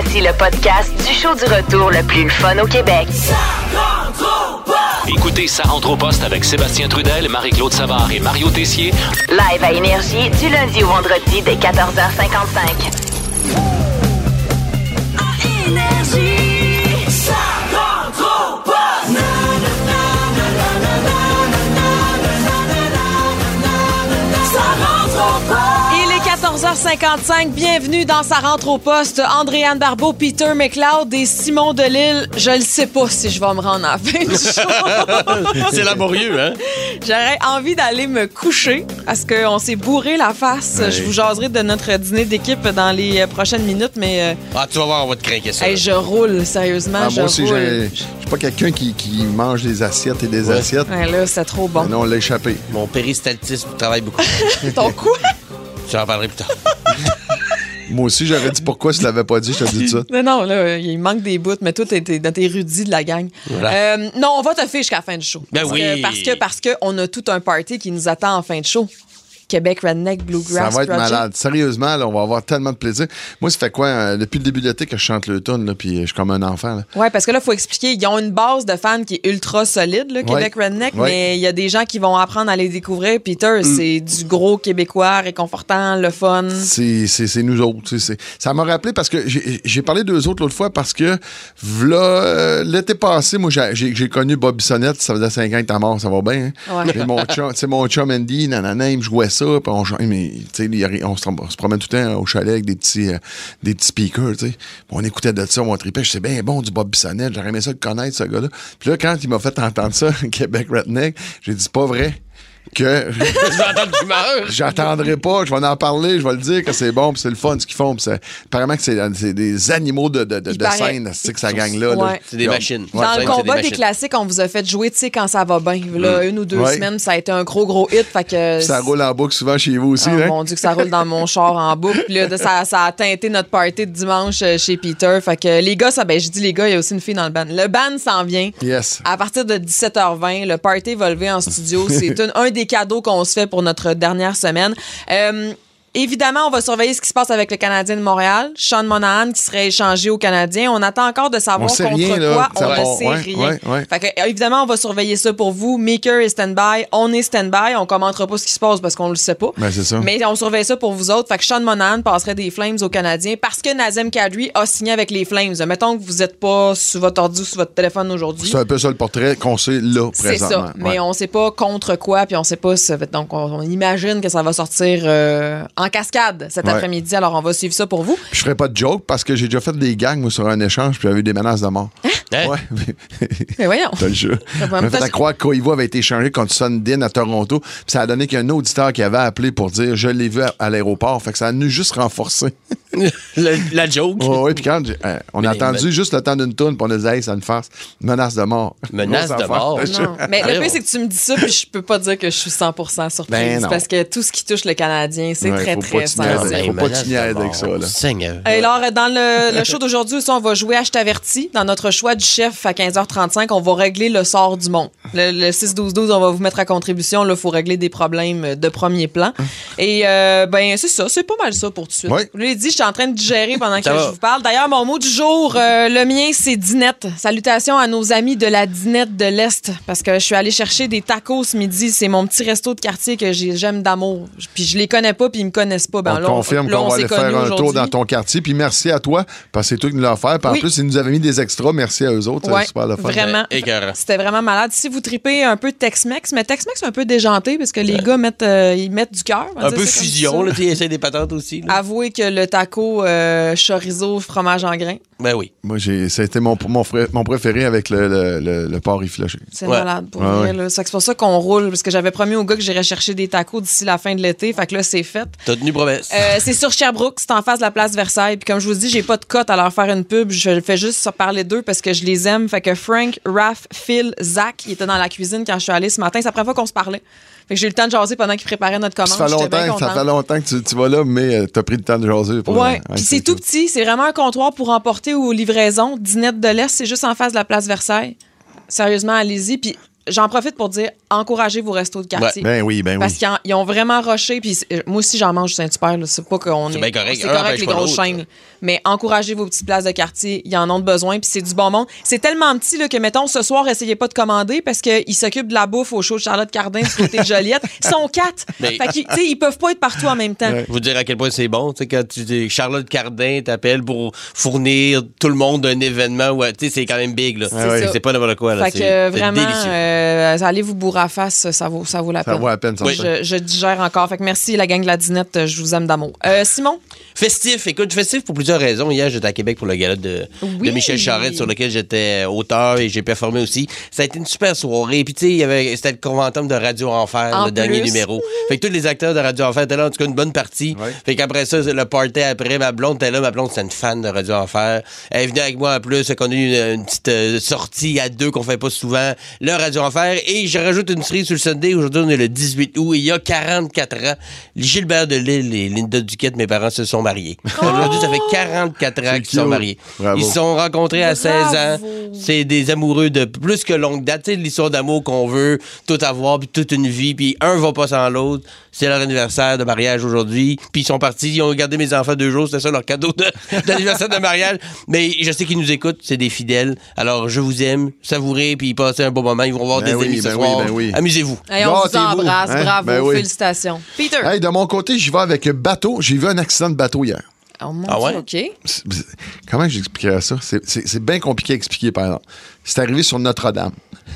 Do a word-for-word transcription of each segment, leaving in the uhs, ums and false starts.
Voici le podcast du show du retour le plus le fun au Québec. Écoutez Ça rentre au poste avec Sébastien Trudel, Marie-Claude Savard et Mario Tessier. Live à Énergie du lundi au vendredi dès quatorze heures cinquante-cinq. À Énergie, ça rentre au poste. Ça rentre au poste. quatorze heures cinquante-cinq, bienvenue dans Ça rentre au poste. Andréane Barbeau, Peter McLeod et Simon Delille. Je ne sais pas si je vais me rendre à la fin du show. C'est laborieux, hein? J'aurais envie d'aller me coucher parce qu'on s'est bourré la face. Ouais. Je vous jaserai de notre dîner d'équipe dans les prochaines minutes, mais... Euh, ah, tu vas voir, on va te craquer ça. Hey, je roule, sérieusement, ah, je moi aussi, roule. je suis pas quelqu'un qui, qui mange des assiettes et des ouais. assiettes. Ouais, là, c'est trop bon. Mais non, on l'a échappé. Mon péristaltisme travaille beaucoup. Ton quoi? J'en parlerai plus tard. Moi aussi, j'aurais dit pourquoi si tu l'avais pas dit, je te dis ça. Non, non, là, il manque des bouts, mais toi, t'es, t'es dans tes rudis de la gang. Voilà. Euh, non, on va te faire jusqu'à la fin du show. Ben parce oui. Que, parce que, parce que on a tout un party qui nous attend en fin de show. Québec Redneck Bluegrass Ça va être Project. malade. Sérieusement, là, on va avoir tellement de plaisir. Moi, ça fait quoi? Euh, depuis le début de l'été que je chante le tune, là, puis je suis comme un enfant. Là. Oui, parce que là, il faut expliquer. Ils ont une base de fans qui est ultra solide, là, Québec Ouais. Redneck, Ouais. mais il y a des gens qui vont apprendre à les découvrir. Peter, mm. c'est du gros québécois, réconfortant, le fun. C'est, c'est, c'est nous autres. C'est, c'est... Ça m'a rappelé parce que j'ai, j'ai parlé d'eux autres l'autre fois parce que v'là, euh, l'été passé, moi, j'ai, j'ai, j'ai connu Bob Bissonnette. Ça faisait cinq ans que t'es mort, ça va bien. Hein? Ouais. Et mon chum, tu sais, mon chum Andy, nanana, il me jouait ça, puis on jouait, mais tu sais, on, on se promène tout le temps au chalet avec des petits, euh, des petits speakers, tu sais. On écoutait de ça, on tripait. Je sais bien bon du Bob Bissonnette, j'aurais aimé ça le connaître, ce gars-là. Puis là, quand il m'a fait entendre ça, Québec Redneck, j'ai dit, c'est pas vrai. Que Tu vas entendre qu'il meurt. j'attendrai pas, je vais en parler, je vais le dire que c'est bon, puis c'est le fun ce qu'ils font. Pis c'est, apparemment que c'est, c'est des animaux de, de, de, de scène, c'est que ça gagne là. Ouais. là. C'est des machines. Dans Ouais, le c'est combat des des machines. classiques, on vous a fait jouer, tu sais, quand ça va bien. Là, une ou deux Ouais. semaines, ça a été un gros, gros hit. Fait que Ça roule en boucle souvent chez vous aussi. Oh, hein? mon Dieu, que ça roule dans mon char en boucle. Puis là, ça, ça a teinté notre party de dimanche euh, chez Peter. Fait que les gars, ça, ben, je dis les gars, il y a aussi une fille dans le band. Le band s'en vient. Yes. À partir de dix-sept heures vingt, le party va lever en studio. C'est un, un des cadeaux qu'on se fait pour notre dernière semaine. Euh, Évidemment, on va surveiller ce qui se passe avec le Canadien de Montréal. Sean Monahan qui serait échangé au Canadien. On attend encore de savoir On sait contre rien, quoi. là. On Ça ne va- sait ouais, rien. ouais, ouais. Fait que, évidemment, on va surveiller ça pour vous. Maker est stand-by. On est stand-by. On commentera pas ce qui se passe parce qu'on le sait pas. Ben, c'est ça. Mais on surveille ça pour vous autres. Fait que Sean Monahan passerait des Flames aux Canadiens parce que Nazem Kadri a signé avec les Flames. Mettons que vous n'êtes pas sur votre ordi ou sur votre téléphone aujourd'hui. C'est un peu ça le portrait qu'on sait là, C'est présentement. ça. Mais Ouais. on sait pas contre quoi, puis on sait pas. Ça, donc, on, on imagine que ça va sortir euh, en cascade cet Ouais. après-midi. Alors, on va suivre ça pour vous. Je ferai pas de joke parce que j'ai déjà fait des gangs moi, sur un échange puis j'avais eu des menaces de mort. Hein? Ouais. Mais voyons. T'as le jeu. Ça va On me a fait faire- à croire que Koivu avait été échangé contre Sundin à Toronto. Puis ça a donné qu'il y a un auditeur qui avait appelé pour dire je l'ai vu à, à l'aéroport. Fait que ça a nous juste renforcé. Le- la joke. Oui, ouais, puis quand j'ai- euh, on a Mais- attendu mais- juste le temps d'une tourne, puis on a dit hey, ça nous fasse menace de mort. Menace Grosse de affaire. mort. Non. Mais le Voyons. pire, c'est que tu me dis ça, puis je peux pas dire que je suis cent pour cent surprise. Ben non. Parce que tout ce qui touche le Canadien, c'est Ouais, très, faut très pas te niaiser. sensible. Faut pas que tu niaises avec ça, là. Seigneur. Alors, dans le, le show d'aujourd'hui aussi, on va jouer à Je t'avertis. Dans notre choix du chef à quinze heures trente-cinq, on va régler le sort du monde. Le, le six douze douze, on va vous mettre à contribution. Là, il faut régler des problèmes de premier plan. Et euh, ben c'est ça, c'est pas mal ça pour tout de suite. Oui. Je vous l'ai dit, je suis en train de digérer pendant que Ça va. je vous parle. D'ailleurs, mon mot du jour, euh, le mien, c'est dinette. Salutations à nos amis de la dinette de l'Est. Parce que je suis allée chercher des tacos ce midi. C'est mon petit resto de quartier que j'ai- j'aime d'amour. Puis je les connais pas, puis ils me connaissent pas. Ben, On là, confirme là, qu'on on va s'est aller faire connus un tour aujourd'hui. dans ton quartier. Puis merci à toi, parce que c'est toi qui nous l'as offert. Puis Oui. en plus, ils nous avaient mis des extras. Merci à eux autres. Ouais, C'est super le fun. vraiment. Écœurant. C'était vraiment malade. Si vous tripez un peu de Tex-Mex, mais Tex-Mex, c'est un peu déjanté parce que les gars mettent, euh, ils mettent du cœur. on va Un dire peu ça comme fusion, ça. là, tu essaies des patates aussi. Là. Avouez que le taco euh, chorizo, fromage en grains, Ben oui. Moi, j'ai, ça a été mon, mon, fré- mon préféré avec le, le, le, le porc effiloché. c'est Ouais. malade pour Ouais, vrai. ouais. Là. C'est que c'est pour ça qu'on roule, parce que j'avais promis aux gars que j'irais chercher des tacos d'ici la fin de l'été. Fait que là, c'est fait. T'as tenu promesse. Euh, c'est sur Sherbrooke, c'est en face de la place Versailles. Puis comme je vous dis, j'ai pas de cote à leur faire une pub. Je fais juste parler d'eux parce que je les aime. Fait que Frank, Raph, Phil, Zach, ils étaient dans la cuisine quand je suis allée ce matin. C'est la première fois qu'on se parlait. Fait que j'ai eu le temps de jaser pendant qu'ils préparaient notre commande. Ça fait, J'étais bien longtemps, ça contente. fait longtemps que tu, tu vas là, mais euh, t'as pris le temps de jaser. Pour, Ouais, euh, puis c'est tout cool. petit. C'est vraiment un comptoir pour emporter ou livraison. Dinette de l'Est, c'est juste en face de la place Versailles. Sérieusement, allez-y. Puis j'en profite pour dire, encouragez vos restos de quartier. Ben oui, ben oui. Parce qu'ils en- ils ont vraiment rushé. Puis c'est- moi aussi, j'en mange du Saint-Hubert. là. C'est pas qu'on C'est est. bien correct. C'est Un correct, empêche les pas grosses l'autre. chaînes. Mais encouragez vos petites places de quartier. Ils en ont besoin. Puis c'est du bon monde. C'est tellement petit là, que, mettons, ce soir, essayez pas de commander parce qu'ils s'occupent de la bouffe au show de Charlotte Cardin du côté de Joliette. Ils sont quatre. Mais- Fait qu'ils, tu sais, ils peuvent pas être partout en même temps. Vous dire à quel point c'est bon, tu sais, quand tu dis Charlotte Cardin t'appelle pour fournir tout le monde un événement, où, tu sais, c'est quand même big, là. C'est ça. C'est pas n'importe quoi, là. Fait que C'est euh, c'est vraiment, délicieux. euh, allez vous bourrer à face, ça vaut, ça vaut la Ça peine. vaut la peine, ça. Je, je digère encore. Fait que merci, la gang de la dinette. Je vous aime d'amour. Euh, Simon? Festif, écoute, festif pour plusieurs raisons. Hier, j'étais à Québec pour le gala de, Oui. de Michel Charette, sur lequel j'étais auteur et j'ai performé aussi. Ça a été une super soirée. Puis, tu sais, il y avait- c'était le conventum de Radio Enfer, En le dernier plus. numéro. Fait que tous les acteurs de Radio Enfer étaient là, en tout cas, une bonne partie. Ouais. Fait qu'après ça, le party après, ma blonde était là. Ma blonde, c'est une fan de Radio Enfer. Elle est venue avec moi en plus. On a eu une, une petite euh, sortie à deux qu'on fait pas souvent. Le Radio Enfer. Et je rajoute une cerise sur le Sunday. Aujourd'hui, on est le dix-huit août. Et il y a quarante-quatre ans, Gilbert Delille et Linda Duquette, mes parents, se sont mariés. Aujourd'hui, ça fait quarante-quatre ans C'est qu'ils sont cute. mariés. Bravo. Ils se sont rencontrés à seize ans. C'est des amoureux de plus que longue date. Tu sais, l'histoire d'amour qu'on veut tout avoir, puis toute une vie, puis un va pas sans l'autre. C'est leur anniversaire de mariage aujourd'hui. Puis ils sont partis, ils ont gardé mes enfants deux jours. C'était ça leur cadeau de- d'anniversaire de mariage. Mais je sais qu'ils nous écoutent, c'est des fidèles. Alors, je vous aime, savourez, puis passez un bon moment. Ils vont voir Ben des oui, amis ce ben oui, soir. ben oui. Amusez-vous. Hey, on vous Gâtez-vous, embrasse. hein? Bravo. Ben oui. Félicitations. Peter. Hey, de mon côté, j'y vais avec bateau. J'ai vu un accident de bateau hier. Oh mon Ah ouais? Dieu, OK. C'est- c'est- Comment j'expliquerais ça? C'est- C'est c'est bien compliqué à expliquer, par exemple. C'est arrivé sur Notre-Dame.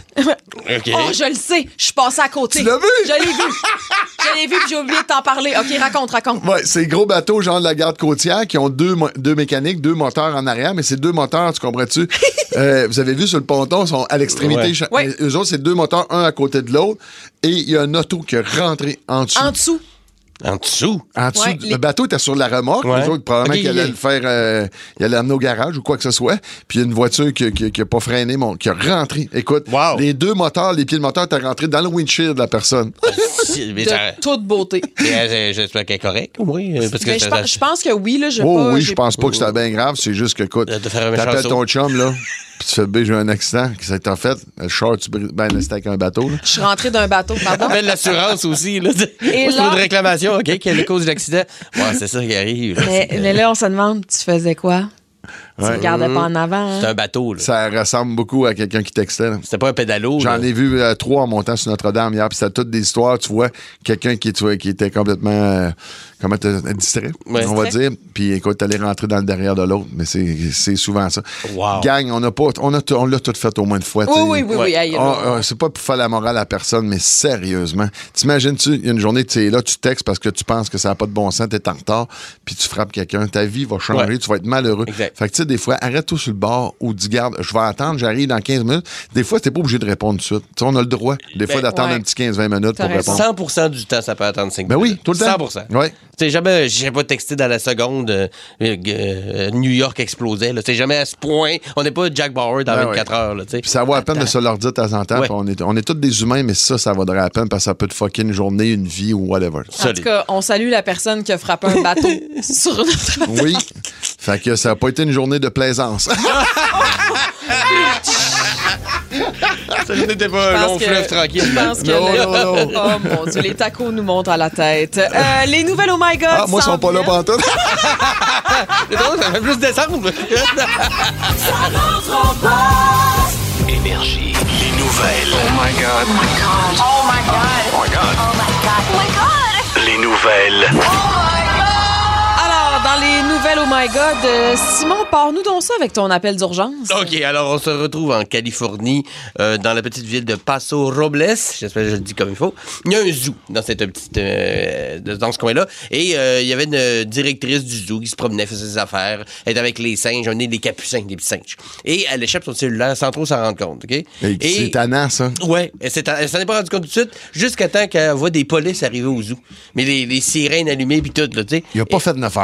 OK. Oh, je le sais. Je suis passée à côté. Tu l'as vu? Je l'ai vu. Je l'ai vu puis j'ai oublié de t'en parler. OK, raconte, raconte. Ouais, c'est gros bateaux, genre de la garde côtière, qui ont deux, mo- deux mécaniques, deux moteurs en arrière, mais c'est deux moteurs, tu comprends-tu? Euh, vous avez vu sur le ponton, ils sont à l'extrémité. Ouais. cha- Ouais. euh, Eux autres, c'est deux moteurs, un à côté de l'autre, et il y a un auto qui est rentré en dessous. En dessous. En dessous. En dessous, Ouais, du- les- le bateau était sur la remorque. Ouais. Eux autres, probablement Ok, qu'il allait il- le faire, euh, il allait l'amener au garage ou quoi que ce soit. Puis il y a une voiture qui, qui, qui a pas freiné, mon, qui a rentré. Écoute, Wow. les deux moteurs, les pieds de moteur étaient rentrés dans le windshield de la personne. Mais De ça- toute beauté. mais, euh, J'espère qu'elle est correcte, oui. euh, Parce que Mais je ça- pense, je pense que oui, là, je Oh pas, oui, j'ai- je pense pas que c'était bien grave. C'est juste que, écoute, De- de faire un t'appelles méchant ton chum, là, puis tu fais, ben, j'ai eu un accident. Qu'est-ce que t'as fait? Le char, tu bris- ben, là, c'était avec un bateau, là. Je suis rentrée d'un bateau, pardon. Appelle l'assurance aussi. Là. Et C'est là- une réclamation, OK? Quelle est la cause de l'accident? Ouais, c'est ça qui arrive. là. Mais, mais là, on se demande, tu faisais quoi? Tu Ouais. regardais pas en avant. C'est Hein? un bateau. Là. Ça ressemble beaucoup à quelqu'un qui textait, là. C'était pas un pédalo. J'en là. ai vu euh, trois en montant sur Notre-Dame hier, puis c'était toutes des histoires, tu vois, quelqu'un qui, tu vois, qui était complètement, euh, comment te- distrait, Ouais. on va Distrait. dire, puis écoute, t'allais rentrer dans le derrière de l'autre, mais c'est c'est souvent ça. Wow. Gang, on a pas, on a, t- on l'a tout fait au moins une fois. Oui, tu sais. oui, oui, oui. Ouais. Hey, Ah, là. ah, c'est pas pour faire la morale à personne, mais sérieusement. T'imagines-tu, il y a une journée, tu es là, tu textes parce que tu penses que ça n'a pas de bon sens, t'es en retard, puis tu frappes quelqu'un, ta vie va changer, Ouais. tu vas être malheureux. Exact. Fait que tu sais, des fois, arrête-toi sur le bord ou dis, garde, je vais attendre, j'arrive dans quinze minutes. Des fois, t'es pas obligé de répondre tout de suite. Tu sais, on a le droit, des fois, Ben, d'attendre ouais. un petit quinze vingt minutes T'as pour raison. répondre. cent pour cent du temps, ça peut attendre cinq Ben oui, minutes. tout le temps. cent pour cent. Ouais. Tu sais, jamais, j'ai pas texté dans la seconde, euh, euh, New York explosait. là. C'est jamais à ce point. On n'est pas Jack Bauer dans Ben vingt-quatre ouais. heures. Là, tu sais. Puis ça vaut la peine de se leur dire de temps en temps. Ouais. puis On, est, on est tous des humains, mais ça, ça vaudrait la peine parce que ça peut te fucker une journée, une vie ou whatever. En Solide. tout cas, on salue la personne qui a frappé un bateau sur notre... Oui. Fait que ça n'a pas été une journée de plaisance. Ça n'était pas Je un pense long que- fleuve tranquille. Je pense que Non, le- non, non. Oh mon Dieu, les tacos nous montent à la tête. Euh, les nouvelles Oh My God. Ah, moi, ils s'en sont pas là viennent. pantoute. C'est drôle, ça fait plus descendre. Énergie. Les nouvelles. Oh my God. Oh my God. Oh my God. Les nouvelles. Alors, dans les nouvelles Oh My God, euh, Simon, pars-nous donc ça avec ton appel d'urgence. OK, alors on se retrouve en Californie, euh, dans la petite ville de Paso Robles. J'espère que je le dis comme il faut. Il y a un zoo dans cette petite, euh, dans ce coin-là. Et euh, il y avait une euh, directrice du zoo qui se promenait, faisait ses affaires. Elle était avec les singes, on est des capucins, des petits singes. Et elle échappe son cellulaire sans trop s'en rendre compte, OK? Hey, C'est tannant, ça. Ouais, elle s'est- elle s'en est pas rendu compte tout de suite, jusqu'à temps qu'elle voit des polices arriver au zoo. Mais les, les sirènes allumées puis tout, là, tu sais. Il a pas fait neuf à un quand même.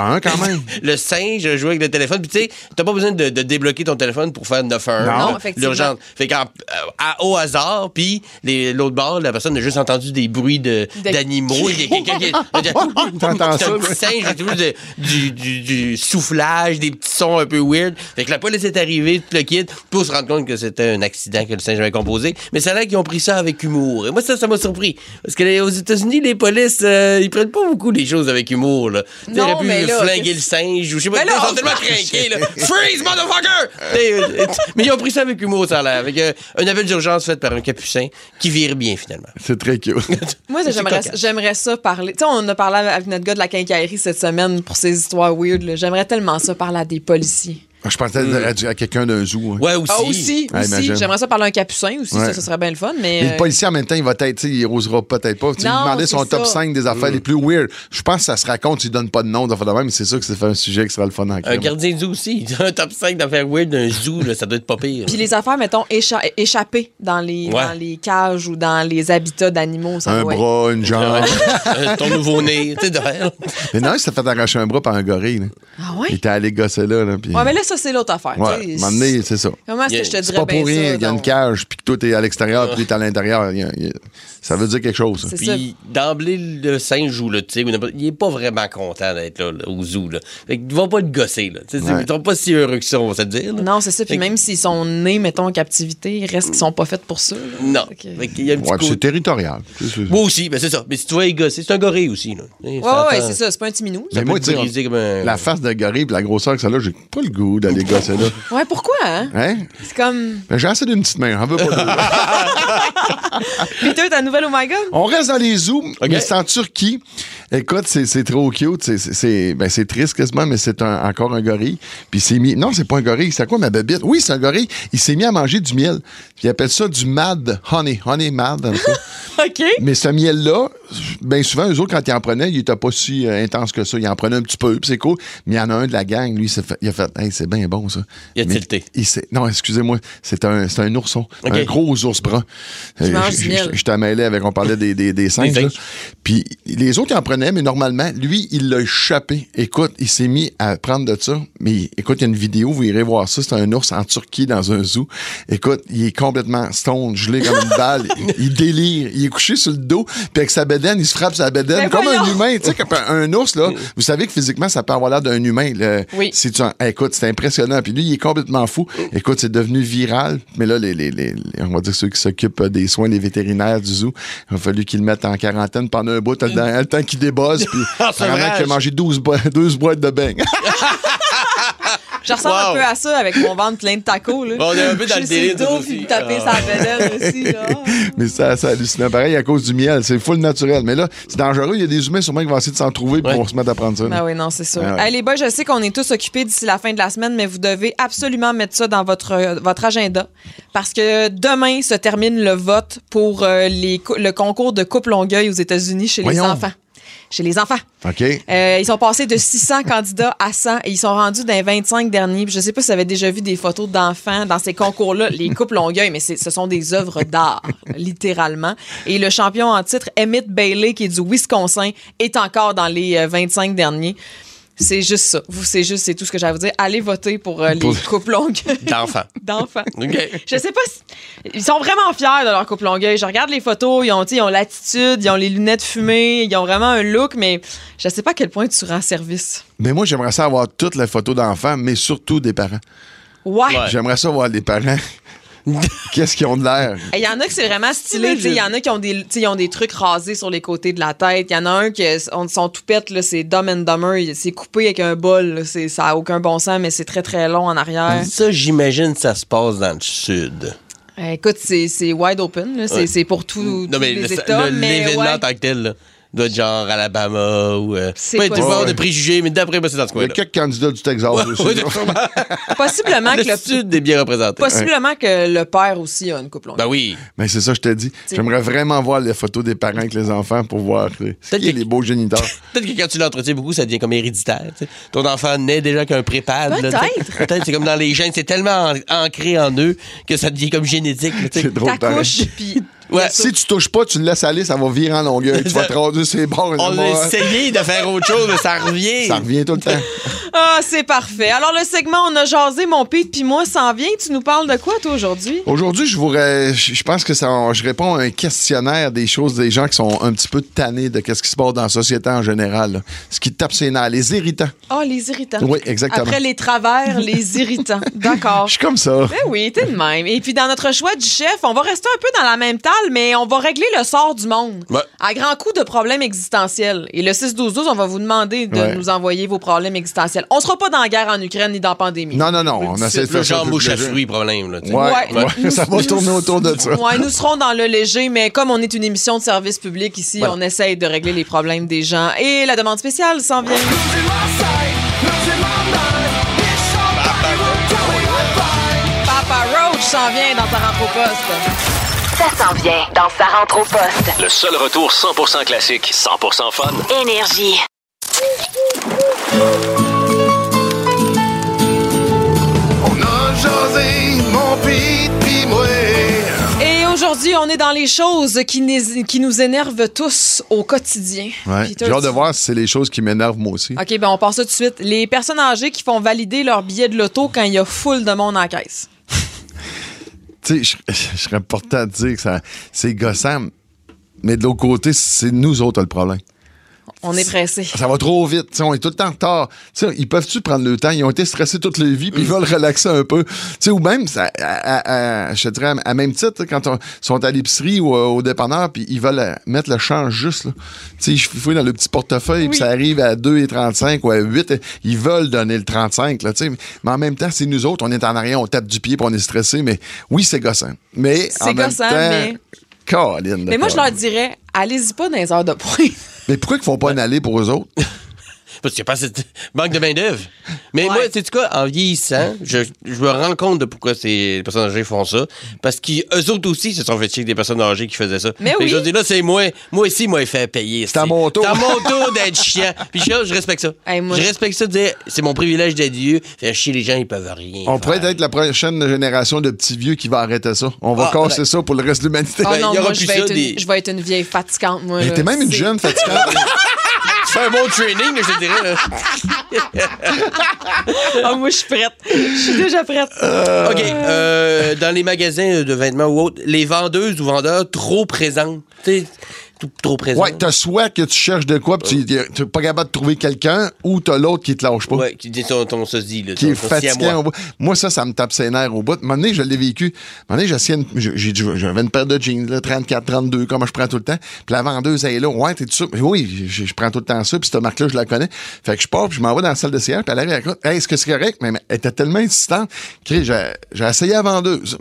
ouais. Le singe jouait avec le téléphone. Puis tu sais, t'as pas besoin de, de débloquer ton téléphone pour faire neuf un un. Non, là, effectivement. l'urgence. Fait qu'à à, au hasard, puis les- l'autre bord, la personne a juste entendu des bruits de, De- d'animaux. Il y a quelqu'un qui T'entends c'est ça, un petit singe, j'ai toujours de- du, du, du soufflage, des petits sons un peu weird. Fait que la police est arrivée, tout le kit, pour se rendre compte que c'était un accident que le singe avait composé. Mais ça a l'air qu'ils ont pris ça avec humour. Et moi, ça, ça m'a surpris. Parce que les- aux États-Unis, les polices, euh, ils prennent pas beaucoup les choses avec humour, là. Tu sais, Non, ils auraient pu mais là, flinguer qu'est-ce- le singe, ou je sais pas, Mais là, ils sont on- tellement craqués, là. Freeze, motherfucker! T'sais, euh, mais ils ont pris ça avec humour, ça a l'air. Avec euh, un appel d'urgence fait par un capucin qui vire bien, finalement. C'est très cute. Moi, C'est j'aimerais, cocasse. j'aimerais ça parler. Tu sais, on a parlé avec notre gars de la quincaillerie cette semaine pour ces histoires weird. là. J'aimerais tellement ça parler à des policiers. Je pensais à, à quelqu'un d'un zoo. hein. Ouais, aussi. Ah, aussi, Ah, aussi. imagine. J'aimerais ça parler à un capucin aussi. Ouais. Ça, ça serait bien le fun. Mais, Mais euh, le policier, en même temps, il va être, tu sais, il osera peut-être pas. Tu sais, Non, lui demander son c'est top ça. cinq des affaires les plus weird. Je pense que ça se raconte, il donne pas de nom d'affaires de même, mais c'est sûr que c'est un sujet qui sera le fun en Un crime. gardien de zoo aussi. Un top cinq d'affaires weird d'un zoo, là, ça doit être pas pire. Puis les affaires, mettons, écha- échappées dans les, Ouais. dans les cages ou dans les habitats d'animaux. Ça Un doit être- bras, une jambe. Euh, ton nouveau-né, tu sais, de rien. Mais non, il s'est fait arracher un bras par un gorille. là. Ah Il ouais? était allé gosser là. là puis... Ouais, mais là, ça, c'est l'autre affaire. Ouais, tu sais. à un moment donné, c'est ça. Comment est-ce que je te C'est dirais C'est pas bien pour rien ça, qu'il y a une donc? cage, puis que toi, t'es à l'extérieur, puis lui, t'es à l'intérieur. Il y a- il y a- Ça veut dire quelque chose. ça. C'est ça. Puis d'emblée, le singe ou le tigre, ou n'importe- il est pas vraiment content d'être là, là, au zoo. Là. Fait qu'ils vont pas le gosser. Là. Tu sais, Ouais. Ils sont pas si heureux que ça, on va se le dire. là. Non, c'est ça. Puis Fait que- même s'ils sont nés, mettons, en captivité, il reste qu'ils sont pas faits pour ça. là. Non. Fait que- Fait qu'il y a un petit Ouais, puis coup- c'est territorial. C'est- c'est- Moi aussi, ben c'est ça. Mais si tu vas y gosser, c'est un gorille aussi. Là. Tu sais, Ouais, ça ouais, attend- c'est ça. C'est pas un petit minou. Mais peut moi, te tu sais, briser comme un- la face de gorille et la grosseur que ça a, j'ai pas le goût d'aller gosser là. Ouais, pourquoi, hein? Hein? C'est comme. Ben, j'ai assez d'une petite main, j'en veux pas deux. Peter, ta nouvelle Oh My God? On reste dans les zoos, mais c'est en Turquie. Écoute, c'est, c'est trop cute. C'est, c'est, c'est- ben, c'est triste quasiment, mais c'est un- encore un gorille. Puis il s'est mis... Non, c'est pas un gorille. C'est quoi ma bébite? Oui, c'est un gorille. Il s'est mis à manger du miel. Puis il appelle ça du mad honey. Honey mad, en tout cas. OK. Mais ce miel-là, bien souvent, eux autres, quand ils en prenaient, il était pas si euh, intense que ça. Ils en prenaient un petit peu, puis c'est cool. Mais il y en a un de la gang, lui, il, s'est fait, il a fait « Hey, c'est bien bon, ça. » Il a Mais tilté. il s'est- Non, excusez-moi, c'est un, c'est un ourson. OK. Un gros ours brun. Qui mange je- du miel. je- Je t'ai mêlé avec, on parlait des, des, des singes. Des là. singes. Puis les autres, ils en prenaient, mais normalement, lui, il l'a échappé. Écoute, il s'est mis à prendre de ça. Mais écoute, il y a une vidéo, vous irez voir ça. C'est un ours en Turquie dans un zoo. Écoute, il est complètement stone, gelé comme une balle. il, il délire. Il est couché sur le dos, puis avec sa bédaine, il se frappe sa bédaine Mais comme voyons! un humain. Tu sais, comme un, un ours, là, vous savez que physiquement, ça peut avoir l'air d'un humain. là. Oui. Si tu en- écoute, c'est impressionnant. Puis lui, il est complètement fou. Écoute, c'est devenu viral. Mais là, les, les, les, les- on va dire ceux qui s'occupent euh, des soins, les vétérinaires du zoo, il a fallu qu'ils le mettent en quarantaine pendant un bout, le, le temps qu'il débosse. Puis Ah, c'est apparemment vrai. qu'il a mangé douze, bo- douze boîtes de beignes. Je ressemble Wow. un peu à ça avec mon ventre plein de tacos. Là. Bon, on est un peu dans Je le suis délire, sur le dos, tout puis aussi. me taper Ah. sa bédaine aussi. Là. Mais ça, c'est hallucinant. Pareil, à cause du miel. C'est full naturel. Mais là, c'est dangereux. Il y a des humains sûrement qui vont essayer de s'en trouver Ouais. pour se mettre à prendre ça. là. Ben oui, non, c'est sûr. Ah ouais. Hey, les boys, je sais qu'on est tous occupés d'ici la fin de la semaine, mais vous devez absolument mettre ça dans votre, euh, votre agenda parce que demain se termine le vote pour euh, les cou- le concours de coupe Longueuil aux États-Unis chez Voyons. les enfants. Chez les enfants. OK? Euh, ils sont passés de six cents candidats à cent et ils sont rendus dans les vingt-cinq derniers. Puis je sais pas si vous avez déjà vu des photos d'enfants dans ces concours-là, les coupes Longueuil, mais c'est- ce sont des œuvres d'art, littéralement. Et le champion en titre, Emmett Bailey, qui est du Wisconsin, est encore dans les euh, vingt-cinq derniers. C'est juste ça. Vous, c'est juste, c'est tout ce que j'ai à vous dire. Allez voter pour euh, les Pour- coupes Longueuil D'enfants. d'enfants. OK. Je sais pas si... Ils sont vraiment fiers de leur coupe Longueuil. Je regarde les photos, ils ont, tu sais, ils ont l'attitude, ils ont les lunettes fumées, ils ont vraiment un look, mais je sais pas à quel point tu rends service. Mais moi, j'aimerais ça avoir toutes les photos d'enfants, mais surtout des parents. Ouais. Ouais. J'aimerais ça voir les parents. Qu'est-ce qu'ils ont de l'air? Il y en a qui c'est vraiment stylé. Il y en a qui ont des, t'sais, ils ont des trucs rasés sur les côtés de la tête. Il y en a un qui on, son toupette, là, c'est Dumb and Dumber. Il- C'est coupé avec un bol. Là. C'est, ça n'a aucun bon sens, mais c'est très, très long en arrière. Ça, j'imagine, ça se passe dans le sud. Euh, écoute, c'est, c'est wide open. Là. C'est, Ouais. c'est pour tout, Non, mais tous les le- États. le- mais l'événement ouais. en tant que tel, là, doit être genre Alabama ou. Euh, C'est pas être possible. avoir Ouais. de préjugés, mais d'après moi, c'est dans ce Il y a coin-là. quelques candidats du Texas aussi. Ouais, là. sûrement. Possiblement, que Le le, sud est bien représenté. possiblement que le père aussi a une coupe longue. Ben oui. Mais c'est ça, je te dis. J'aimerais vraiment voir les photos des parents avec les enfants pour voir euh, ce qui est que- les beaux géniteurs. Peut-être que quand tu l'entretiens beaucoup, ça devient comme héréditaire. tu sais. Ton enfant naît déjà qu'un prépad. là, Peut-être. tu sais. Peut-être c'est comme dans les gènes. C'est tellement an- ancré en eux que ça devient comme génétique. là, tu sais. C'est drôle, pareil. T'accouches, puis Ouais. Si tu touches pas, tu le laisses aller, ça va virer en longueur. Tu vas te rendre sur les bords. On a essayé de faire autre chose, mais ça revient. Ça revient tout le temps. Ah, c'est parfait. Alors, le segment On a jasé, mon Pete puis moi, s'en vient. Tu nous parles de quoi, toi, aujourd'hui? Aujourd'hui, je voudrais, je pense que ça, je réponds à un questionnaire des choses des gens qui sont un petit peu tannés de ce qui se passe dans la société en général. Là. Ce qui tape ses nerfs, les irritants. Ah, les irritants. Oui, exactement. Après les travers, les irritants. D'accord. Je suis comme ça. Ben oui, t'es de même. Et puis, dans notre choix du chef, on va rester un peu dans la même table, mais on va régler le sort du monde. Ouais. À grands coups de problèmes existentiels. Et le six douze douze, on va vous demander de Ouais. nous envoyer vos problèmes existentiels. On sera pas dans la guerre en Ukraine ni dans la pandémie. Non, non, non. On essaie de Le faire ça. genre tout mouche à léger. fruits, problème. Là, tu sais. Ouais, Ouais. ouais, ça va tourner autour de ça. Ouais, nous serons dans le léger, mais comme on est une émission de service public ici, Voilà. on essaye de régler les problèmes des gens. Et la demande spéciale s'en vient. Papa Roach s'en vient dans sa rentre au poste. Ça s'en vient dans sa rentre au poste. Le seul retour cent pour cent classique, cent pour cent fun. Énergie. On a jasé, mon pis pis moi. Et aujourd'hui, on est dans les choses qui, nous- qui nous énervent tous au quotidien. Ouais. Peter, J'ai hâte de tu- voir si c'est les choses qui m'énervent moi aussi. OK, ben on passe ça tout de suite. Les personnes âgées qui font valider leur billet de loto quand il y a full de monde en caisse. Tu sais, je, je serais porté à dire que ça, c'est gossant, mais de l'autre côté, c'est nous autres le problème. On est pressé. Ça va trop vite. T'sais, on est tout le temps en retard. T'sais, ils peuvent-tu prendre le temps? Ils ont été stressés toute leur vie, puis ils veulent relaxer un peu. T'sais, ou même, ça, à, à- à- je te dirais, à même titre, quand ils sont à l'épicerie ou euh, au dépanneur, puis ils veulent euh, mettre le change juste. Là. T'sais, ils fouillent dans le petit portefeuille, Oui. puis ça arrive à deux virgule trente-cinq ou à huit. Ils veulent donner le trente-cinq. Là, t'sais. Mais en même temps, c'est nous autres. On est en arrière, on tape du pied, puis on est stressé. Mais oui, c'est gossant. Mais C'est en même gossant, temps, mais- Caroline, Mais moi, je leur Caroline. dirais, allez-y pas dans les heures de pointe. Mais pourquoi ils font pas un aller pour eux autres? Parce qu'il n'y a pas cette manque de main-d'œuvre. Mais Ouais. moi, sais-tu quoi, en vieillissant, je, je me rends compte de pourquoi ces personnes âgées font ça. Parce qu'eux autres aussi se sont fait chier que des personnes âgées qui faisaient ça. Mais Fait que oui. Je dis là, c'est moi. Moi aussi, moi, il fait payer. C'est à mon tour. C'est à mon tour d'être chiant. Puis je, je respecte ça. Hey, moi- Je respecte ça de dire, c'est mon privilège d'être vieux. Faire chier les gens, ils peuvent rien. On faire. pourrait être la prochaine génération de petits vieux qui va arrêter ça. On va Ah, casser ouais. ça pour le reste de l'humanité. Oh Ben, non, il y aura moi, je plus vais, ça, être des- une, je vais être une vieille fatigante, moi. Mais là. t'es même une C'est- jeune fatigante. Tu fais un bon training, là, je te dirais. là. Ah, moi, je suis prête. Je suis déjà prête. OK. euh, dans les magasins de vêtements ou autres, les vendeuses ou vendeurs trop présentes. Tu sais, tout- trop présentes. Ouais, t'as soit que tu cherches de quoi, puis tu t'es pas capable de trouver quelqu'un, ou t'as l'autre qui te lâche pas. Ouais, qui dit ton, ton sosie, là. Qui ton- est ton fatigant siamois. au bout. Moi, ça, ça me tape ses nerfs au bout. Un moment donné, je l'ai vécu. Un moment donné, j'essayais une- j'ai- j'ai- j'avais une paire de jeans, là, trente-quatre, trente-deux, comme je prends tout le temps. Puis la vendeuse, elle est là. Ouais, t'es sûr? Oui, je, je prends tout le temps ça. Puis cette marque-là, je la connais. Fait que je pars, puis je m'en vais dans la salle de siège. Puis elle arrive, elle raconte, hey, est-ce que c'est correct? Mais, mais elle était tellement insistante que j'ai j'ai essayé la vendeuse.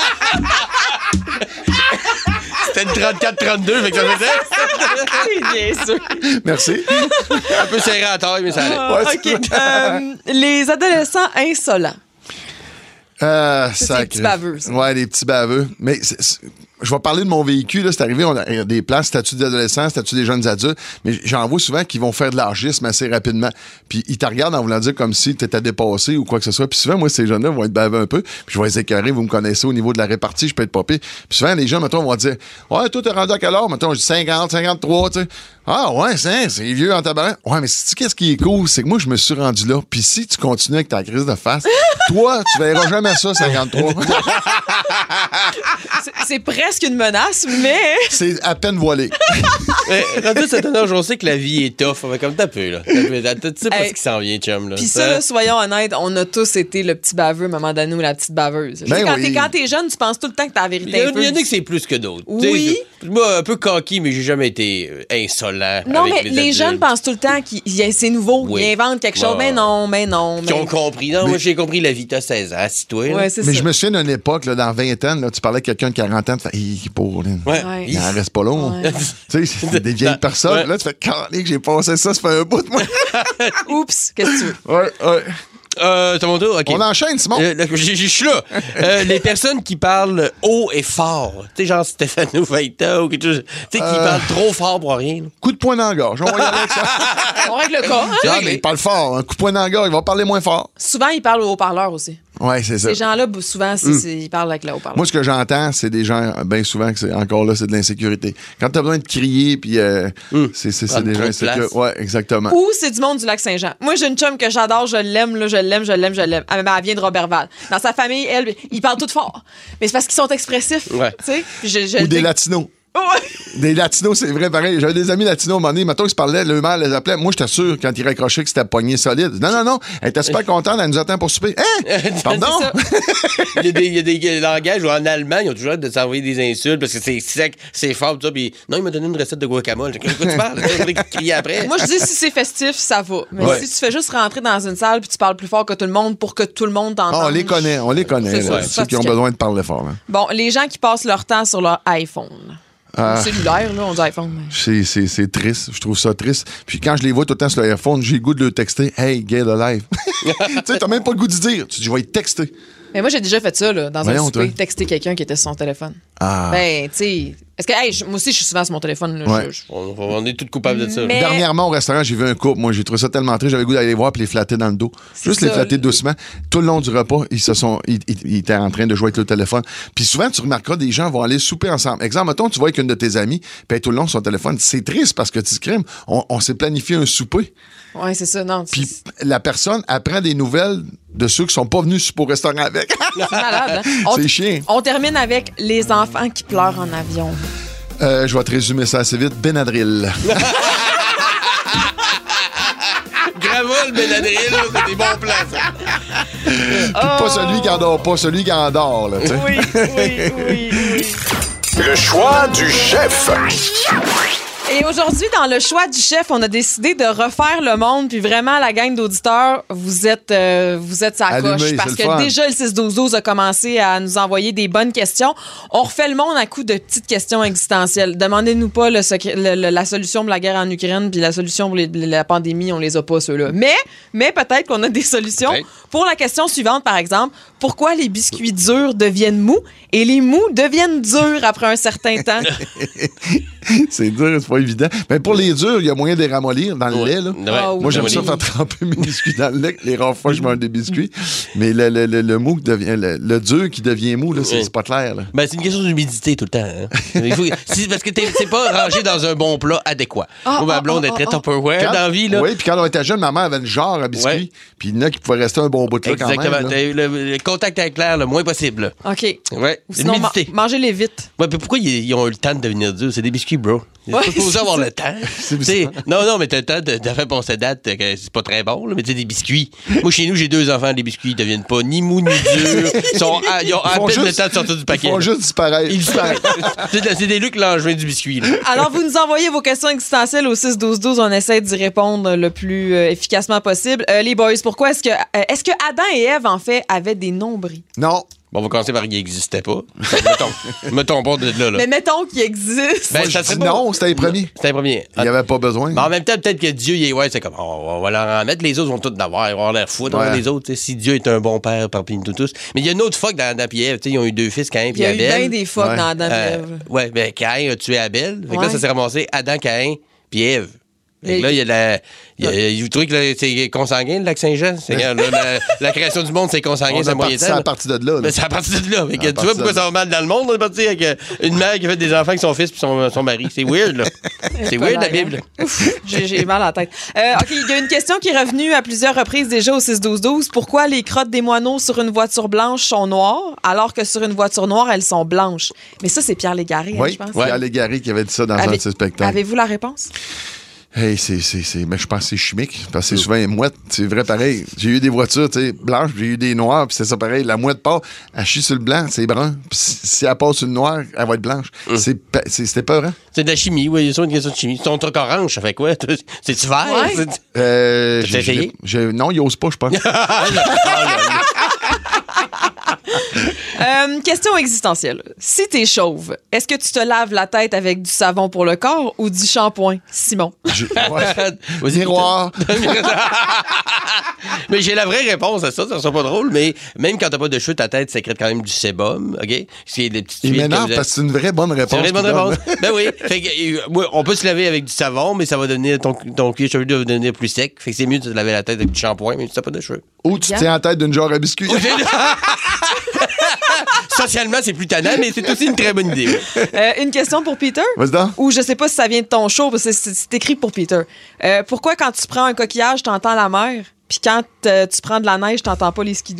C'était une trente-quatre trente-deux, fait que ça faisait Bien sûr. Merci. un peu serré à taille, mais ça allait. Ah, Ouais, OK. Euh, les adolescents insolents. Euh, Ça, c'est sacré. les petits baveux, ça. Ouais, les petits baveux. Mais c'est- c'est- je vais parler de mon véhicule. Là, c'est arrivé, on a des places, statut d'adolescent, statut des jeunes adultes. Mais j'en vois souvent qui vont faire de l'argisme assez rapidement. Puis ils te regardent en voulant dire comme si tu étais dépassé ou quoi que ce soit. Puis souvent, moi, ces jeunes-là vont être baveux un peu. Puis je vais les écœurer. Vous me connaissez au niveau de la répartie, je peux être popé. Puis souvent, les gens, mettons, vont dire ouais, toi, t'es rendu à quelle heure? Mettons, je dis cinquante, cinquante-trois, tu sais. Ah, ouais, c'est, c'est vieux en tabac. Ouais, mais sais-tu qu'est-ce qui est cool? C'est que moi, je me suis rendu là. Puis si tu continues avec ta crise de face, toi, tu verras jamais ça, cinquante-trois. C'est- C'est presque une menace, mais. C'est à peine voilé. Mais, rendu à cet âge, on sait que la vie est tough. Fait comme t'as peu, là. T'as peu, t'as- Tu sais pas Hey. ce qui s'en vient, chum, là. Puis ça, là, soyons honnêtes, on a tous été le petit baveux à un moment donné ou la petite baveuse. Tu sais, Ben quand oui. t'es- quand t'es jeune, tu penses tout le temps que t'as la Il y, vérité. en- un peu. il y en a que c'est plus que d'autres. Oui. Tu sais, moi, un peu coquille, mais j'ai jamais été euh, insolent. Non, avec mais mes les adultes. jeunes pensent tout le temps que c'est nouveau, Oui. ils inventent quelque chose. Ouais. Mais non, mais non. Qui mais- ont compris. Non, moi, j'ai compris la vie, t'as seize ans, si toi. là. Ouais, c'est Mais ça. je me souviens d'une époque, là, dans vingt ans, là, tu parlais à quelqu'un de quarante ans, tu fais, hi, pauvre, là. Ouais. Ouais. Il en reste pas long. Ouais. Tu sais, c'est des vieilles Ouais. personnes. Là, tu fais, calé que j'ai passé ça, ça fait un bout de moi. Oups, qu'est-ce que tu veux? Ouais, ouais. Euh, t'as mon tour? OK. On enchaîne, Simon. Euh, là, j'ai- Je suis là. Euh, les personnes qui parlent haut et fort. Tu sais, genre Stéphano Veita ou quelque chose. Tu sais, qui Euh. parlent trop fort pour rien. là. Coup de poing dans la gorge. On va y aller avec ça. On règle le cas. hein? C'est Ah, réglé. mais il parle fort. Un coup de poing dans la gorge, il va parler moins fort. Souvent, ils parlent au haut-parleur aussi. Ouais, c'est ça. Ces gens-là, souvent, c'est, Mm. c'est- ils parlent avec le haut-parleur. Moi, ce que j'entends, c'est des gens, bien souvent, que c'est encore là, c'est de l'insécurité. Quand t'as besoin de crier, puis euh, Mm. c'est, c'est, c'est Prendre des trop gens de place. insécures. Ouais, exactement. Ou c'est du monde du Lac-Saint-Jean. Moi, j'ai une chum que j'adore, je l'aime, là, je l'aime, je l'aime, je l'aime. Elle, elle vient de Robertval. Dans sa famille, elle, ils parlent tout fort. Mais c'est parce qu'ils sont expressifs. Ouais. Tu sais? Puis je- je- Ou des latinos. Ouais. Des latinos, c'est vrai, pareil. J'avais des amis latinos, à un moment donné, mettons qu'ils se parlaient, le maire les appelait. Moi, j'étais sûr, quand ils raccrochaient, que c'était poigné solide. Non, non, non. Elle était super contente, elle nous attend pour souper. Hein? Pardon? C'est ça. Il y a des, il y a des langages où en allemand, ils ont toujours hâte de s'envoyer des insultes parce que c'est sec, c'est fort, tout ça. Puis non, il m'a donné une recette de guacamole. J'ai dit, de quoi tu parles? Je voulais crier après. Moi, je dis, si c'est festif, ça va. Mais Ouais. si tu fais juste rentrer dans une salle puis tu parles plus fort que tout le monde pour que tout le monde t'entende. Ah, on les connaît, on les connaît, C'est là, ça, ceux qui ont parce que- besoin de parler fort. Là. Bon, les gens qui passent leur temps sur leur iPhone. Ah. Cellulaire, là, on dit iPhone. mais- C'est, c'est, c'est triste, je trouve ça triste. Puis quand je les vois tout le temps sur le iPhone, j'ai le goût de leur texter « Hey, get alive ». Tu sais, t'as même pas le goût de dire. Tu dis « Je vais te texter Mais moi, j'ai déjà fait ça, là, dans Voyons, un souper, toi. texter quelqu'un qui était sur son téléphone. ». Ah. Ben, tu sais. Parce que, hey, je- moi aussi, je suis souvent sur mon téléphone. Là, Ouais. je- je- On, on est tous coupables de ça. Mais- Dernièrement, au restaurant, j'ai vu un couple. Moi, j'ai trouvé ça tellement triste. J'avais le goût d'aller les voir puis les flatter dans le dos. C'est Juste les ça. flatter doucement. Tout le long du repas, ils se sont, ils, ils- ils étaient en train de jouer avec le téléphone. Puis souvent, tu remarqueras, des gens vont aller souper ensemble. Exemple, mettons, tu vois avec une de tes amies, puis elle est tout le long sur son téléphone. C'est triste parce que tu crimes. On, on s'est planifié un souper. Ouais, c'est ça. Non, c'est Puis la personne apprend des nouvelles de ceux qui sont pas venus souper au restaurant avec. c'est malade. hein. On, C'est chiant. on termine avec les enfants qui pleurent en avion. Euh, je vais te résumer ça assez vite. Benadryl. Gravol, Benadryl, là, c'est des bons plans, ça. Puis pas celui qui endort pas, celui qui endort, là, tu sais. Oui, oui, oui, oui. Le choix du chef. Et aujourd'hui, dans le choix du chef, on a décidé de refaire le monde. Puis vraiment, la gang d'auditeurs, vous êtes, euh, vous êtes sa Allumés, coche. c'est Parce le que fun. déjà, le six douze douze a commencé à nous envoyer des bonnes questions. On refait le monde à coup de petites questions existentielles. Demandez-nous pas le secret- le- le- la solution pour la guerre en Ukraine puis la solution pour les- la pandémie, on les a pas, ceux-là. Mais, mais peut-être qu'on a des solutions. Peut-être. Pour la question suivante, par exemple, pourquoi les biscuits durs deviennent mous et les mous deviennent durs après un certain temps? C'est dur, c'est pas évident. Mais pour les durs, il y a moyen de les ramollir dans le Ouais. lait, là. Ouais. Ah oui. Moi, j'aime Oui. ça faire tremper mes biscuits dans le lait. Les rares fois, je mange des biscuits. Mais le, le, le, le mou qui devient, le, le dur qui devient mou, là, c'est, Oui. c'est pas clair, là. Ben, c'est une question d'humidité tout le temps. Hein. Il faut- c'est parce que t'es, c'est pas rangé dans un bon plat adéquat. Ah, Moi, ma ah, blonde ah, est très ah, Tupperware Quand- dans la vie, là. Oui, puis quand on était jeune, ma mère avait une genre à biscuits. Ouais. Puis il y en a qui pouvaient rester un bon bout de là quand même. Exactement. là. T'as eu Le, le contact avec l'air le moins possible. là. OK. Ouais. Ou sinon, ma- L'humidité. mangez-les vite. Ouais, puis pourquoi ils, ils ont eu le temps de devenir durs? C'est des biscuits, bro. Ils sont Ouais, supposés c'est avoir ça. le temps. C'est Tu sais, bizarre. non, non, mais t'as le temps de, de faire passer date, euh, que c'est pas très bon, là, mais tu sais, des biscuits. Moi, chez nous, j'ai deux enfants, les biscuits, ils deviennent pas ni mous ni durs. Ils, sont à- ils ont à Ils font peine le juste- temps de sortir du paquet. Ils font là. juste disparaître. Ils disparaissent. c'est, de- c'est des Luc Langevin du biscuit. Là. Alors, vous nous envoyez vos questions existentielles au six douze douze. On essaie d'y répondre le plus euh, efficacement possible. Euh, les boys, pourquoi est-ce que, euh, est-ce que Adam et Ève, en fait, avaient des nombris? Non. Bon, on va commencer par qu'il n'existait pas. mettons, mettons pas de là. là. Mais mettons qu'ils existent. Ben, Moi, ça je serait dis pas- non, c'était les premiers. C'était le premier. Il n'y avait pas besoin. Mais en même temps, peut-être que Dieu, il est, ouais, c'est comme, oh, on va leur en mettre, les autres vont tous en avoir, ils vont avoir l'air fou dans Ouais. les autres, tu sais, si Dieu est un bon père parmi nous tous. Mais il y a une autre fois que dans Adam et Ève, tu sais, ils ont eu deux fils, Caïn Il y et a eu Abel. bien des fucks Ouais. dans Adam et Euh, Ève. ouais, ben Caïn a tué Abel. Fait que Ouais. là, ça s'est ramassé Adam, Caïn, puis Ève. Fait que Mais- là, il y a la. il y a- Vous trouvez que là, c'est consanguin, le lac Saint-Jean? C'est, là, la, la création du monde, c'est consanguin, On c'est a un moyen parti temps. à là. partir de là. là. Ben, c'est à partir de là. Fait que À tu vois partir pourquoi de ça va mal dans le monde? On est parti avec euh, une mère qui a fait des enfants avec son fils puis son, son mari. C'est weird, là. C'est weird, la Bible. Ouf, j'ai, j'ai mal à la tête. Euh, OK, il y a une question qui est revenue à plusieurs reprises déjà au six douze douze. Pourquoi les crottes des moineaux sur une voiture blanche sont noires alors que sur une voiture noire, elles sont blanches? Mais ça, c'est Pierre Légaré, hein, Oui, je pense. c'est Pierre Légaré qui avait dit ça dans un Avez- de ses spectacles. Avez-vous la réponse? Hey, c'est, c'est, c'est, mais je pense que c'est chimique. Parce que c'est souvent une mouette. C'est vrai pareil. J'ai eu des voitures, tu sais, blanches, j'ai eu des noires, puis c'est ça pareil. La mouette part, elle chie sur le blanc, c'est brun. Puis si, si elle passe sur le noir, elle va être blanche. C'est, pa- c'est, c'était peur, hein? C'est de la chimie, oui. C'est une question de chimie. Ton truc orange, ça fait quoi? C'est-tu vert? Ouais. C'est- Euh, T'as j'ai- essayé? j'ai- non, il ose pas, je pense. Euh, question existentielle. Si t'es chauve, est-ce que tu te laves la tête avec du savon pour le corps ou du shampoing? Simon. Je- ouais. Vas-y, Miroir. Mais j'ai la vraie réponse à ça, ça sera pas drôle, mais même quand t'as pas de cheveux, ta tête sécrète quand même du sébum, OK? C'est des petites Il huiles que m'énerve vous avez- parce que c'est une vraie bonne réponse. C'est une vraie bonne qu'il donne. réponse. Ben oui. Fait que, euh, ouais, on peut se laver avec du savon, mais ça va devenir ton, ton cuir chevelu va devenir plus sec. Fait que c'est mieux de se laver la tête avec du shampoing, mais tu n'as pas de cheveux. Ou tu Yeah. tiens en tête d'une genre à biscuits. Socialement, c'est plus tannant, mais c'est aussi une très bonne idée. Euh, une question pour Peter? Vas-y donc. Ou je sais pas si ça vient de ton show, parce que c'est, c'est écrit pour Peter. Euh, pourquoi quand tu prends un coquillage, t'entends la mer, puis quand euh, tu prends de la neige, t'entends pas les skidoo?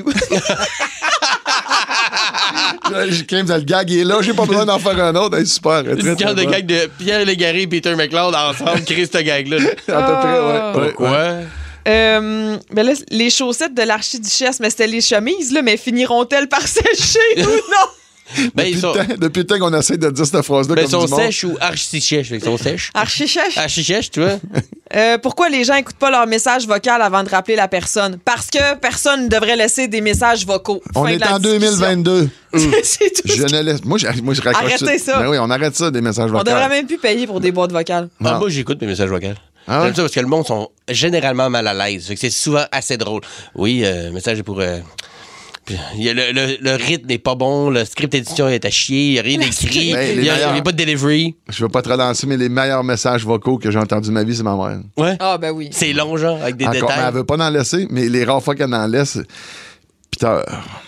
Je clame, le gag il est là, j'ai pas besoin d'en faire un autre. Hey, super. Très, Une très carte de bon. gag de Pierre Légaré et Peter McLeod ensemble créent ce gag-là. À peu près, ouais. ouais. Pourquoi? ouais. Euh, ben là, les chaussettes de l'archiduchesse, mais c'était les chemises, là, mais finiront-elles par sécher ou non? Ben, Depuis ils sont, le temps- depuis le temps qu'on essaie de dire cette phrase-là ben, comme ils sont du monde. sèches ou archi-sèches. Ils sont sèches. Archichèche. Archi-sèches, tu vois? Euh, pourquoi les gens écoutent pas leur message vocal avant de rappeler la personne? Parce que personne ne devrait laisser des messages vocaux. On Fin est de la en deux mille vingt-deux. discussion. C'est tout. Je ne laisse. Moi, je, moi, je raccroche Arrêtez ça. Ben oui, on arrête ça, des messages On vocaux. devrait même plus payer pour des boîtes vocales. Ah, Non. moi, j'écoute mes messages vocaux. Ah ouais? J'aime ça parce que le monde sont généralement mal à l'aise. Fait que c'est souvent assez drôle. Oui, euh, message est pour... euh, puis, il y a le, le, le rythme n'est pas bon, le script édition est à chier, il n'y a rien d'écrit, Ben, il les n'y a, meilleurs. il y a pas de delivery. Je veux pas te relancer, mais les meilleurs messages vocaux que j'ai entendus de ma vie, c'est ma mère. Ouais. Ah, ben oui. C'est long, genre, avec des Encore, mais détails. elle veut pas en laisser, mais les rares fois qu'elle en laisse, Peter,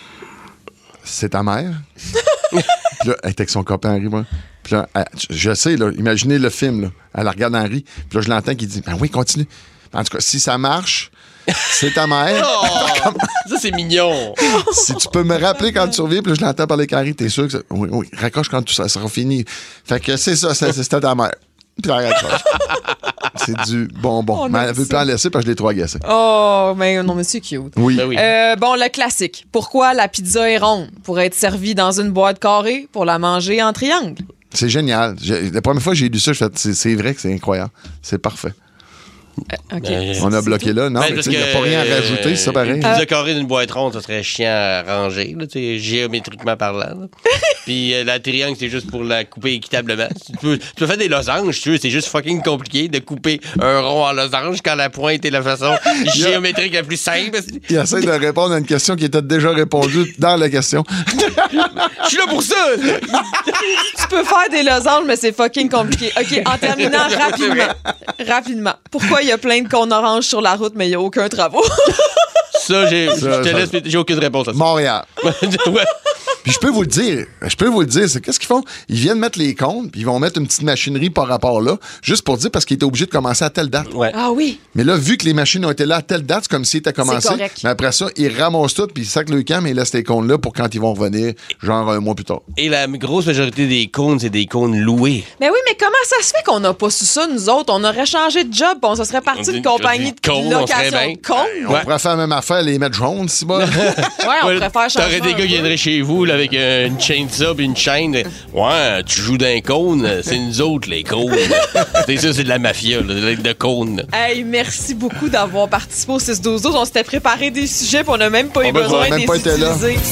c'est ta mère. Puis là, elle était avec son copain Henri, moi. Puis là, elle- je sais, là, imaginez le film, là. Elle la regarde Henri, puis là, je l'entends qui dit, ben oui, continue. En tout cas, si ça marche, c'est ta mère. Oh, ça, c'est mignon. Si tu peux me rappeler quand tu reviens, puis là, je l'entends parler avec Henri, t'es sûr que ça... Oui, oui, raccroche quand tout ça sera fini. Fait que c'est ça, c'est- c'était ta mère. Puis elle raccroche. C'est du bonbon. On Mais aime elle veut ça. pas en laisser parce que je l'ai trop agacé. Oh, mais non, mais c'est cute. Oui. Ben oui. Euh, bon, le classique. Pourquoi la pizza est ronde? Pour être servie dans une boîte carrée, pour la manger en triangle. C'est génial. J'ai- La première fois que j'ai lu ça, je fais, c'est, c'est vrai que c'est incroyable. C'est parfait. OK. Ben, On a bloqué là. Non, Ben, mais parce tu sais, il n'y a que, pas rien à rajouter, c'est ça pareil. Une pizza carrée d'une boîte ronde, ça serait chiant à ranger, là, tu sais, géométriquement parlant. là. Puis euh, la triangle, c'est juste pour la couper équitablement. Tu peux, tu peux faire des losanges, tu veux, c'est juste fucking compliqué de couper un rond en losange quand la pointe est la façon géométrique la plus simple. Il essaie de répondre à une question qui était déjà répondue dans la question. Je suis là pour ça! Tu peux faire des losanges, mais c'est fucking compliqué. OK, en terminant rapidement. Rapidement. Pourquoi il y a plein de cônes oranges sur la route, mais il n'y a aucun travaux? Ça, j'ai, je Ça, te ça- laisse, j'ai aucune réponse à ça. Montréal. Ouais. Puis je peux vous le dire, je peux vous le dire, c'est qu'est-ce qu'ils font? Ils viennent mettre les comptes, puis ils vont mettre une petite machinerie par rapport là, juste pour dire parce qu'ils étaient obligés de commencer à telle date. Ouais. Ah oui. Mais là, vu que les machines ont été là à telle date, c'est comme s'ils étaient commencés. C'est correct. Mais après ça, ils ramassent tout, puis ils sacent le camp, mais ils laissent les comptes là pour quand ils vont revenir, genre un mois plus tard. Et la grosse majorité des cônes, c'est des cônes loués. Mais oui, mais comment ça se fait qu'on n'a pas su ça, nous autres? On aurait changé de job, on se serait parti On dit- d'une compagnie on dit de cône, on serait location bien. de cônes. On Ouais. pourrait faire la même affaire, les mettre jaunes, si bas. Ouais, on Ouais, préfère changer. T'aurais des gars qui viendraient chez vous là, avec euh, une chaîne de ça puis une chaîne. Ouais, tu joues d'un cône, c'est nous autres les cônes. C'est ça, c'est de la mafia, là, de, de cônes. Hey, merci beaucoup d'avoir participé au six douze douze. On s'était préparé des sujets, puis on n'a même pas eu On a besoin de même les pas été là. utiliser.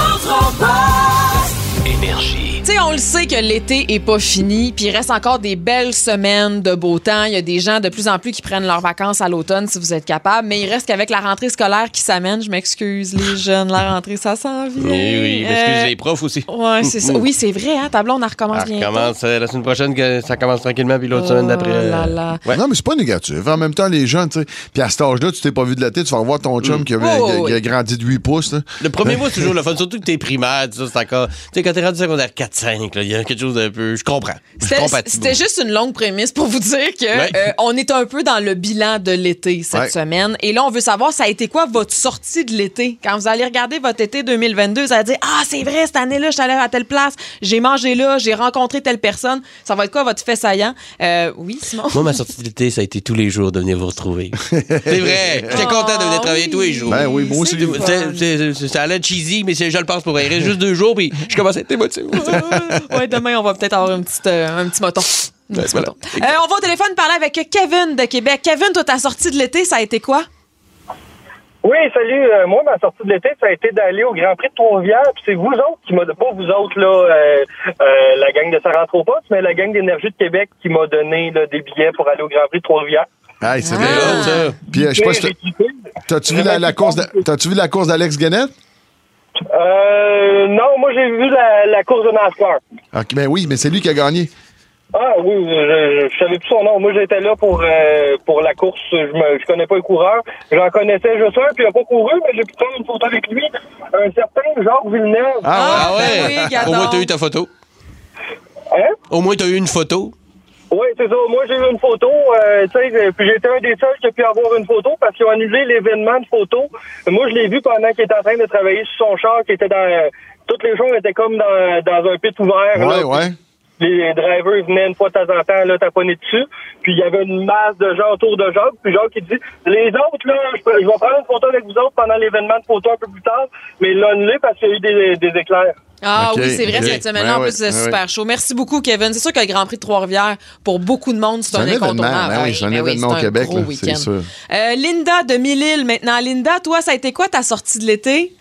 Énergie. Tu sais, on le sait que l'été est pas fini, puis il reste encore des belles semaines de beau temps. Il y a des gens de plus en plus qui prennent leurs vacances à l'automne, si vous êtes capable. Mais il reste qu'avec la rentrée scolaire qui s'amène, je m'excuse, les jeunes, la rentrée, ça s'en vient. Oui, oui, mais excuse Euh, les profs aussi. Ouais, c'est ça. Oui, c'est vrai, hein, tableau, on en recommence Ça bientôt. recommence euh, la semaine prochaine, que ça commence tranquillement, puis l'autre semaine d'après. Oh euh, là là. Ouais. Non, mais c'est pas négatif. En même temps, les jeunes, tu sais. Puis à cet âge-là, tu t'es pas vu de l'été, tu vas revoir ton chum qui, a, Oh, oh, qui a- qui a oui. grandi de huit pouces. Là. Le premier mois, c'est toujours le fun, surtout que t'es primaire, tu sais, c'est encore. Tu sais, quand t'es rendu secondaire quatre cinq, là, il y a quelque chose d'un peu. Je comprends. Je C'était- compatis C'était beaucoup. juste une longue prémisse pour vous dire que Ouais. euh, on est un peu dans le bilan de l'été cette Ouais. semaine. Et là, on veut savoir, ça a été quoi votre sortie de l'été? Quand vous allez regarder votre été deux mille vingt-deux, vous allez dire, ah, c'est vrai, cette année-là, je suis allée à telle place, j'ai mangé là, j'ai rencontré telle personne. Ça va être quoi votre fait saillant? Euh, oui, Simon? Moi, ma sortie d'été, ça a été tous les jours de venir vous retrouver. C'est vrai. J'étais content de venir Ah, travailler oui. tous les jours. Ben oui, moi aussi. C'est le fun. C'est- c'est- c'est- Ça allait être cheesy, mais c'est- je le pense pour vrai. Il reste juste deux jours, puis je commence à être émotif. Ouais, demain, on va peut-être avoir un petit, euh, un petit moton. Un Ouais, petit voilà. moton. Euh, on va au téléphone parler avec Kevin de Québec. Kevin, toi, ta sortie de l'été, ça a été quoi? Oui, salut. Euh, moi, ma sortie de l'été, ça a été d'aller au Grand Prix de Trois-Rivières. Puis c'est vous autres qui m'a... Pas vous autres, là, euh, euh, la gang de Saranthropos, mais la gang d'Énergie de Québec qui m'a donné là, des billets pour aller au Grand Prix de Trois-Rivières. Hey, c'est Ah. bien drôle, ça. Puis, euh, je sais pas si t'as- t'as-tu vu la, la course de- t'as-tu vu la course d'Alex Guenette? Euh, non, moi, j'ai vu la, la course de NASCAR. Ok, ben oui, mais c'est lui qui a gagné. Ah oui, je, je savais plus son nom. Moi, j'étais là pour euh, pour la course. Je me, je connais pas le coureur. J'en connaissais juste un, puis il a pas couru, mais j'ai pu prendre une photo avec lui. Un certain Jacques Villeneuve. Ah, Ah ouais? ben oui, Au moins, gadon. t'as eu ta photo. Hein? Au moins, t'as eu une photo. Oui, c'est ça. Moi, j'ai eu une photo. Euh, tu sais, puis j'étais un des seuls qui a pu avoir une photo parce qu'ils ont annulé l'événement de photo. Moi, je l'ai vu pendant qu'il était en train de travailler sur son char, qui était dans... Euh, toutes les jours étaient comme dans, dans un pit ouvert. Ouais, là. ouais. Les drivers venaient une fois de temps en temps là, taponner dessus. Puis il y avait une masse de gens autour de Jacques. Puis Jacques, il dit, les autres, là, je, peux- je vais prendre une photo avec vous autres pendant l'événement de photo un peu plus tard. Mais il l'a annulé parce qu'il y a eu des, des éclairs. Ah Ok, oui, c'est vrai, ok. cette semaine-là, Ouais, en ouais, plus, c'est ouais, super ouais. chaud. Merci beaucoup, Kevin. C'est sûr que le Grand Prix de Trois-Rivières, pour beaucoup de monde, c'est C'est un, un événement, incontournable. ben oui, c'est un événement au c'est Québec, gros là, week-end. c'est sûr. Euh, Linda de Mille-Îles, maintenant. Linda, toi, ça a été quoi ta sortie de l'été?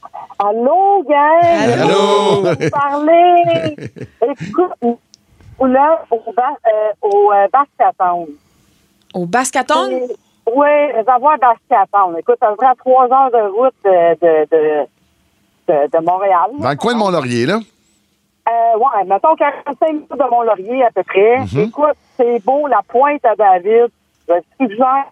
Allô, gang! Allô? Vous parlez! Écoute, ou là, au, bas, euh, au euh, Bascaton. Au Bascaton? Oui, réservoir Bascaton. Écoute, ça devrait à trois heures de route de, de, de, de, de Montréal. Dans le coin de Mont-Laurier, là. Euh, ouais, mettons quarante-cinq minutes de Mont-Laurier à peu près. Mhm. Écoute, c'est beau, la pointe à David. Je te suggère.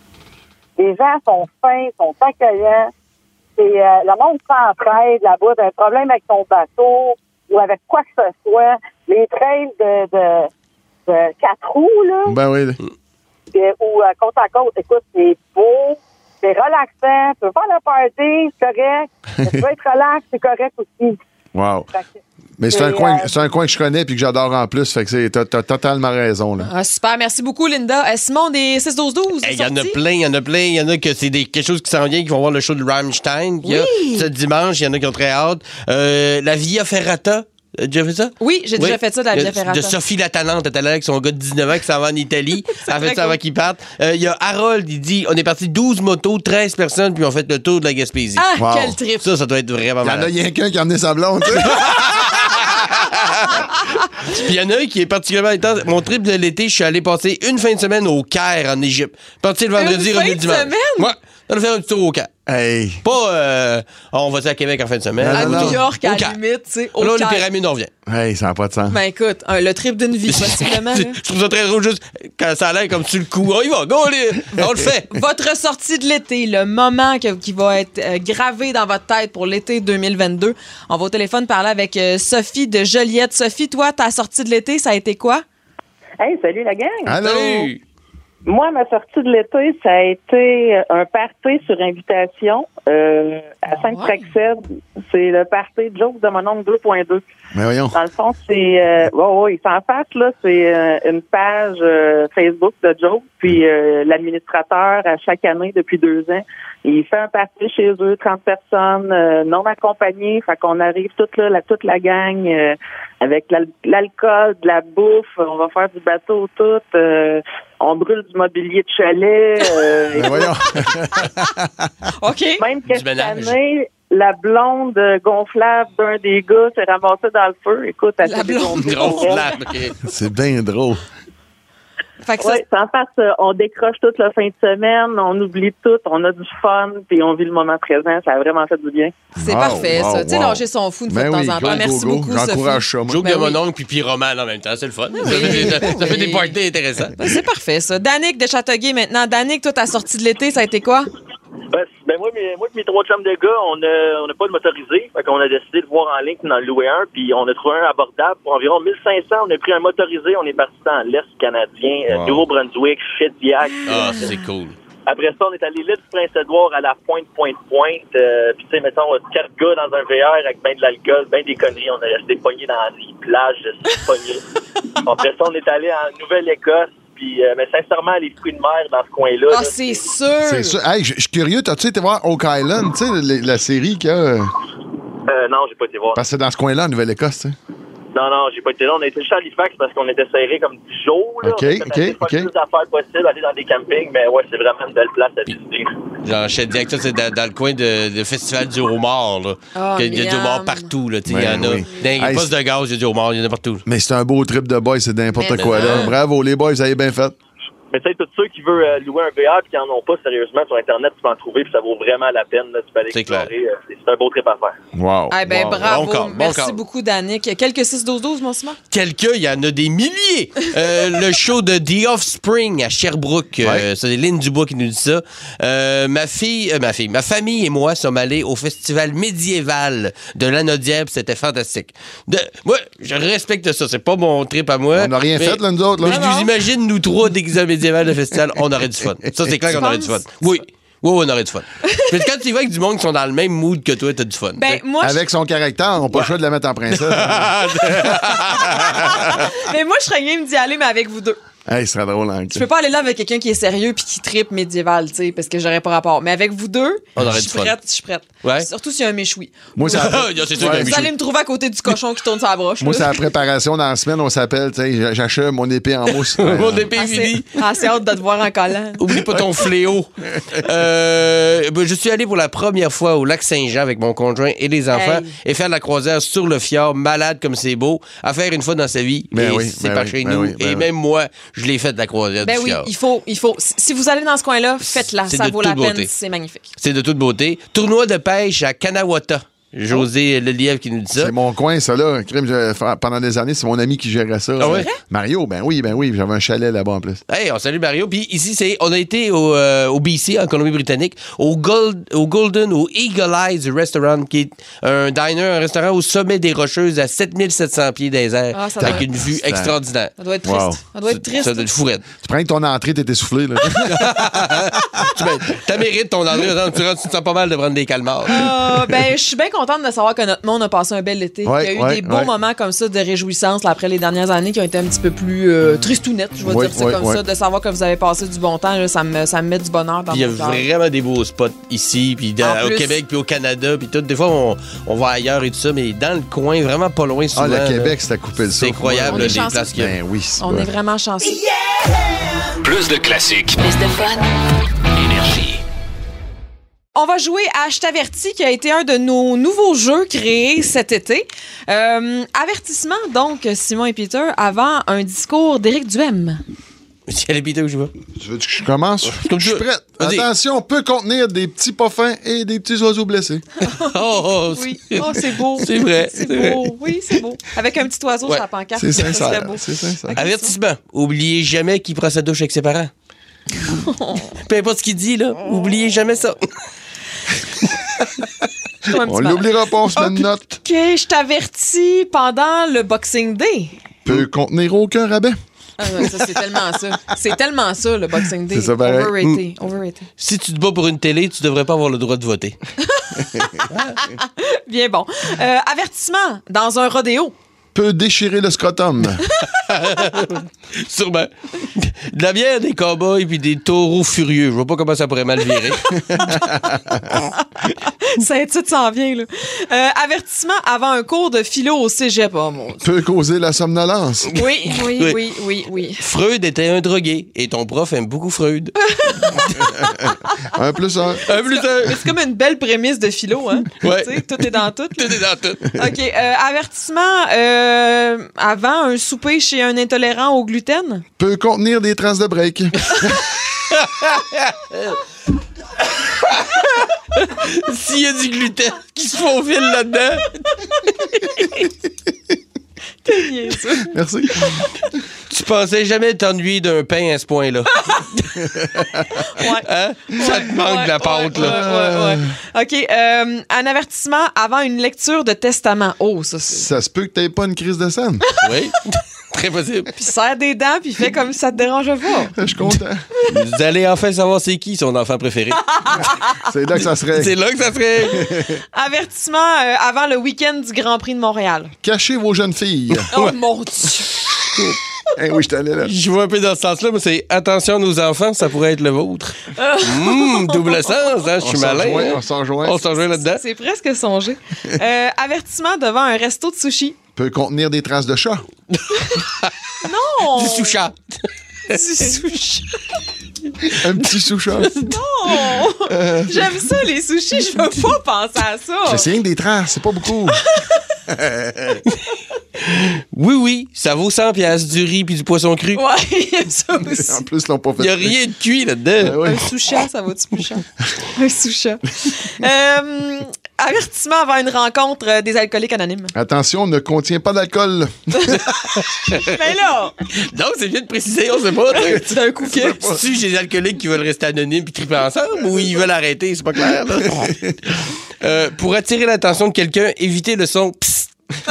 Les gens sont fins, sont accueillants. Et euh, le monde s'entraide là-bas d'un problème avec ton bateau ou avec quoi que ce soit. Les trails de, de, de quatre roues, là, Ben oui. et- ou euh, côte à côte, écoute, c'est beau, c'est relaxant. Tu peux faire la party, c'est correct. Mais tu peux être relax, c'est correct aussi. Wow. Fait que- Mais c'est un, Et, coin, euh, c'est un coin que je connais puis que j'adore en plus. Fait que c'est- t'as, t'as totalement raison, là. Ah, super, merci beaucoup, Linda. Euh, Simon, des six douze douze. Il y en a plein, il y en a plein. Il y en a que c'est des, quelque chose qui s'en vient, qui vont voir le show de Rammstein. qu'il y a Oui. ce dimanche, il y en a qui ont très hâte. Euh, la Via Ferrata. T'as déjà fait ça? Oui, j'ai déjà Oui. fait ça de la De- Via Ferrata. De Sophie la Talente, elle est allée avec son gars de dix-neuf ans qui s'en va en Italie. Elle a très fait ça avant cool. qu'il parte. Euh, Il y a Harold, il dit on est parti douze motos, treize personnes, puis on fait le tour de la Gaspésie. Ah, Wow. quel trip. Ça, ça doit être vraiment Il y en a malade. rien qu'un qui a emmené sa blonde, tu sais. Puis il y en a un qui est particulièrement intense. Mon trip de l'été, je suis allé passer une fin de semaine au Caire, en Égypte. Parti le vendredi, Une revenu fin le de dimanche. semaine? Ouais. On va faire un petit tour au Caire. Hey. Pas, euh, on va à Québec en fin de semaine. Non, À non, New non. York, à Au la Caire. limite, tu sais, au Là, les Caire. pyramides, on revient. Hey, ça n'a pas de sens. Ben écoute, un- le trip d'une vie, possiblement. Je là. trouve ça très drôle, juste quand ça a l'air comme sur le coup. On y va, go, on, on le fait. Votre sortie de l'été, le moment que- qui va être euh, gravé dans votre tête pour l'été deux mille vingt-deux. On va au téléphone parler avec euh, Sophie de Joliette. Sophie, toi, ta sortie de l'été, ça a été quoi? Hey, salut la gang! Allô? Salut. Moi, ma sortie de l'été, ça a été un party sur invitation euh, à Sainte-Praxède. C'est le party de Joke de mon oncle deux point deux. Mais voyons. Dans le fond, c'est... Euh, ouais, ouais, en face, là, c'est euh, une page euh, Facebook de Joke. Puis euh, l'administrateur, à chaque année, depuis deux ans, il fait un party chez eux, trente personnes, euh, non accompagnées. Fait qu'on arrive toute, là, la, toute la gang euh, avec l'al- l'alcool, de la bouffe. On va faire du bateau tout. Euh, on brûle du mobilier de chalet. Euh, Mais voyons. OK. même que Du cette ménage. année, la blonde euh, gonflable d'un des gars s'est ramassée dans le feu. Écoute, elle La s'est blonde dégonflée. Gros flamme, OK. C'est bien drôle. Fait que ça, Oui, en face, euh, on décroche toute la fin de semaine, on oublie tout, on a du fun, puis on vit le moment présent. Ça a vraiment fait du bien. c'est Wow, parfait, wow, ça. Tu sais, wow. lâcher son fou une fois Ben de oui, temps en go, temps. go, Merci go. beaucoup, J'encourage Sophie. ça, moi. Joke Ben de oui. mon oncle, puis pyromane en même temps. C'est le fun. Ça, oui. fait des, ça, ça fait des Oui. parties intéressants. Ben, c'est parfait, ça. Danick de Châteauguay, maintenant. Danick, toi, ta sortie de l'été, ça a été quoi? Ben, ben moi, mes, moi et mes trois chums de gars, on n'a on a pas de motorisé. Fait qu'on a décidé de voir en ligne d'en louer un, puis on a trouvé un abordable pour environ mille cinq cents. On a pris un motorisé, on est parti dans l'Est canadien, euh, Wow. Nouveau-Brunswick, Shediac. Ah, c'est cool. Après ça, on est allé l'île du Prince-Édouard à la pointe, pointe, pointe. Euh, puis tu sais, mettons, quatre gars dans un V R avec ben de l'alcool, ben des conneries. On est resté pognés dans des plages, pognés. Après ça, on est allé en Nouvelle-Écosse. Puis, euh, mais sincèrement, les fruits de mer dans ce coin-là. Ah, là, c'est sûr! C'est sûr. Hey, je je suis curieux. T'as-tu été voir Oak Island, tu sais, la, la série qu'il y a? euh, Euh, non, j'ai pas été voir. Parce que c'est dans ce coin-là, en Nouvelle-Écosse, tu sais. Non, non, j'ai pas été là. On a été juste à Halifax parce qu'on était serrés comme dix jours. Là. OK, on a fait OK, aller faire OK. le plus d'affaires possible, aller dans des campings. Mais ouais, c'est vraiment une belle place à visiter. Genre, je te dis que ça, c'est dans, dans le coin de, de Festival du homard, là. Oh, Il y a du miam. homard partout, là. Il y Ouais, en a. oui. Dans les Hey, postes de gaz, il y a du homard, il y en a partout. Mais c'est un beau trip de boys, c'est n'importe Mais quoi, non. là. Bravo, les boys, vous avez bien fait. Mais tu sais, tous ceux qui veulent euh, louer un V R et qui en ont pas, sérieusement, sur Internet, tu peux en trouver puis ça vaut vraiment la peine. Là. Tu peux aller C'est explorer. Euh, c'est, c'est un beau trip à faire. Wow. Ah ben wow. bravo. Bon corps, bon Merci corps. beaucoup, Danick. Quelques six douze douze, mon Simon? Quelqu'un, il y en a des milliers. Euh, le show de The Offspring à Sherbrooke. Euh, Ouais. c'est Lynn Dubois qui nous dit ça. Euh, ma fille, euh, ma fille, ma famille et moi sommes allés au festival médiéval de l'Anaudière, puis c'était fantastique. De, moi, je respecte ça. C'est pas mon trip à moi. On n'a rien mais- fait, là, nous autres, là. Mais je vous imagine, nous trois déguisés en médiéval de festival, on aurait du fun. Ça, c'est clair Tu qu'on aurait du fun. penses? Oui. Oui, oui, on aurait du fun. Mais quand tu vas avec du monde qui sont dans le même mood que toi, t'as du fun. Ben, moi, je- Avec son caractère, on n'a pas le choix de la mettre en princesse. mais moi, je serais game d'y aller, mais avec vous deux. Hey, ce serait drôle, hein. Je peux pas aller là avec quelqu'un qui est sérieux puis qui tripe médiéval, tu sais, parce que j'aurais pas rapport. Mais avec vous deux, On aurait je du suis fun. prête, je suis prête. Ouais. Surtout s'il y a un méchoui. Moi, c'est la, Ah, c'est sûr Ouais, que Vous Michou- allez me trouver à côté du cochon qui tourne sa broche. moi, là. c'est la préparation dans la semaine, on s'appelle, tu sais, j'achète mon épée en mousse. Mon épée Ah, c'est finie. ah, c'est hâte de te voir en collant. Oublie pas ton fléau. Euh, ben, je suis allé pour la première fois au lac Saint-Jean avec mon conjoint et les enfants Hey. et faire la croisière sur le fjord, malade comme c'est beau, à faire une fois dans sa vie. Ben et oui, c'est ben pas oui, chez ben nous. oui, ben et oui. même moi, je l'ai fait de la croisière Ben du oui, fjord. il faut, il faut. Si si vous allez dans ce coin-là, faites-la. C'est Ça de vaut la toute peine. beauté. C'est magnifique. C'est de toute beauté. Tournoi de pêche à Kanawata. José Lelièvre qui nous dit ça. C'est mon coin, ça, là. Crime, je- pendant des années, c'est mon ami qui gérait ça. Ah ouais? Mario, ben oui, ben oui. J'avais un chalet là-bas en plus. Hey, on salue Mario. Puis ici, c'est, on a été au, euh, au B C, en Colombie-Britannique, au, Gold, au Golden, au Eagle Eyes Restaurant, qui est un diner, un restaurant au sommet des Rocheuses à sept mille sept cents pieds des airs, Ah, ça avec doit une vue C'est- extraordinaire. Ça doit être Wow. triste. Ça doit être triste. Ça doit être fou raide. Tu prends que ton entrée, t'es essoufflé, là. Tu ben, t'as mérite ton entrée. Tu, rentres, tu te sens pas mal de prendre des calmars. Euh, ben, je suis bien contente de savoir que notre monde a passé un bel été. Ouais, Il y a eu ouais, des beaux ouais. moments comme ça de réjouissance là, après les dernières années qui ont été un petit peu plus euh, tristounettes, je vais Ouais, dire ça ouais, comme ouais. ça, de savoir que vous avez passé du bon temps, là, ça, me, ça me met du bonheur dans Puis il y a mon cœur. vraiment des beaux spots ici, puis dans- En au plus. Québec, puis au Canada, puis tout. Des fois, on, on va ailleurs et tout ça, mais dans le coin, vraiment pas loin souvent. Ah, le là. Québec, c'était coupé le C'est souffle. incroyable, On là, est les chanceux. places qu'il y a. Ben oui. c'est On vrai. est vraiment chanceux. Plus de classiques. Plus de fun. Énergie. On va jouer à Je t'avertis, qui a été un de nos nouveaux jeux créés cet été. Euh, avertissement, donc, Simon et Peter, avant un discours d'Éric Duhem. Si elle est Peter où je vais. Tu veux que je commence? Comme Je suis ça. prête. Vas-y. Attention, peut contenir des petits pas fins et des petits oiseaux blessés. Oh, oh, Oui. c'est- Oh, c'est beau. C'est vrai, C'est c'est vrai. beau. Oui, c'est beau. Avec un petit oiseau Ouais. sur la pancarte. C'est ça serait sincère. beau. C'est sincère. Ok. Avertissement. Oubliez jamais qu'il prend sa douche avec ses parents. Peu importe ce qu'il dit, là. Oubliez jamais ça. Je trouve un petit On mal. l'oubliera pas, on se met une note. OK, je t'avertis pendant le Boxing Day. Peut contenir aucun rabais. Ah, ouais, ça, c'est tellement ça. C'est tellement ça, le Boxing Day. C'est ça, pareil. Overrated. Overrated. Si tu te bats pour une télé, tu devrais pas avoir le droit de voter. Bien bon. Euh, avertissement dans un rodéo. Peut déchirer le scrotum. Sûrement. De la bière, des cow-boys puis des taureaux furieux. Je vois pas comment ça pourrait mal virer. Saint-Tite s'en vient, là. Euh, avertissement avant un cours de philo au cégep. Oh, mon Dieu. Peut causer la somnolence. Oui, oui, Oui. oui, oui, oui. Freud était un drogué et ton prof aime beaucoup Freud. Un plus un. Un plus un. Mais c'est comme une belle prémisse de philo, hein? Ouais. Tu sais, tout est dans tout. Tout est dans tout. OK. euh, avertissement euh, avant un souper chez un intolérant au gluten. Peut contenir des traces de break. S'il y a du gluten qui se faufile là-dedans. T'es niaiseux. Merci. Tu pensais jamais t'ennuyer d'un pain à ce point-là. Ouais. Hein? Ça te manque Ouais, de la pâte, ouais, là. ouais, ouais, ouais. OK. euh, un avertissement avant une lecture de testament. Oh, ça, c'est. Ça se peut que t'aies pas une crise de scène. Oui. Très possible. Puis serre des dents, puis fait comme si ça te dérange pas. Je suis content. Vous allez enfin savoir c'est qui son enfant préféré. C'est là que ça serait. C'est là que ça serait. Avertissement euh, avant le week-end du Grand Prix de Montréal. Cachez vos jeunes filles. Oh mon Dieu! Eh oui, je t'allais là. Je vois un peu dans ce sens-là, mais c'est attention à nos enfants, ça pourrait être le vôtre. Mmh, double sens, hein, je suis On s'en malin. rejoint, hein. on s'en rejoint. On s'en rejoint là-dedans. C'est presque songé. Euh, avertissement devant un resto de sushi. Peut contenir des traces de chat. Non! Du sous-chat. Du sous-chat. Un petit sous-chat. Non! Euh, J'aime ça, les sushis. Je veux pas penser à ça. J'essaie rien que des traces, c'est pas beaucoup. Oui, oui, ça vaut cent piastres du riz puis du poisson cru. Ouais, ça aussi. En plus, ils l'ont pas fait. Il n'y a rien de cuit là-dedans. Ah ouais. Un sous-chat, ça vaut-tu plus cher? Un sous-chat. Euh, avertissement avant une rencontre euh, des alcooliques anonymes. Attention, ne contient pas d'alcool. Mais là, Donc, c'est bien de préciser, on sait pas. d'un coup que... C'est-tu j'ai des alcooliques qui veulent rester anonymes puis triper ensemble ou ils veulent arrêter? C'est pas clair, là. Euh, pour attirer l'attention de quelqu'un, évitez le son psst.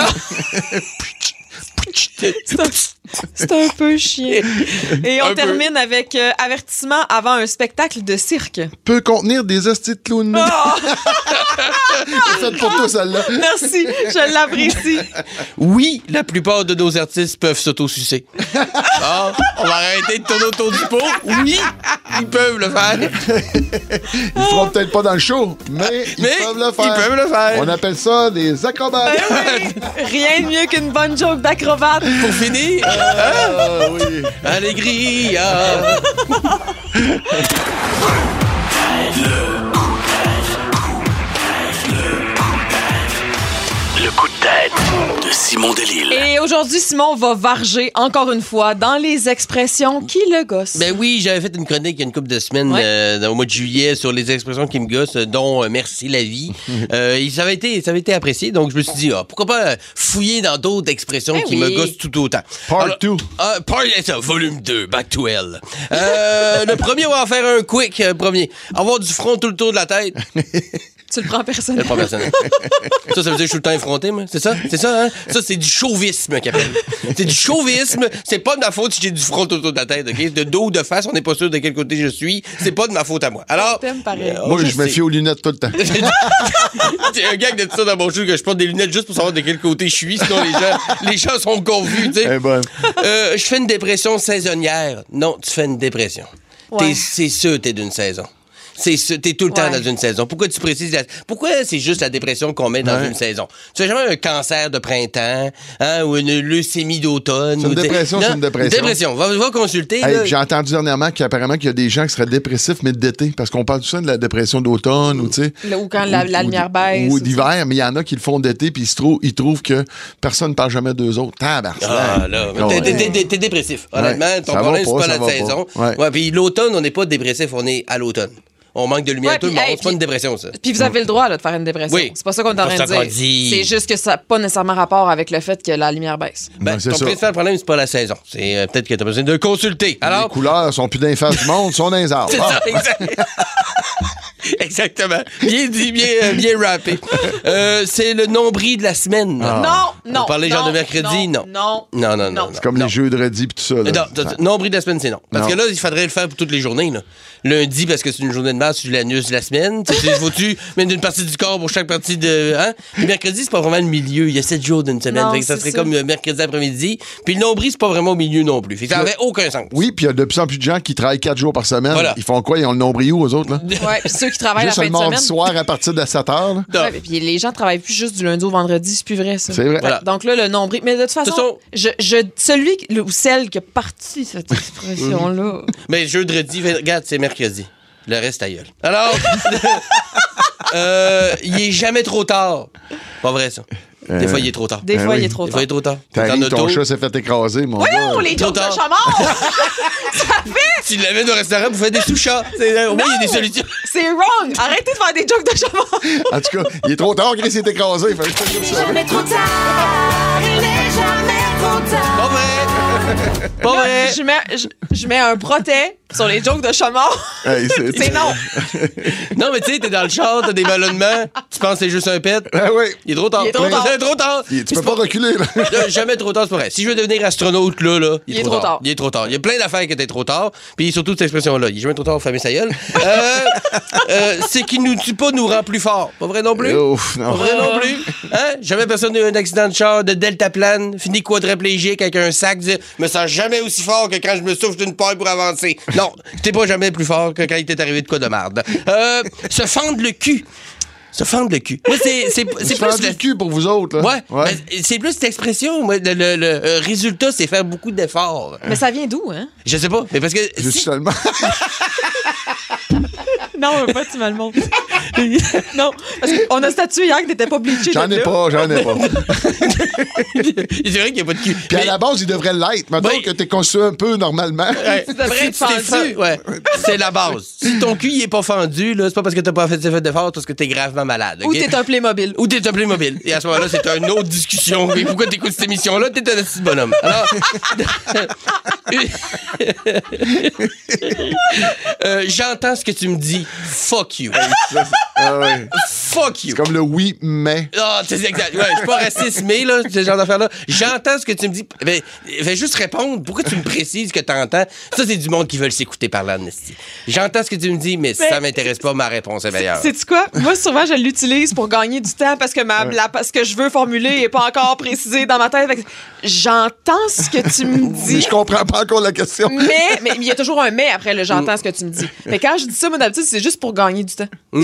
C'est un, c'est un peu chiant. Et on Un peu. termine avec euh, avertissement avant un spectacle de cirque. Peut contenir des hosties de clowns. Oh, C'est fait pour toi, celle-là. merci, je l'apprécie. Oui, la plupart de nos artistes peuvent s'auto-sucer. Bon, on va arrêter de tourner autour du pot. Oui, ils peuvent le faire. Ils feront peut-être pas dans le show, mais ils Mais peuvent le faire. ils peuvent le faire. On appelle ça des acrobates. Ben oui, rien de mieux qu'une bonne joke d'acrobate. Pour finir, Ah, oui. Allegria. Le coup de tête de Simon Delille. Et aujourd'hui, Simon va varger encore une fois dans les expressions qui le gossent. Ben oui, j'avais fait une chronique il y a une couple de semaines Ouais. euh, au mois de juillet sur les expressions qui me gossent, dont euh, merci la vie. euh, et ça avait été, ça avait été apprécié, donc je me suis dit, ah, pourquoi pas euh, fouiller dans d'autres expressions Ben qui oui. me gossent tout autant. Part Alors, two. Ah, part ça, volume deux, back to hell. Euh, le premier, on va en faire un quick euh, premier. Avoir du front tout le tour de la tête. Tu le prends personnel. C'est pas personnel. Ça, ça veut dire que je suis tout le temps effronté, moi. C'est ça? C'est ça, hein? Ça, c'est du chauvisme qu'il appelle. C'est du chauvisme. C'est pas de ma faute si j'ai du front autour de la tête, OK? De dos ou de face, on n'est pas sûr de quel côté je suis. C'est pas de ma faute à moi. Alors. T'aimes pareil. euh, Moi, je me sais. fie aux lunettes tout le temps. J'ai un gag de ça dans mon show que je porte des lunettes juste pour savoir de quel côté je suis, sinon les gens, les gens sont confus, tu sais. Eh ben. Euh, je fais une dépression saisonnière. Non, tu fais une dépression. Ouais. T'es- c'est sûr, t'es d'une saison. C'est sûr, t'es tout le temps Ouais. dans une saison. Pourquoi tu précises la... Pourquoi c'est juste la dépression qu'on met dans Ouais. une saison? Tu fais jamais un cancer de printemps, hein, ou une leucémie d'automne. C'est une ou t'sais- dépression, Non, c'est une dépression. dépression. Va, va consulter. Hey, là. puis j'ai entendu dernièrement qu'apparemment qu'il y a des gens qui seraient dépressifs, mais d'été, parce qu'on parle tout ça de la dépression d'automne ou tu sais. Là, ou quand la, la ou- lumière ou- baisse. Ou ou d'hiver, mais il y en a qui le font d'été, puis ils, se trouvent, ils trouvent que personne ne parle jamais d'eux autres. Tabarnak. Ah, là, mais t'es, t'es- t'es- t'es dépressif. Honnêtement, Ouais. ton Ça va problème, c'est pas, pas ça la va pas. saison. Ouais. Ouais, puis l'automne, on n'est pas dépressif, on est à l'automne. On manque de lumière Ouais, tout le puis, monde. hey, c'est pas puis- une dépression, ça. Puis vous avez le droit là, de faire une dépression. Oui. C'est pas ça qu'on est en C'est train de pas ça qu'on dire. dit. C'est juste que ça n'a pas nécessairement rapport avec le fait que la lumière baisse. Ben, Ben, c'est ton ça. principal problème, c'est pas la saison. C'est euh, peut-être que t'as besoin de consulter. Les Alors, couleurs sont plus dans les faces du monde, sont dans les arbres. c'est Ah. ça, exact- Exactement. Bien dit, bien, euh, bien rappé. Euh, c'est le nombril de la semaine. Non, non. On parlait genre non, de mercredi, non. Non. Non, non, non. Non. non. C'est comme non. les jeux de redis puis tout ça. Là. Non, non, non, nombril de la semaine, c'est non. Parce Non. que là, il faudrait le faire pour toutes les journées. Là. Lundi, parce que c'est une journée de masse, tu l'annules de la semaine. Tu sais, faut-tu mettre une partie du corps pour chaque partie de. Hein? Puis mercredi, c'est pas vraiment le milieu. Il y a sept jours d'une semaine. Non, Fait que ça c'est serait ça. comme euh, mercredi après-midi. Puis le nombril, c'est pas vraiment au milieu non plus. Fait que ça n'avait aucun sens. Oui, puis il y a de plus en plus de gens qui travaillent quatre jours par semaine. Voilà. Ils font quoi? Ils ont le nombril où, eux autres? Là? Ouais, puis ceux qui travaillent Juste la le fin de mardi semaine. soir à partir de sept heures. là. Non. Ouais, puis les gens travaillent plus juste du lundi au vendredi, c'est plus vrai ça. C'est vrai. Voilà. Donc là, le nombril. Mais de toute façon, Ce sont- je, je, celui le- ou celle qui a parti cette expression-là. Mais jeudi, regarde, c'est mercredi. Le reste, ta gueule. Alors, euh, il est jamais trop tard. Pas vrai, ça. Des fois, il est trop tard. Des Ben fois, oui. il est trop Des tard. fois, il est trop tard. T'es T'arrives, en ton auto. chat s'est fait écraser, mon Voyons, gars. les Trop jokes de tard. chat mort! Ça fait! Tu l'amènes au restaurant pour faire des sous-chats. C'est- Au moins, il y a des solutions. C'est wrong! Arrêtez de faire des jokes de chat mort! En tout cas, il est trop tard, Chris s'est écrasé. Fait que je te dis ça. Jamais trop tard, il n'est jamais trop tard. Pas vrai. Pas Là, vrai. je, mets, je, je mets un protège sur les jokes de chat mort. Hey, c'est C'est non! Non, mais tu sais, t'es dans le char, t'as des ballonnements, tu penses que c'est juste un pet. Ah oui. Il est trop tard. Il est trop tard. C'est trop tard. Il- Tu Puis peux c'est pas reculer, là. Là, jamais trop tard, c'est pas vrai. Si je veux devenir astronaute, là, là, il est, trop, tard. Il est trop tard. Il y a plein d'affaires qui étaient trop tard. Puis surtout cette expression-là, il est jamais trop tard, famille sa gueule. Euh, euh, c'est qu'il nous tue pas, nous rend plus fort. Pas vrai non plus? Ouf, Pas non. vrai non plus? Hein? Jamais personne n'a eu un accident de char, de deltaplane, fini quadriplégique avec un sac, dire, je me sens jamais aussi fort que quand je me souffle d'une paille pour avancer. Non, t'es pas jamais plus fort que quand il t'est arrivé de quoi de marde. Euh, se fendre le cul. Se fendre le cul. Moi, c'est, c'est, c'est C'est plus... plus le cul pour vous autres, là. Ouais, Ouais. ben, c'est plus cette expression. Moi, le, le- le, euh, résultat, c'est faire beaucoup d'efforts. Mais ça vient d'où, hein? Je sais pas, mais parce que... Juste si- seulement. Non, pas tu me le montres. Non, parce qu'on a statué hier que t'étais pas bleaché. J'en de ai là. pas, j'en ai pas. c'est vrai qu'il n'y a pas de cul. Puis à Mais- la base, il devrait l'être. Mettons Oui. que t'es conçu un peu normalement. Ouais. Tu devrais Si être tu t'es fendu. fe- ouais. C'est la base. Si ton cul il est pas fendu, là, c'est pas parce que t'as pas fait fait d'efforts, c'est parce que t'es gravement malade. Ou ok? t'es un Playmobil. Ou t'es un Playmobil. Et à ce moment-là, c'est une autre discussion. Mais pourquoi t'écoutes cette émission-là? T'es un petit bonhomme. Alors. euh, j'entends ce que tu me dis. Fuck you. Ça, c'est- ah ouais. Fuck you. C'est comme le oui, mais. Ah, c'est exact. Ouais, je suis pas raciste, mais là, ce genre d'affaire-là. J'entends ce que tu me dis. Ben, fais juste répondre. Pourquoi tu me précises que t'entends? Ça, c'est du monde qui veut s'écouter parler en esti. J'entends ce que tu me dis, mais, Mais- ça m'intéresse pas, ma réponse est meilleure. Sais-tu quoi? Moi, souvent, je l'utilise pour gagner du temps parce que ma, la- ce que je veux formuler n'est pas encore précisé dans ma tête. Fait que j'entends ce que tu me Mais dis. je comprends pas encore la question. Mais, mais il y a toujours un mais après le j'entends ce que tu me dis. Mais quand je dis ça, moi, d'habitude, c'est juste pour gagner du temps. Mm.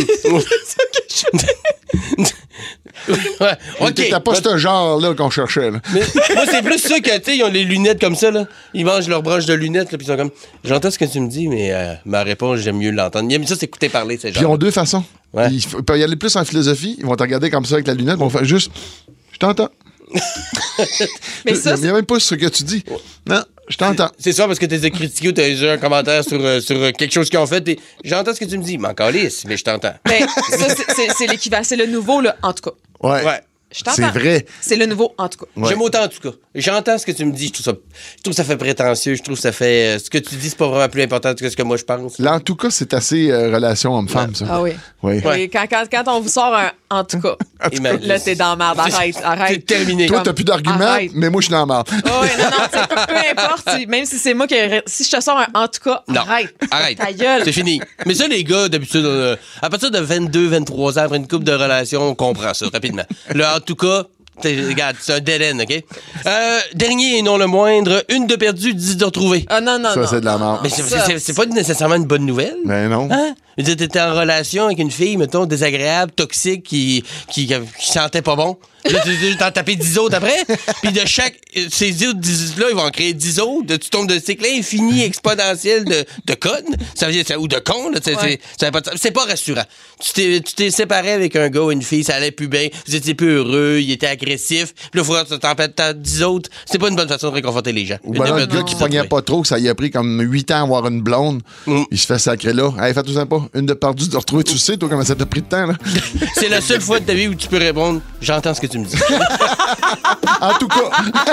Ouais, OK. T'étais pas ce genre-là qu'on cherchait, là. Mais moi, c'est plus ça que, tu sais, ils ont les lunettes comme ça, là. Ils mangent leur branche de lunettes, là, puis ils sont comme, j'entends ce que tu me dis, mais euh, ma réponse, j'aime mieux l'entendre. Mais ça, c'est écouter parler, ces gens. Puis ils ont deux façons. Ouais. Ils f- peuvent y aller plus en philosophie. Ils vont te regarder comme ça avec la lunette. Ils vont faire juste. Je t'entends. Mais ça, Il n'y a même pas ce que tu dis. Non, je t'entends. C'est ça, parce que t'es critiqué ou t'as eu un commentaire sur, euh, sur euh, quelque chose qu'ils ont fait. Et j'entends ce que tu me dis, mais encore lisse, mais je t'entends. mais ça, c'est- c'est c'est l'équivalent. C'est le nouveau, là, en tout cas. Ouais. Ouais. Je t'entends. C'est vrai. C'est le nouveau, en tout cas. Ouais. J'aime autant, en tout cas. J'entends ce que tu me dis. Je trouve ça, je trouve ça fait prétentieux. Je trouve ça fait. euh, ce que tu dis, c'est pas vraiment plus important que ce que moi je pense. Là, en tout cas, c'est assez euh, relation homme-femme, ça. Ah oui. Oui. Ouais. Et quand, quand, quand on vous sort un en tout cas, Imagine. là, t'es dans la merde. Arrête, arrête. C'est terminé. Toi, Comme- t'as plus d'arguments, Arrête. mais moi, je suis dans la marde. Oh, ouais, non, non, c'est- peu importe. si- Même si c'est moi qui. Si je te sors un en tout cas, Non. arrête. Arrête. Ta gueule. C'est fini. Mais ça, les gars, d'habitude, euh, à partir de vingt-deux, vingt-trois ans, après une couple de relations, on comprend ça rapidement. Là, en tout cas, t'es- regarde, c'est un dead end, OK? Euh, dernier et non le moindre, une de perdue, dix de retrouvée. Ah non, non, Ça, non. c'est de la merde. Mais c'est, ça, c'est- c'est pas nécessairement une bonne nouvelle. Ben non. Hein? Je veux dire, t'étais en relation avec une fille, mettons, désagréable, toxique, qui, qui, qui sentait pas bon. Là, tu tu t'en tapais dix autres après. Puis de chaque. Ces dix-là, ils vont en créer dix autres. Tu tombes de cycle infini exponentiel de, de connes. Ça veut dire, ça- ou de cons, là. C'est, Ouais. c'est, ça a pas de- c'est pas rassurant. Tu t'es, tu t'es séparé avec un gars ou une fille, ça allait plus bien. Vous étiez plus heureux, il était agressif. Puis là, il faudra que tu t'en pètes dix autres. C'est pas une bonne façon de réconforter les gens. Ou Une ben de un perdue, gars qui dix de pognait retrouvée. pas trop, que ça y a pris comme huit ans à avoir une blonde. Mm. Il se fait sacrer là. Hey, fais tout ça pas. Une de perdue de retrouver. Tu sais, toi, comment ça t'a pris de temps, là? C'est la seule fois de ta vie où tu peux répondre « J'entends ce que tu me dis ». En tout cas,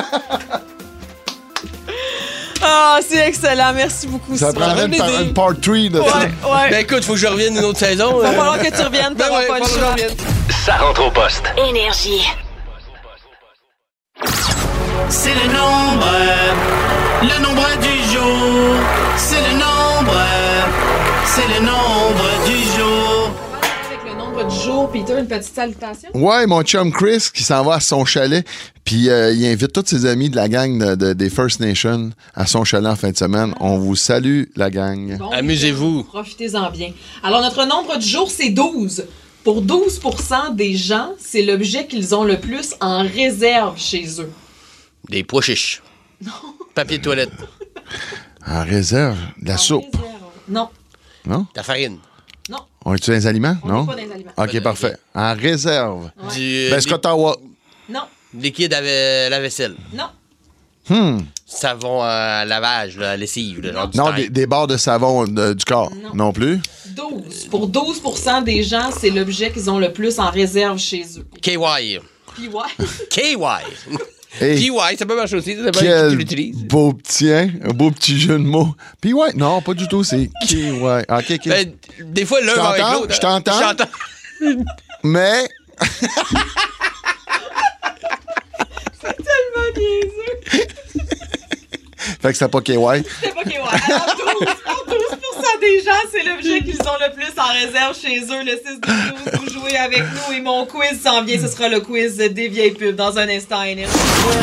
Ah, c'est excellent. Merci beaucoup. ça Simon. prendrait une, par- une part trois de ça. Ouais, ouais. Ben écoute, faut que je revienne une autre saison. Va euh. falloir que tu reviennes, Ben t'auras ouais, pas le faut que je choix. revienne. Ça rentre au poste. Énergie. C'est le nombre, le nombre du jour. C'est le nombre, c'est le nombre du jour. Avec le nombre du jour, Peter, une petite salutation. Ouais, mon chum Chris qui s'en va à son chalet, puis euh, il invite tous ses amis de la gang de- de- des First Nations à son chalet en fin de semaine. On vous salue, la gang. Bon, Amusez-vous. Profitez-en bien. Alors, notre nombre du jour, c'est douze. Pour douze pour cent des gens, c'est l'objet qu'ils ont le plus en réserve chez eux. Des pois chiches. Non. Papier de toilette. En réserve, de la En soupe, réserve. Non, non? La farine. non. On est-tu dans les aliments? On non? n'est pas dans les aliments. OK, parfait. En réserve. Ouais. Du Ben, euh, Scott Ottawa. Non, li- liquide à ve- la vaisselle. non. Hmm. Savon à lavage, là, à lessive. Là, genre du Non, Tide. des, des barres de savon de- du corps. Non. Non, plus? douze. Pour douze pour cent des gens, c'est l'objet qu'ils ont le plus en réserve chez eux. K Y. Puis ouais. K Y. Hey, P Y, ça peut marcher aussi. Ça dépend qui tu quel l'utilises. beau petit, hein? Un beau petit jeu de mots. Puis ouais, non, pas du tout, c'est K Y. OK, OK. Ben, des fois, l'un Je va avec t'entends, l'autre. je t'entends. Je t'entends. Mais... Tellement niaiseux. Fait que c'est pas K Y. C'est pas K Y. Alors, douze, pour douze pour cent des gens, c'est l'objet qu'ils ont le plus en réserve chez eux. Le six douze, vous jouez avec nous et mon quiz s'en vient. Ce sera le quiz des vieilles pubs dans un instant. Énergie.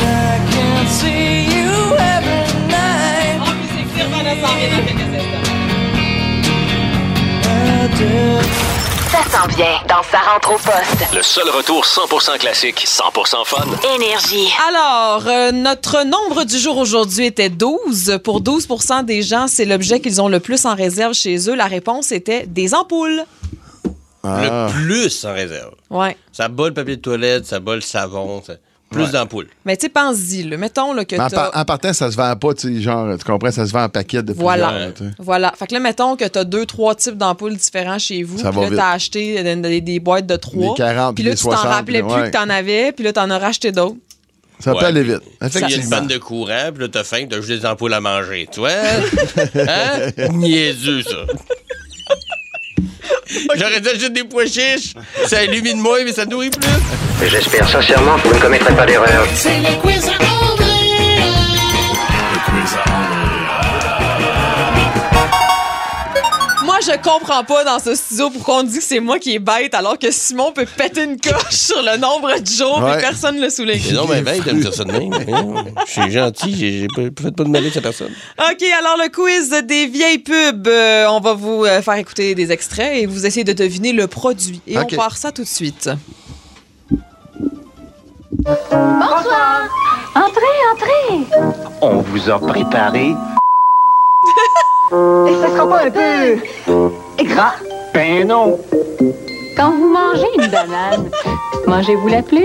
En musique, Nirvana s'en vient dans quelques instants. Ça s'en vient dans Sa rentre au poste. Le seul retour cent pour cent classique, cent pour cent fun. Énergie. Alors, euh, notre nombre du jour aujourd'hui était douze. Pour douze pour cent des gens, c'est l'objet qu'ils ont le plus en réserve chez eux. La réponse était des ampoules. Ah. Le plus en réserve. Ouais. Ça bat le papier de toilette, ça bat le savon, ça... plus Ouais. d'ampoules. Mais tu sais, pense-y, là. Mettons là, que Mais en, t'as... par- en partant, ça se vend pas, tu sais, genre, tu comprends, ça se vend en paquet de Voilà. plusieurs, là, tu sais. Voilà. Fait que là, mettons que t'as deux, trois types d'ampoules différents chez vous. Ça Puis va là, vite. t'as acheté des, des- des boîtes de trois. Les quarante Puis puis là, les tu t'en soixante, rappelais puis plus ouais. que t'en avais. Puis là, t'en as racheté d'autres. Ça peut Ouais. aller vite. Il y a une Effectivement. panne de courant, puis là, t'as faim, t'as juste des ampoules à manger. Tu vois? Hein? Niaiseux, ça. J'aurais dû acheter des pois chiches. Ça illumine moins, mais ça nourrit plus. J'espère sincèrement que vous ne commettrez pas d'erreur. C'est le quiz à André. Le quiz à André. Moi, je comprends pas dans ce studio pourquoi on dit que c'est moi qui est bête alors que Simon peut péter une coche sur le nombre de jours Ouais. et personne ne le souligne. Mais non, mais ben, de me dire ça de même. Je suis gentil, j'ai j'ai pas fait pas de mal à cette personne. OK, alors le quiz des vieilles pubs. Euh, on va vous euh, faire écouter des extraits et vous essayez de deviner le produit. Et OK. on part ça tout de suite. Bonsoir. Entrez, entrez. On vous a préparé. Et ça sera pas un peu gras? Ben non. Quand vous mangez une banane, mangez-vous la plus?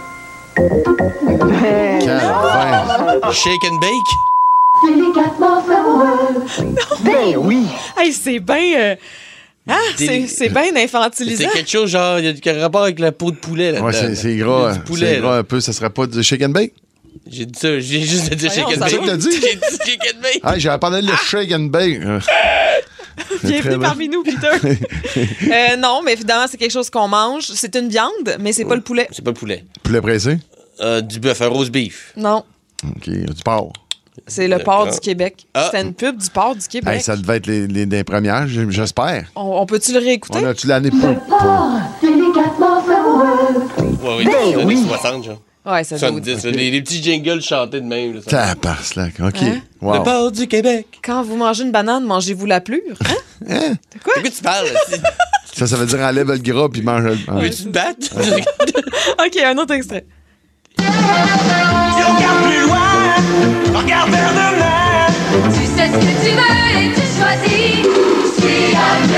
Calvaire. Shake and bake? Délicatement savoureux. Ben oui. Hey, c'est bien... euh, Ah, c'est, Des- c'est bien infantilisant. C'est quelque chose genre, il y a du rapport avec la peau de poulet là-dedans. Ouais, c'est, c'est Il y a gras. du poulet, C'est gras là. un peu. Ça serait pas du shake and bake? J'ai dit ça, j'ai juste dit Voyons, shake and ça bake. va. T'as dit? J'ai dit shake and bake. Ah, j'ai appris le shake and bake. Euh, Bienvenue très bien. parmi nous, Peter. Euh, non, mais évidemment, c'est quelque chose qu'on mange. C'est une viande, mais c'est pas le poulet. C'est pas le poulet. Poulet pressé? Euh, du bœuf, un roast beef. Non, OK, du porc. c'est le D'accord. port du Québec. Ah. C'était une pub du port du Québec. Hey, ça devait être les, les, les premières, j- j'espère. On, on peut-tu le réécouter? On a-tu l'année pour, pour- Délicatement savoureux. Ouais, oui, Ben des années oui. soixante, genre. Ouais, ça doit soixante-dix, là, les, les petits jingles chantés de même. Là, ça. Tabarnak, là. OK. Hein? Wow. Le port du Québec. Quand vous mangez une banane, mangez-vous la plure? Hein? Hein? De quoi tu parles? C'est- Ça, ça veut dire enlève le gras puis mange le. Ah. Veux-tu te battre? OK, un autre extrait. Si on regarde plus loin, on regarde vers demain. Tu sais ce que tu veux et tu choisis. Suis à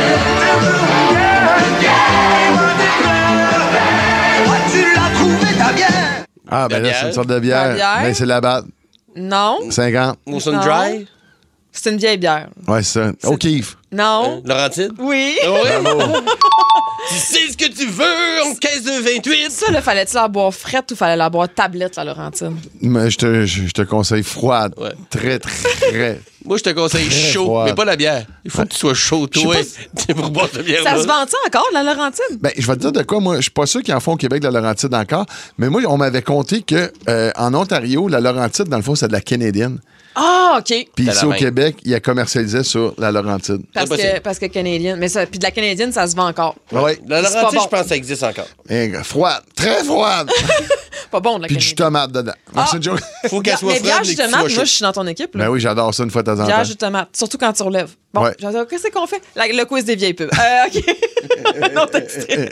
Tu l'as trouvé, t'as bien. Ah, ben La là, c'est bière. une sorte de La bière. bière. Ben, c'est la batte. Non, cinquante. Mousson Non. Dry? c'est une vieille bière. Ouais, c'est ça. Au kiff. Non. Laurentide? Oui. Ah oui? Bravo. Tu sais ce que tu veux en caisse de vingt-huit? Ça, là, fallait-tu la boire frette ou fallait la boire tablette, la Laurentine? Mais je te, je, je te conseille froide. Ouais. Très, très. Moi, je te conseille Très chaud, froid. mais pas la bière. Il faut que tu sois chaud, toi, Je pour boire cette bière. Ça se vend-tu encore, la Laurentine? Ben, je vais te dire de quoi, moi, je suis pas sûr qu'ils en font au Québec, la Laurentide encore, mais moi, on m'avait conté que euh, en Ontario, la Laurentide, dans le fond, c'est de la canadienne. Ah, OK. Puis C'est ici, la au même. Québec, il a commercialisé sur la Laurentide. Parce C'est que, possible. parce que canadienne. Mais ça, puis de la canadienne, ça se vend encore. Ouais. La C'est pas Laurentide, bon. je pense que ça existe encore. Hein, froide. Très froide. Pas bon, de la Puis du canadienne. tomate dedans. Non, c'est une joke. Faut qu'elle soit Mais bière froide et jus que de tu tomate, sois moi, chaud. je suis dans ton équipe. Là. Ben oui, j'adore ça une fois de temps en Bière temps. jus de tomate, surtout quand tu relèves. Bon, Ouais. j'adore. Qu'est-ce qu'on fait? La- le quiz des vieilles pubs. Euh, OK. Un autre extrait.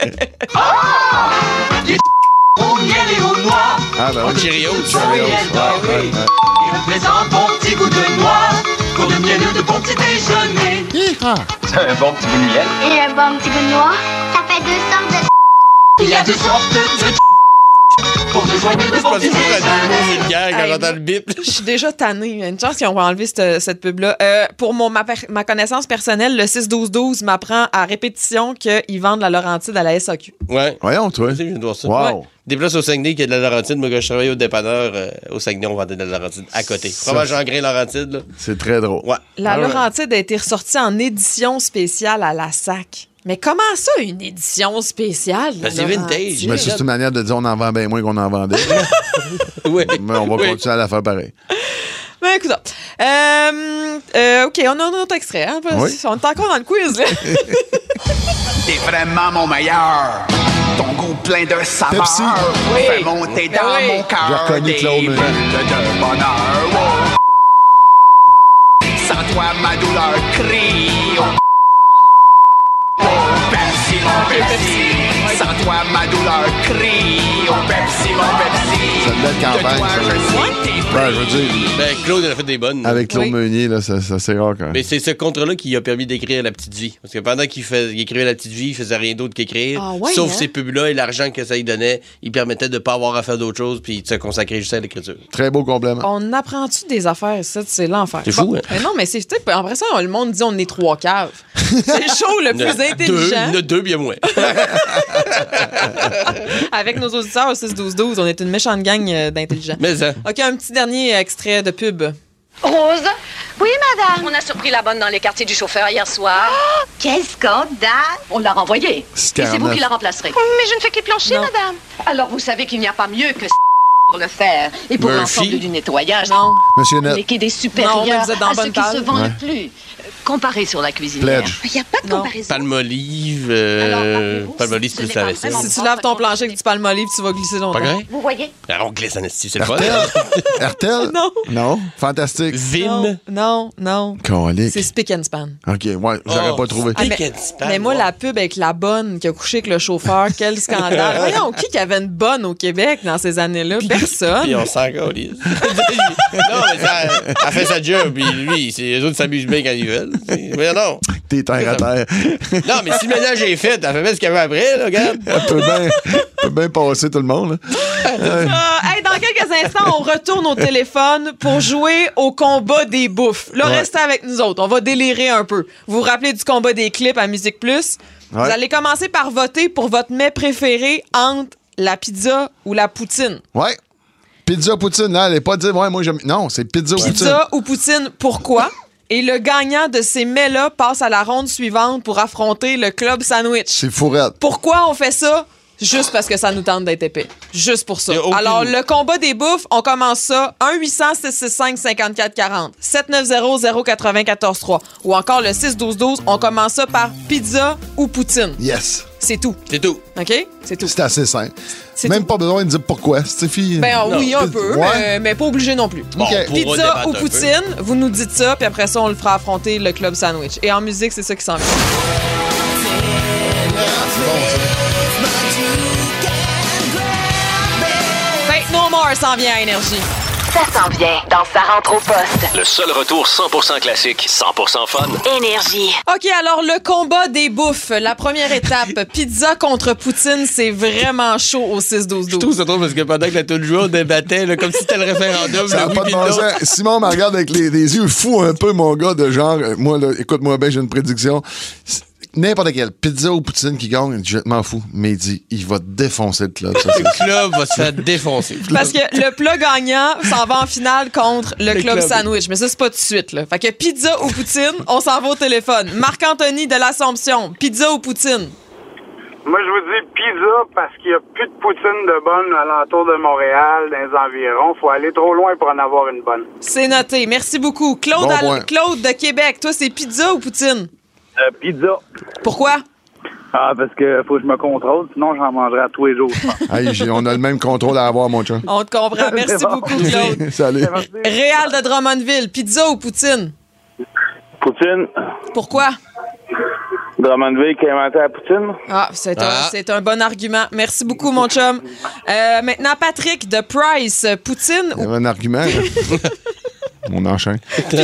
Au miel et au noix. Ah, ben oui. Cheerios. Cheerios, Ouais, ouais, ouais. Il me présente bon petit goût de noix. Pour de miel ou de bon petit déjeuner. Hi-ha. C'est un bon petit bout de miel. Et un bon petit goût de noix. Ça fait deux sortes de... Il y a deux sortes de pour de joyeux de Je bon pense petit que c'est déjeuner. une guerre quand Hey, j'entends le bip. Je suis déjà tannée. Il y a une chance qu'ils ont enlevé cette, cette pub-là. Euh, pour mon, ma, per- ma connaissance personnelle, le six douze douze m'apprend à répétition qu'ils vendent la Laurentide à la S A Q. Ouais. Voyons, toi. Je sais, je viens de voir ça. Wow. Ouais. Des places au Saguenay qui a de la Laurentide. Moi, quand je travaillais au dépanneur, euh, au Saguenay, on vendait de la Laurentide à côté. Ça, Fromage en grain Laurentide, là. C'est très drôle. Ouais. La Ah ouais. Laurentide a été ressortie en édition spéciale à la S A C. Mais comment ça, une édition spéciale? la Ben, c'est Laurentide? vintage. Mais c'est une manière de dire on en vend bien moins qu'on en vendait. Oui. Mais on va Oui. continuer à la faire pareil. Ben, écoute. Euh, euh, OK, on a un autre extrait. Hein? Oui. On est encore dans le quiz, là. T'es vraiment mon meilleur. Ton goût plein de saveur. Pepsi. Oui. Fait monter dans Oui. mon cœur. J'ai reconnu des Claude, mais- bulles de bonheur. Oh. Sans toi, ma douleur crie. Oh, Pepsi, mon Pepsi. Sans toi, ma douleur crie. Au Pepsi, mon Pepsi. C'est une belle campagne, De toi, ça. je suis Ben, je veux dire, Ben, Claude, il a fait des bonnes. avec Claude Oui. Meunier, là, ça, ça, c'est rare quand même. Mais c'est ce contrat-là qui a permis d'écrire La Petite Vie. Parce que pendant qu'il, fait, il écrivait La Petite Vie, il faisait rien d'autre qu'écrire. Ah ouais, Sauf hein? ces pubs-là et l'argent que ça lui donnait, il permettait de ne pas avoir à faire d'autres choses puis de se consacrer juste à l'écriture. Très beau complément. On apprend-tu des affaires, ça, c'est l'enfer. C'est fou, hein? Mais non, mais c'est tu sais, après ça, le monde dit on est trois caves. C'est chaud, le Il y en a plus intelligent. Deux, il y en a deux bien moins. Avec nos auditeurs au six douze douze, on est une méchante gang euh, d'intelligents. Mais ça. OK, un petit dernier extrait de pub. Rose? Oui, madame. On a surpris la bonne dans les quartiers du chauffeur hier soir. Oh, quel scandale! On l'a renvoyée. C'est Et c'est vous quarante-neuf. qui la remplacerez. Mais je ne fais qu'éplancher, Non. madame. Alors vous savez qu'il n'y a pas mieux que pour le faire et pour Murphy. l'ensemble du nettoyage. Non. Monsieur Net, Mais qui est des Non, supérieurs mais vous êtes dans à bonne ceux qui se palle. vendent Ouais. le plus. Euh, Comparé sur la cuisinière. Pledge. Il n'y a pas de Non. comparaison. Palmolive. Alors, Euh, rappelez-vous, Palmolive, ce c'est plus n'est la pas vaisselle. vraiment- Si tu laves ton plancher et que tu parles mollive, tu vas glisser longtemps. Pas grave? Vous voyez? Alors, on glisse en esti, c'est le fun. Hertel? Hertel? Non. Non? Fantastique. Vin. Non, non, non. Colique. C'est Spick and Span. OK, ouais, j'aurais Oh, pas trouvé. Ah, mais, Spick and Span, mais moi, wow. la pub avec la bonne qui a couché avec le chauffeur, quel scandale. Voyons, qui qui avait une bonne au Québec dans ces années-là? Personne. Puis on s'en calisse. Non, mais ça, elle fait sa job, puis lui, c'est, les autres s'amusent bien quand ils veulent. C'est- Mais non. T'es terre à terre. Non, mais si le ménage est fait, elle fait bien ce qu'elle veut après, là, regarde. Elle peut bien, peut bien passer tout le monde. Là. Euh, hey, dans quelques instants, on retourne au téléphone pour jouer au combat des bouffes. Là, Ouais. restez avec nous autres. On va délirer un peu. Vous vous rappelez du combat des clips à Musique Plus? Ouais. Vous allez commencer par voter pour votre mets préféré entre la pizza ou la poutine. Ouais. Pizza poutine, là, elle est pas dire, ouais, moi j'aime. Non, c'est pizza poutine. Pizza ou poutine, pourquoi? Et le gagnant de ces mets-là passe à la ronde suivante pour affronter le club sandwich. C'est fourrette. Pourquoi on fait ça? Juste parce que ça nous tente d'être épais. Juste pour ça. Y a aucune- Alors, le combat des bouffes, on commence ça. un huit cents six six cinq cinq quatre quatre zéro, sept neuf zéro zéro quatre-vingt-quatorze trois. Ou encore le six douze douze, on commence ça par pizza ou poutine. Yes. C'est tout. C'est tout. OK? C'est tout. C'est assez simple. C'est Même tout. pas besoin de dire pourquoi. C'est fille. Ben Non. oui, un peu, Ouais. mais, mais pas obligé non plus. Bon, OK. on pourra Pizza débattre ou un peu. poutine, vous nous dites ça, puis après ça, on le fera affronter le club sandwich. Et en musique, c'est ça qui s'en vient. Faith No More s'en vient à Énergie. Ça s'en vient dans Sa rentre au poste. Le seul retour cent pour cent classique, cent pour cent fun. Énergie. OK, alors le combat des bouffes. La première étape, pizza contre poutine, c'est vraiment chaud au six douze Je trouve douze. ça drôle parce que pendant que la toute jouée, on débattait là, comme si c'était le référendum. Ça le n'a oui pas de puis bon le non. sens. Simon me regarde avec les, les yeux fous un peu, mon gars, de genre, euh, moi, là, écoute-moi bien, j'ai une prédiction. C'est- N'importe quelle pizza ou poutine qui gagne, je m'en fous. Mais il dit, il va défoncer le club. Ça, c'est- Le club va se faire défoncer. Parce que le plat gagnant s'en va en finale contre le, Le club, club. sandwich. Mais ça, c'est pas tout de suite. Là. Fait que pizza ou poutine, on s'en va au téléphone. Marc-Anthony de l'Assomption, pizza ou poutine? Moi, je vous dis pizza parce qu'il n'y a plus de poutine de bonne alentour de Montréal, dans les environs. Faut aller trop loin pour en avoir une bonne. C'est noté. Merci beaucoup. Claude, Bon Al- point. Claude de Québec, toi, c'est pizza ou poutine? Euh, pizza. Pourquoi? Ah, parce que faut que je me contrôle, sinon j'en mangerai à tous les jours. je pense. Hey, j'ai- on a le même contrôle à avoir, mon chum. On te comprend. Merci C'est bon. beaucoup, Claude. Salut. Réal de Drummondville, pizza ou poutine? Poutine. Pourquoi? Drummondville qui a inventé la poutine. Ah, c'est un, Ah. c'est un bon argument. Merci beaucoup, mon chum. Euh, maintenant, Patrick de Price, poutine Il y ou... avait un argument. là. On enchaîne.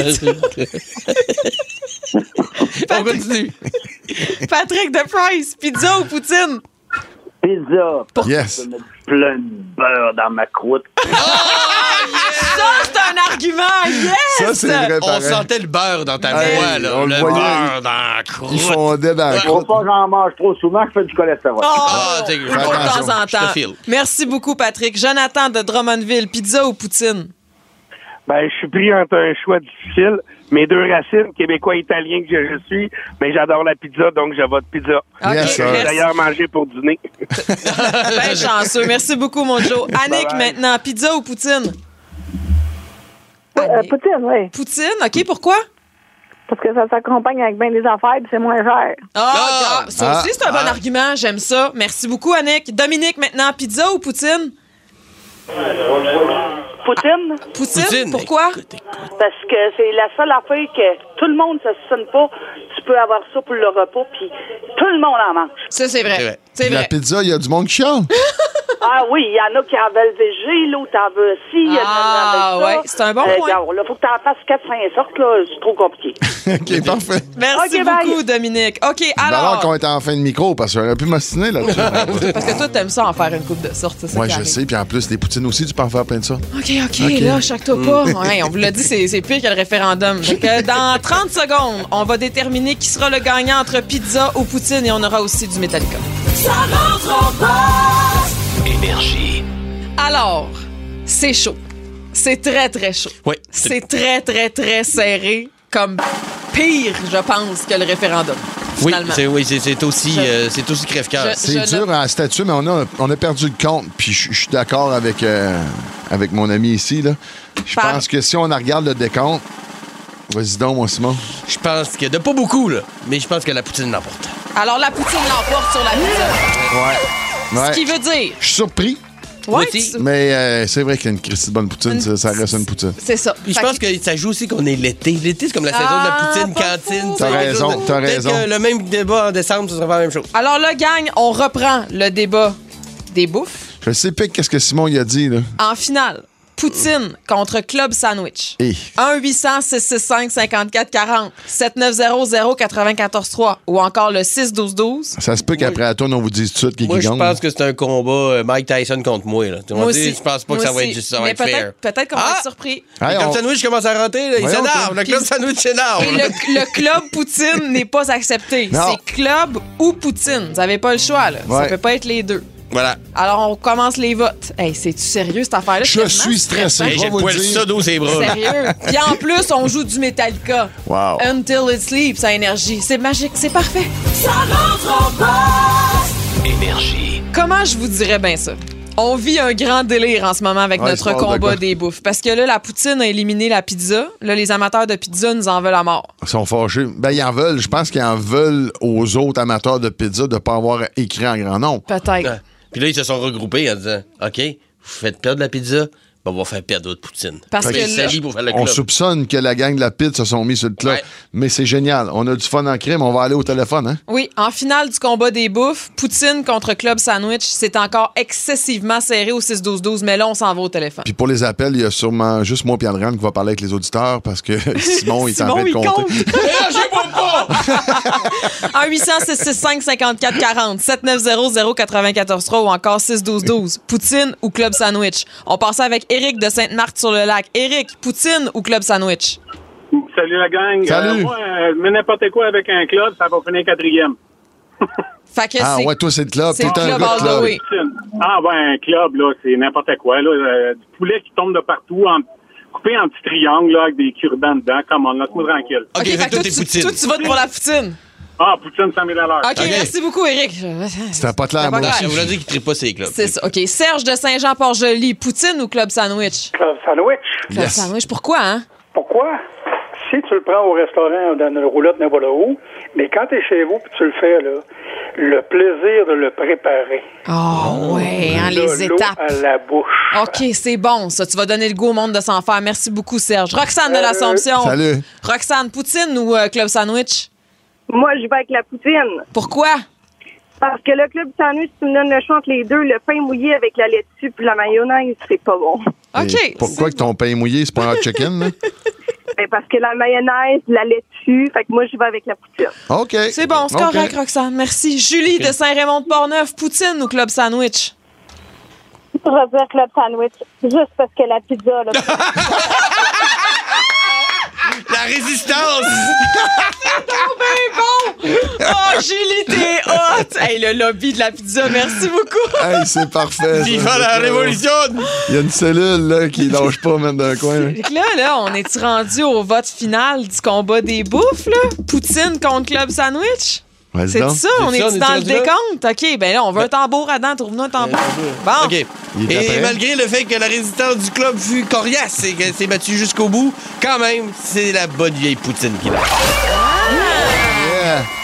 On continue. Patrick de Price, pizza ou poutine? Pizza. Yes. Je mets plein de beurre dans ma croûte. Ça, c'est un argument! Yes! Ça, c'est vrai, On pareil. sentait le beurre dans ta Hey, voix, là. on le le voyait. beurre dans la croûte. Il fondait dans la Faut croûte. pas que j'en mange trop souvent, je fais du cholestérol. Oh, Ah, t'es- de fais attention, temps en je te temps. file. Merci beaucoup, Patrick. Jonathan de Drummondville, pizza ou poutine? Ben, je suis pris entre un choix difficile. Mes deux racines, québécois et italien que je, je suis, mais j'adore la pizza, donc je vote pizza. OK, Yes, sir. J'ai merci. d'ailleurs mangé pour dîner. Ben chanceux. Merci beaucoup, mon Joe. Annick, Bye-bye. maintenant, pizza ou poutine? Euh, Annick. Poutine, oui. Poutine, OK, pourquoi? Parce que ça s'accompagne avec bien des affaires puis c'est moins cher. Ah, Ah! ah, ça aussi, c'est un bon Ah. argument. J'aime ça. Merci beaucoup, Annick. Dominique, maintenant, pizza ou poutine? Poutine? Poutine, Poutine, pourquoi? écoute, écoute. Parce que c'est la seule affaire que tout le monde ne s'assassine pas. Tu peux avoir ça pour le repas, puis tout le monde en mange. Ça, c'est vrai. C'est vrai. C'est La vrai. pizza, il y a du monde qui chiale. Ah oui, il y en a qui en veulent végé, l'autre en veut ci, il y en Ah, a qui en veut ça. ouais, c'est un bon Euh, point. regarde, là, faut que tu en fasses quatre cinq sortes, là, c'est trop compliqué. OK, parfait. Merci Ok, bye. beaucoup, Dominique. OK, Alors alors... qu'on était en fin de micro, parce que j'aurais pu m'ostiner là-dessus. Parce que toi, t'aimes ça en faire une coupe de sorte, c'est ça Moi, qui je arrive. sais. Puis en plus, des poutines aussi, tu peux en faire plein de ça. OK, OK, Ok. là, choque-toi pas. Mm. Ouais, on vous l'a dit, c'est c'est pire que le référendum. Donc, euh, dans trente secondes, on va déterminer qui sera le gagnant entre pizza ou poutine et on aura aussi du Metallica. Ça rentre en poste. Énergie. Alors, c'est chaud. C'est très, très chaud. Oui. C'est très, très, très serré, comme pire, je pense, que le référendum. Oui, Finalement. c'est oui, c'est- c'est aussi, Je- euh, c'est aussi crève-cœur. Je- C'est dur à statuer, mais on a, on a perdu le compte. Puis je je suis d'accord avec, euh, avec mon ami ici. Là. Je Par- pense que si on regarde le décompte, vas-y donc, mon Simon. Je pense que, de pas beaucoup, là, mais je pense que la poutine l'emporte. Alors, la poutine l'emporte sur la pizza. Ouais. Ouais. Ce qui veut dire... Je suis surpris, Ouais, aussi. tu- mais euh, c'est vrai qu'il y a une Christie de bonne poutine. Ça, ça reste une poutine. c'est ça. Puis je Fait pense que ça joue aussi qu'on est l'été. L'été, c'est comme la saison de la Ah, poutine pas cantine. faux. T'as tu sais, raison, quelque chose de- t'as peut-être raison. que le même débat en décembre, ça serait pas la même chose. Alors là, gang, on reprend le débat des bouffes. Je sais pas qu'est-ce que Simon il a dit. Là. En finale, poutine contre Club Sandwich. Et un huit cents six six cinq cinq quatre quatre zéro, sept neuf zéro zéro neuf quatre trois ou encore le six douze douze. ça se peut qu'après la tourne, on vous dise tout de suite qui, Moi, qui je gagne. pense que c'est un combat euh, Mike Tyson contre moi. Là. Tu Moi vas dire, aussi. Je pense pas que Moi ça va aussi. être juste ça va Mais être fair. peut-être peut-être qu'on va Ah! être surpris. Le Hey, club on- sandwich commence à rentrer, là, il Voyons, s'énerve. toi. Le club Puis- sandwich s'énerve. Et le, le club poutine n'est pas accepté. Non. C'est club ou poutine. Vous n'avez pas le choix, là. Ça Ouais. peut pas être les deux. Voilà. Alors, on commence les votes. Hey, c'est-tu sérieux, cette affaire-là? Je C'est quasiment suis stressé. stressant. Hey, je J'ai vais vous le le poil dire. ça d'eau ses bras. Sérieux. Puis en plus, on joue du Metallica. Wow. Until it sleeps à énergie. C'est magique, c'est parfait. Ça rentre en poste. Énergie. Comment je vous dirais bien ça? On vit un grand délire en ce moment avec Ouais, notre c'est pas de combat quoi. des bouffes. Parce que là, la poutine a éliminé la pizza. Là, les amateurs de pizza nous en veulent à mort. Ils sont fâchés. Ben, ils en veulent. Je pense qu'ils en veulent aux autres amateurs de pizza de ne pas avoir écrit en grand nombre. Peut-être. Ouais. Puis là, ils se sont regroupés en disant OK, vous faites perdre la pizza, ben, on va faire perdre votre poutine. Parce Fait que qu'ils là- s'allient pour faire le On club. soupçonne que la gang de la pizza se sont mis sur le club. Ouais. Mais c'est génial. On a du fun en crime. On va aller au téléphone. Hein? Oui, en finale du combat des bouffes, poutine contre Club Sandwich, c'est encore excessivement serré au six douze douze, mais là, on s'en va au téléphone. Puis pour les appels, il y a sûrement juste moi et Andréane qui va parler avec les auditeurs parce que Simon, il est en Simon, train de il compter. compte. un huit cents six six cinq cinq quatre quatre zéro, sept neuf zéro zéro neuf quatre trois ou encore six douze douze. Poutine ou Club Sandwich? On part ça avec Éric de Sainte-Marthe-sur-le-Lac. Éric, poutine ou Club Sandwich? Salut la gang. Salut. Euh, moi, euh, mais n'importe quoi avec un club, ça va finir quatrième. Fait que Ah c'est... ouais, toi, c'est le club. c'est T'es le un club gars de all the club. way. Ah ben un club, là, c'est n'importe quoi. Là. Euh, du poulet qui tombe de partout, en, coupé en petits triangles là, avec des cure-dents dedans. Come on, laisse-moi tranquille. OK, OK, fait fait que que toi, toi, t'es tu, poutine. toi, tu votes pour la poutine. Ah, poutine cent mille à l'heure. OK, merci beaucoup, Éric. C'était pas clair, C'était pas moi clair. aussi. Ça voulait dire qu'ils ne pas ces clubs. C'est ça. OK, Serge de Saint-Jean-Port-Joli, poutine ou Club Sandwich? Club Sandwich. Club Yes. Sandwich, pourquoi, hein? Pourquoi? Si tu le prends au restaurant dans une roulotte n'importe où, mais quand tu es chez vous et tu le fais, là, le plaisir de le préparer. Oh, ouais, hein, les De l'eau étapes. à la bouche. OK, c'est bon, ça. Tu vas donner le goût au monde de s'en faire. Merci beaucoup, Serge. Roxane de l'Assomption. Salut. Roxane, poutine ou euh, Club Sandwich? Moi, je vais avec la poutine. Pourquoi? Parce que le club sandwich, tu me donnes le choix entre les deux. Le pain mouillé avec la laitue puis la mayonnaise, c'est pas bon. OK. Et pourquoi que ton pain est mouillé? C'est pas un hot chicken, là? Ben, parce que la mayonnaise, la laitue, fait que moi, je vais avec la poutine. OK. C'est bon, c'est OK. correct, Roxane. Merci. Julie de Saint-Raymond-de-Portneuf, poutine ou Club Sandwich? Je vais dire club sandwich, juste parce que la pizza, là. La résistance! Oh, ben bon! Oh, Julie, t'es hot! Hey, le lobby de la pizza, merci beaucoup! Hey, c'est parfait. ça. Viva la révolution! Il y a une cellule là, qui lâche pas, même d'un coin. là. Fait que là, là, on est rendu au vote final du combat des bouffes, là? Poutine contre Club Sandwich? Vas-y C'est donc. ça? C'est On ça, est on est dans le rendu là? décompte? OK, ben là, on veut un tambour à dents. Trouve-nous un tambour. Bon. OK. Il est Et après. malgré le fait que la résistance du club fut coriace et qu'elle s'est battue jusqu'au bout, quand même, c'est la bonne vieille poutine qui l'a. Yeah.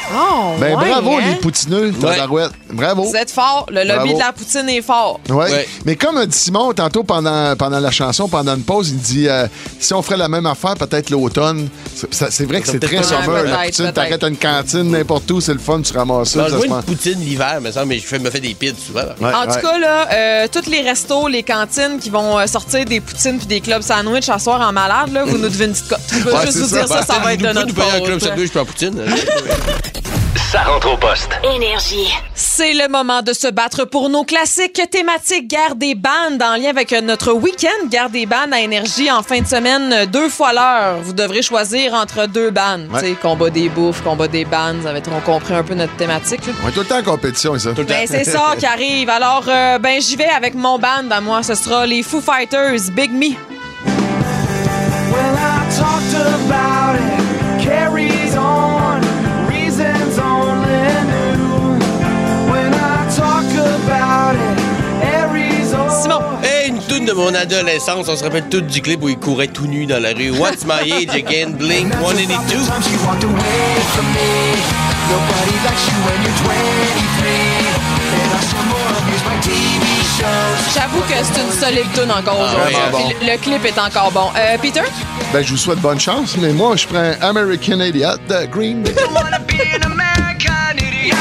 Oh, Ben, ouais, bravo, hein? les poutineux, tabarouette. Bravo. Vous êtes forts. Le lobby Bravo. de la poutine est fort. Ouais. Ouais. Mais comme a dit Simon tantôt pendant, pendant la chanson, pendant une pause, il dit euh, si on ferait la même affaire, peut-être l'automne. C'est, ça- c'est vrai que Ça c'est peut-être très pas- summer. Ouais, La peut-être, poutine, peut-être. t'arrêtes à une cantine, n'importe où, c'est le fun, tu ramasses ça. Non, je ça vois se une mange. poutine l'hiver, me semble, mais je fais- me fais des pids souvent. là. Ouais, En tout ouais. cas, là, euh, tous les restos, les cantines qui vont euh, sortir des poutines puis des clubs sandwich à soir en malade, là, vous nous devez une petite cote. Je veux Ouais, juste c'est vous ça. dire ça, ça va être de Nous, notre nous payer un club faute. sandwich puis en poutine. Ça rentre au poste. Énergie. C'est le moment de se battre pour nos classiques thématiques guerre des bandes en lien avec notre week-end guerre des bandes à Énergie en fin de semaine, deux fois l'heure. Vous devrez choisir entre deux bandes. Ouais. Tu sais, combat des bouffes, combat des bandes. Vous avez trop compris un peu notre thématique. là. On est tout le temps en compétition, ça. Ben, c'est ça qui arrive. Alors, euh, ben, j'y vais avec mon band à moi. Ce sera les Foo Fighters, Big Me. Well, I talked about it, carries on, reasons only new. When I talk about it, Aries on. Simon. Hey, une toune de mon adolescence. On se rappelle tout du clip où il courait tout nu dans la rue. What's my age again? Blink one eighty-two. Sometimes you walked away from me. Nobody likes you when you're twenty-three. And I saw more of you, my T V shows. J'avoue que c'est une solide tune encore aujourd'hui. Vraiment bon. Puis Le, le clip est encore bon. Euh, Peter? Ben, je vous souhaite bonne chance, mais moi, je prends American Idiot de Green Day. Don't wanna be an American idiot.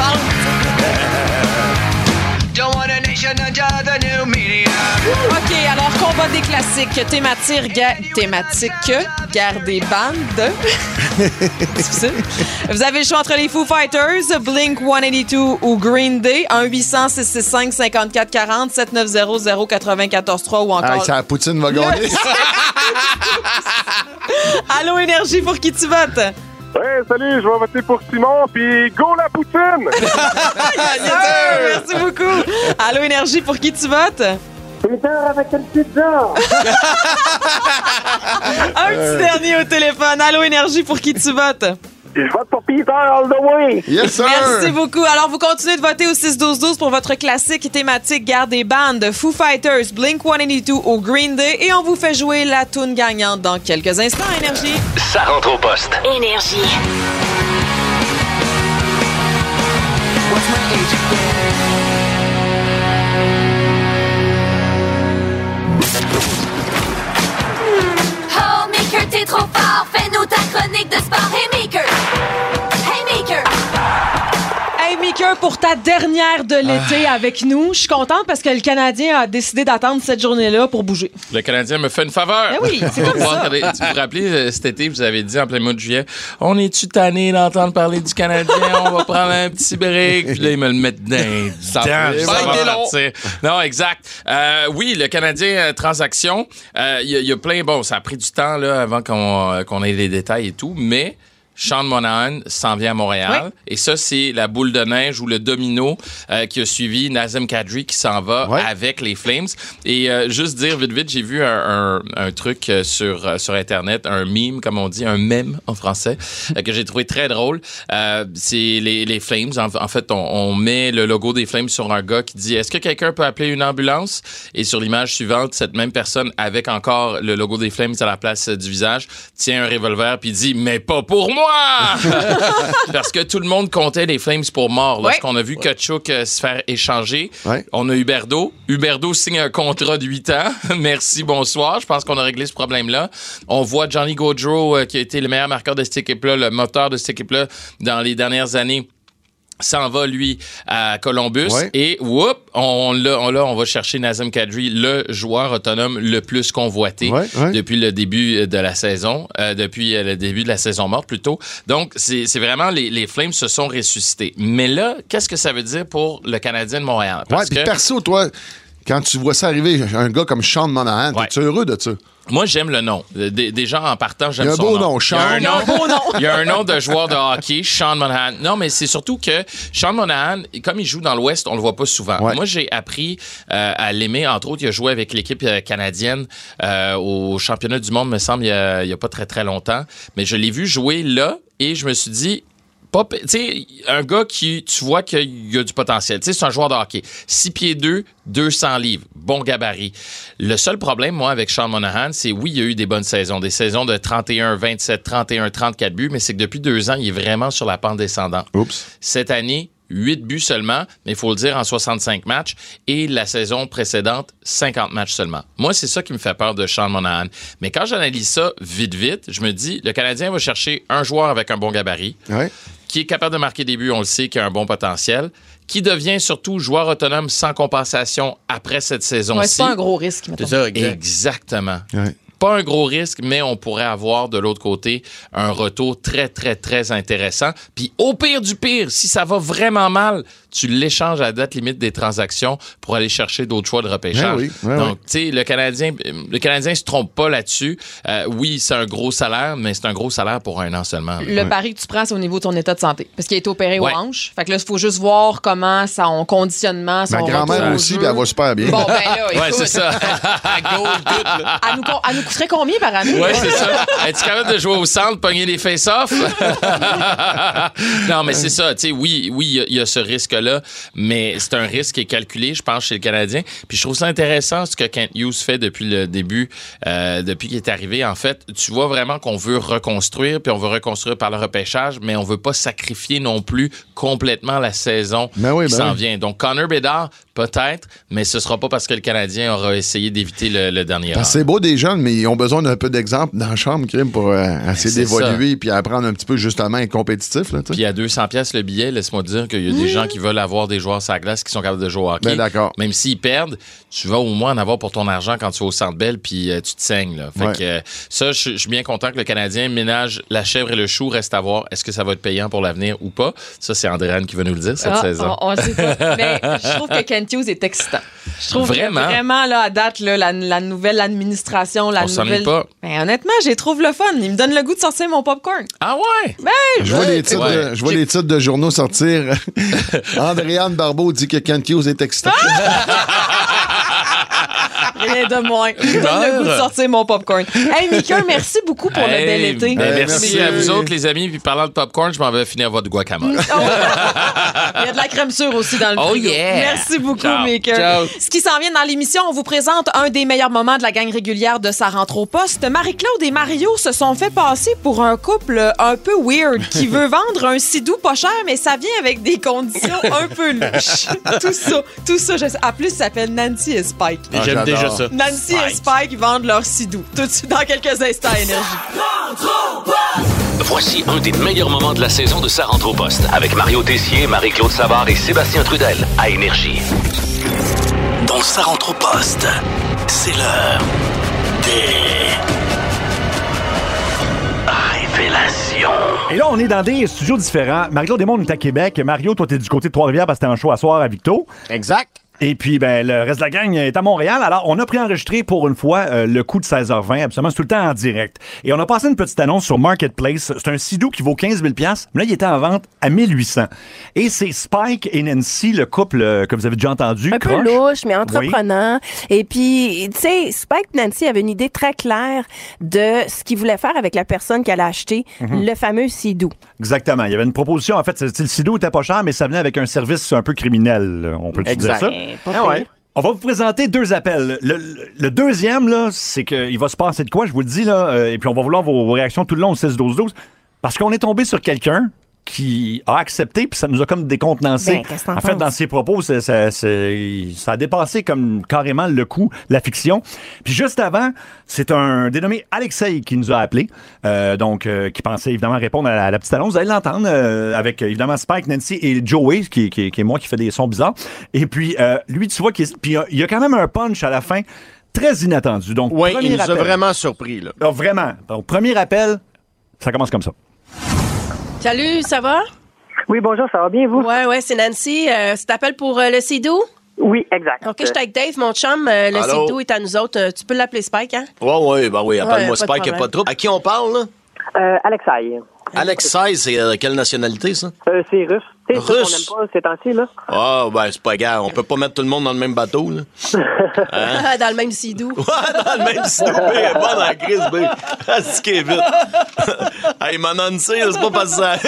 Don't want a nation under the new media. OK, alors combat des classiques, thématique, ga- thématique guerre des bandes. Difficile. Vous avez le choix entre les Foo Fighters, Blink one eighty-two ou Green Day. un huit cents six six cinq cinquante-quatre quarante, sept neuf zéro zéro quatre-vingt-quatorze trois ou encore... Ah, ça, la poutine va gagner. Allô, Énergie, pour qui tu votes? Hey, salut, je vais voter pour Simon, puis go la poutine! Yes, sir! Merci beaucoup. Allô, Énergie, pour qui tu votes? Peter avec une pizza. Un petit dernier au téléphone. Allô, Énergie, pour qui tu votes? Je vote pour Peter all the way! Yes, sir! Merci beaucoup. Alors, vous continuez de voter au six douze douze pour votre classique thématique guerre des bandes, Foo Fighters, Blink one eighty-two ou Green Day. Et on vous fait jouer la toune gagnante dans quelques instants, Énergie. Ça rentre au poste. Énergie. What's my age Oh, Maker, t'es trop fort. Fais-nous ta chronique de sport. Hey, Maker. Hey, Maker. Hey, Maker, pour ta dernière de l'été avec nous, je suis contente parce que le Canadien a décidé d'attendre cette journée-là pour bouger. Le Canadien me fait une faveur. Ben oui, c'est comme ça. Vous vous rappelez, euh, cet été, vous avez dit en plein mois de juillet, on est-tu tanné d'entendre parler du Canadien? On va prendre un petit break. Puis là, ils me le mettent dans les Ça dents. va Ça pas va été long. partir. Non, exact. Euh, oui, le Canadien euh, transaction, euh, il y, a- il y a plein... Bon, ça a pris du temps là, avant qu'on euh, qu'on ait les détails et tout, mais... Sean Monahan s'en vient à Montréal. Oui. Et ça, c'est la boule de neige ou le domino euh, qui a suivi Nazem Kadri qui s'en va Ouais. avec les Flames. Et euh, juste dire vite, vite, j'ai vu un, un, un truc euh, sur, euh, sur Internet, un meme, comme on dit, un mème en français, euh, que j'ai trouvé très drôle. Euh, c'est les, les Flames. En, en fait, on, on met le logo des Flames sur un gars qui dit « Est-ce que quelqu'un peut appeler une ambulance? » Et sur l'image suivante, cette même personne, avec encore le logo des Flames à la place euh, du visage, tient un revolver puis dit « Mais pas pour moi! » Parce que tout le monde comptait les Flames pour mort. Lorsqu'on a vu Tkachuk euh, se faire échanger, Ouais. on a Huberdeau. Huberdeau signe un contrat de huit ans. Merci, bonsoir. Je pense qu'on a réglé ce problème-là. On voit Johnny Gaudreau, euh, qui a été le meilleur marqueur de cette équipe-là, le moteur de cette équipe-là dans les dernières années, s'en va, lui, à Columbus. Ouais. Et, whoop, on, l'a, on, l'a, on va chercher Nazem Kadri, le joueur autonome le plus convoité Ouais, ouais. depuis le début de la saison, euh, depuis euh, le début de la saison morte, plutôt. Donc, c'est, c'est vraiment, les, les Flames se sont ressuscités. Mais là, qu'est-ce que ça veut dire pour le Canadien de Montréal? Ouais, Parce puis que perso, toi, quand tu vois ça arriver, un gars comme Sean Monahan, Ouais. t'es-tu heureux de ça? moi, j'aime le nom. D- Déjà, en partant, j'aime Il y a un son beau nom. nom, Sean. Il y a un Il y a un beau nom. Il y a un nom de joueur de hockey, Sean Monahan. Non, mais c'est surtout que Sean Monahan, comme il joue dans l'Ouest, on le voit pas souvent. Ouais. Moi, j'ai appris euh, à l'aimer. Entre autres, il a joué avec l'équipe euh, canadienne euh, au championnat du monde, me semble, il y a, il y a pas très, très longtemps. Mais je l'ai vu jouer là et je me suis dit, Pas, tu sais, un gars qui, tu vois qu'il y a du potentiel. Tu sais, c'est un joueur de hockey. six pieds deux, deux cents livres. Bon gabarit. Le seul problème, moi, avec Sean Monahan, c'est oui, il y a eu des bonnes saisons. Des saisons de trente et un, vingt-sept, trente et un, trente-quatre buts, mais c'est que depuis deux ans, il est vraiment sur la pente descendante. Oups. Cette année, huit buts seulement, mais il faut le dire en soixante-cinq matchs. Et la saison précédente, cinquante matchs seulement. Moi, c'est ça qui me fait peur de Sean Monahan. Mais quand j'analyse ça vite, vite, je me dis, le Canadien va chercher un joueur avec un bon gabarit. Ouais. Qui est capable de marquer des buts, on le sait, qui a un bon potentiel, qui devient surtout joueur autonome sans compensation après cette saison-ci. Ouais, c'est pas un gros risque, mettons. C'est ça, exact. Exactement. Ouais. Pas un gros risque, mais on pourrait avoir de l'autre côté un retour très, très, très intéressant. Puis au pire du pire, si ça va vraiment mal, tu l'échanges à la date limite des transactions pour aller chercher d'autres choix de repêchage. Ouais, oui, ouais, Donc, oui. tu sais, le Canadien le Canadien se trompe pas là-dessus. Euh, oui, c'est un gros salaire, mais c'est un gros salaire pour un an seulement. Le ouais. pari que tu prends, c'est au niveau de ton état de santé. Parce qu'il a été opéré Ouais. aux hanches. Fait que là, il faut juste voir comment son conditionnement, son Ma grand-mère retour au aussi, jeu. puis elle va super bien. Bon, ben là, écoute. Ouais, c'est ça. À gauche, tout, là. Elle nous, co- elle nous coûterait combien par année? Oui, c'est ça. Es-tu capable de jouer au centre, pogner des face-offs? Non, mais c'est ça. Tu sais, oui, oui, il y a- il y, a ce risque-là, mais c'est un risque qui est calculé, je pense, chez le Canadien. Puis je trouve ça intéressant ce que Kent Hughes fait depuis le début, euh, depuis qu'il est arrivé. En fait, tu vois vraiment qu'on veut reconstruire, puis on veut reconstruire par le repêchage, mais on veut pas sacrifier non plus complètement la saison Ben oui, qui ben s'en oui. vient. Donc, Connor Bedard, peut-être, mais ce sera pas parce que le Canadien aura essayé d'éviter le, le dernier Parce round. que c'est beau des jeunes, mais ils ont besoin d'un peu d'exemple dans la chambre, Crime, pour euh, essayer c'est d'évoluer puis apprendre un petit peu justement à être compétitif. Là, tu sais. Puis à deux cents pièces le billet, laisse-moi te dire qu'il y a des gens qui veulent avoir des joueurs sur la glace qui sont capables de jouer au hockey. Ben, d'accord. Même s'ils perdent, tu vas au moins en avoir pour ton argent quand tu vas au Centre Bell puis euh, tu te saignes. Là. Fait Ouais. que euh, ça, je je suis bien content que le Canadien ménage la chèvre et le chou. Reste à voir, est-ce que ça va être payant pour l'avenir ou pas? Ça, c'est Andréane qui va nous le dire cette Ah, saison. On, on sait pas. Mais je trouve que Kent Hughes est excitant. Je trouve Vraiment? que vraiment, là, à date, là, la, la nouvelle administration, la On s'ennuie nouvelle. pas. Ben, honnêtement, j'ai trouve le fun. Il me donne le goût de sortir mon popcorn. Ah ouais? Ben, Je vois, les titres, Ouais. de, je vois les titres de journaux sortir. Andréane Barbeau dit que Kent Hughes est excitant. rien de moins. Il me donne le goût de sortir mon popcorn. Hey, Mika, merci beaucoup pour Hey, le bel été. ben, Hey, merci, merci. à vous autres, les amis. Puis parlant de popcorn, je m'en vais finir votre guacamole. Oh. Il y a de la crème sûre aussi dans le Oh frigo. yeah. Merci beaucoup, Ciao. Maker. Ciao. Ce qui s'en vient dans l'émission, on vous présente un des meilleurs moments de la gang régulière de Sa rentre au poste. Marie-Claude et Mario se sont fait passer pour un couple un peu weird qui veut vendre un sidou pas cher, mais ça vient avec des conditions un peu louches. Tout ça, tout ça, je sais. En plus, ça s'appelle Nancy et Spike. Ah, J'aime déjà ça. Nancy et Spike vendent leur sidou. Tout de suite, dans quelques instants, Énergie. Voici un des meilleurs moments de la saison de Sa rentre au poste avec Mario Tessier, Marie-Claude Savard et Sébastien Trudel à Énergie. Dans Sa rentre au poste, c'est l'heure des révélations. Et là, on est dans des studios différents. Marie-Claude Desmondes est à Québec. Mario, toi, t'es du côté de Trois-Rivières parce que t'es un show à soir à Victo. Exact. Et puis, ben, le reste de la gang est à Montréal. Alors, on a préenregistré pour une fois euh, le coup de seize heures vingt. Absolument, c'est tout le temps en direct. Et on a passé une petite annonce sur Marketplace. C'est un sidou qui vaut quinze mille dollars. Mais là, il était en vente à mille huit cents. Et c'est Spike et Nancy, le couple euh, que vous avez déjà entendu. Un peu croche. louche, mais entreprenant. Et puis, tu sais, Spike et Nancy avaient une idée très claire de ce qu'ils voulaient faire avec la personne qui allait acheter Mhm. le fameux sidou. Exactement. Il y avait une proposition. En fait, c'est- le sidou était pas cher, mais ça venait avec un service un peu criminel. là. On peut dire Exact. ça? Eh, pas Ah pire. ouais. On va vous présenter deux appels. Le, le- le deuxième, là, c'est qu'il va se passer de quoi, je vous le dis, là, euh, et puis on va vouloir vos, vos réactions tout le long au six douze douze, parce qu'on est tombé sur quelqu'un qui a accepté, puis ça nous a comme décontenancé. Ben, qu'est-ce que t'en en fait, penses? dans ses propos, c'est- c'est- c'est- ça a dépassé comme carrément le coup, la fiction. Puis juste avant, c'est un dénommé Alexei qui nous a appelé, euh, donc euh, qui pensait évidemment répondre à la, à la petite annonce. Vous allez l'entendre euh, avec euh, évidemment Spike, Nancy et Joey, qui, qui, qui est moi qui fait des sons bizarres. Et puis euh, lui, tu vois, qu'il est- puis euh, il y a quand même un punch à la fin très inattendu. Donc Oui, premier il nous a appel. vraiment surpris, là. Alors, vraiment. Donc premier appel, ça commence comme ça. Salut, ça va? Oui, bonjour, ça va bien, vous? Ouais, ouais, c'est Nancy. Euh, tu t'appelles pour euh, le sidou? Oui, exact. OK, je suis avec Dave, mon chum. Euh, le Allô? sidou est à nous autres. Euh, tu peux l'appeler Spike, hein? Ouais, ouais, ben oui, appelle-moi Ouais, pas de Spike, y a problème. pas de trouble. À qui on parle, là? Euh, Alexei. Alexei, c'est euh, quelle nationalité, ça? Euh, c'est russe. Tu sais, ça qu'on Russe. n'aime pas ces temps-ci, là. Ah, ben, c'est pas grave. On peut pas mettre tout le monde dans le même bateau, là. Hein? Dans le même sidou. Ouais, dans le même sidou, B. Elle est bonne en crise, B. Ah, c'est qui est vite. Hey, mon Nancy, c'est pas parce que ça.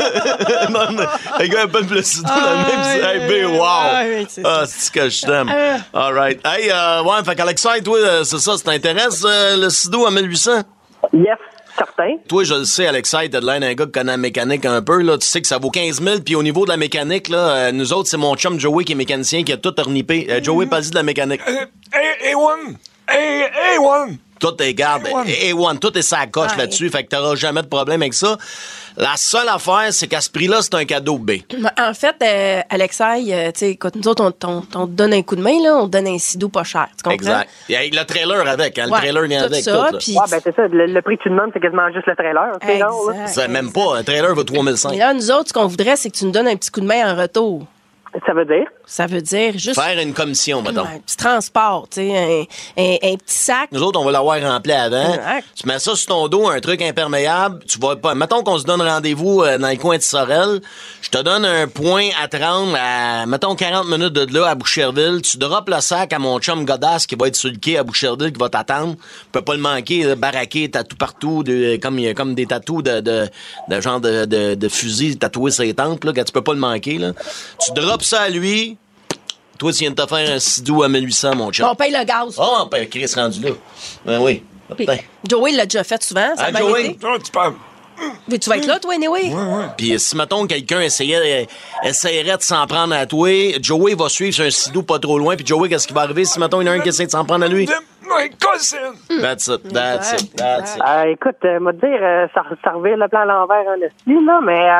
Non, les gars, un peu plus sidou dans le même sidou. Hey, B, wow. Ah, c'est ce que je t'aime. All right. Hey, euh, ouais, fait qu'Alexandre, toi, euh, c'est ça, ça t'intéresse, euh, le sidou à mille huit cents? Yes. Certain. Toi, je le sais, Alexandre, t'as de l'air d'un gars qui connaît la mécanique un peu, là. Tu sais que ça vaut quinze mille, puis au niveau de la mécanique, là, euh, nous autres, c'est mon chum Joey qui est mécanicien, qui a tout ornipé. Euh, Joey, pas-y de la mécanique. Hey, one! Hey, hey, one! Tout est garde. A un, tout est sa coche Ouais. là-dessus, fait que t'auras jamais de problème avec ça. La seule affaire, c'est qu'à ce prix-là, c'est un cadeau B. En fait, euh, Alexaï, euh, tu sais, écoute, nous autres, on, on, on te donne un coup de main, là, on te donne un sidou pas cher. Tu comprends? Exact. Et avec le trailer avec, hein, le Ouais, trailer vient tout avec ça, tout. Là. puis- Ouais, ben c'est ça. Le, le prix que tu demandes, c'est quasiment juste le trailer. tu sais, non, là. C'est même pas, un trailer vaut trois mille cinq. Et là, nous autres, ce qu'on voudrait, c'est que tu nous donnes un petit coup de main en retour. Ça veut dire? Ça veut dire juste Faire une commission, mettons. un petit transport, tu sais, un, un, un petit sac. Nous autres, on va l'avoir rempli avant. Exact. Tu mets ça sur ton dos, un truc imperméable. Tu vas pas. Mettons qu'on se donne rendez-vous euh, dans le coin de Sorel. Je te donne un point à te rendre à, mettons, quarante minutes de là à Boucherville. Tu droppes le sac à mon chum Godasse qui va être sur le quai à Boucherville, qui va t'attendre. Tu peux pas le manquer, là, baraqué, tatou partout, de, comme, comme des tatous de, de, de genre de, de, de fusil tatoués sur les tempes, là, que tu peux pas le manquer, là. Tu droppes ça à lui. Toi, tu viens de te faire un sidou à mille huit cents, mon chum. On paye le gaz. Oh, ben, Chris rendu là. Ben oui. Puis, Putain. Joey l'a déjà fait souvent, ça Ah, a bien Joey? été. tu parles. Mais tu vas être là, toi, anyway? Puis si, mettons, quelqu'un essayait, essayerait de s'en prendre à toi, Joey va suivre sur un sidou pas trop loin, puis Joey, qu'est-ce qui va arriver si, mettons, il y en a un qui essaie de s'en prendre à lui? My cousin! That's it, that's it, that's it. Euh, écoute, euh, moi te dire, euh, ça, ça revient le plan à l'envers en esti, là, mais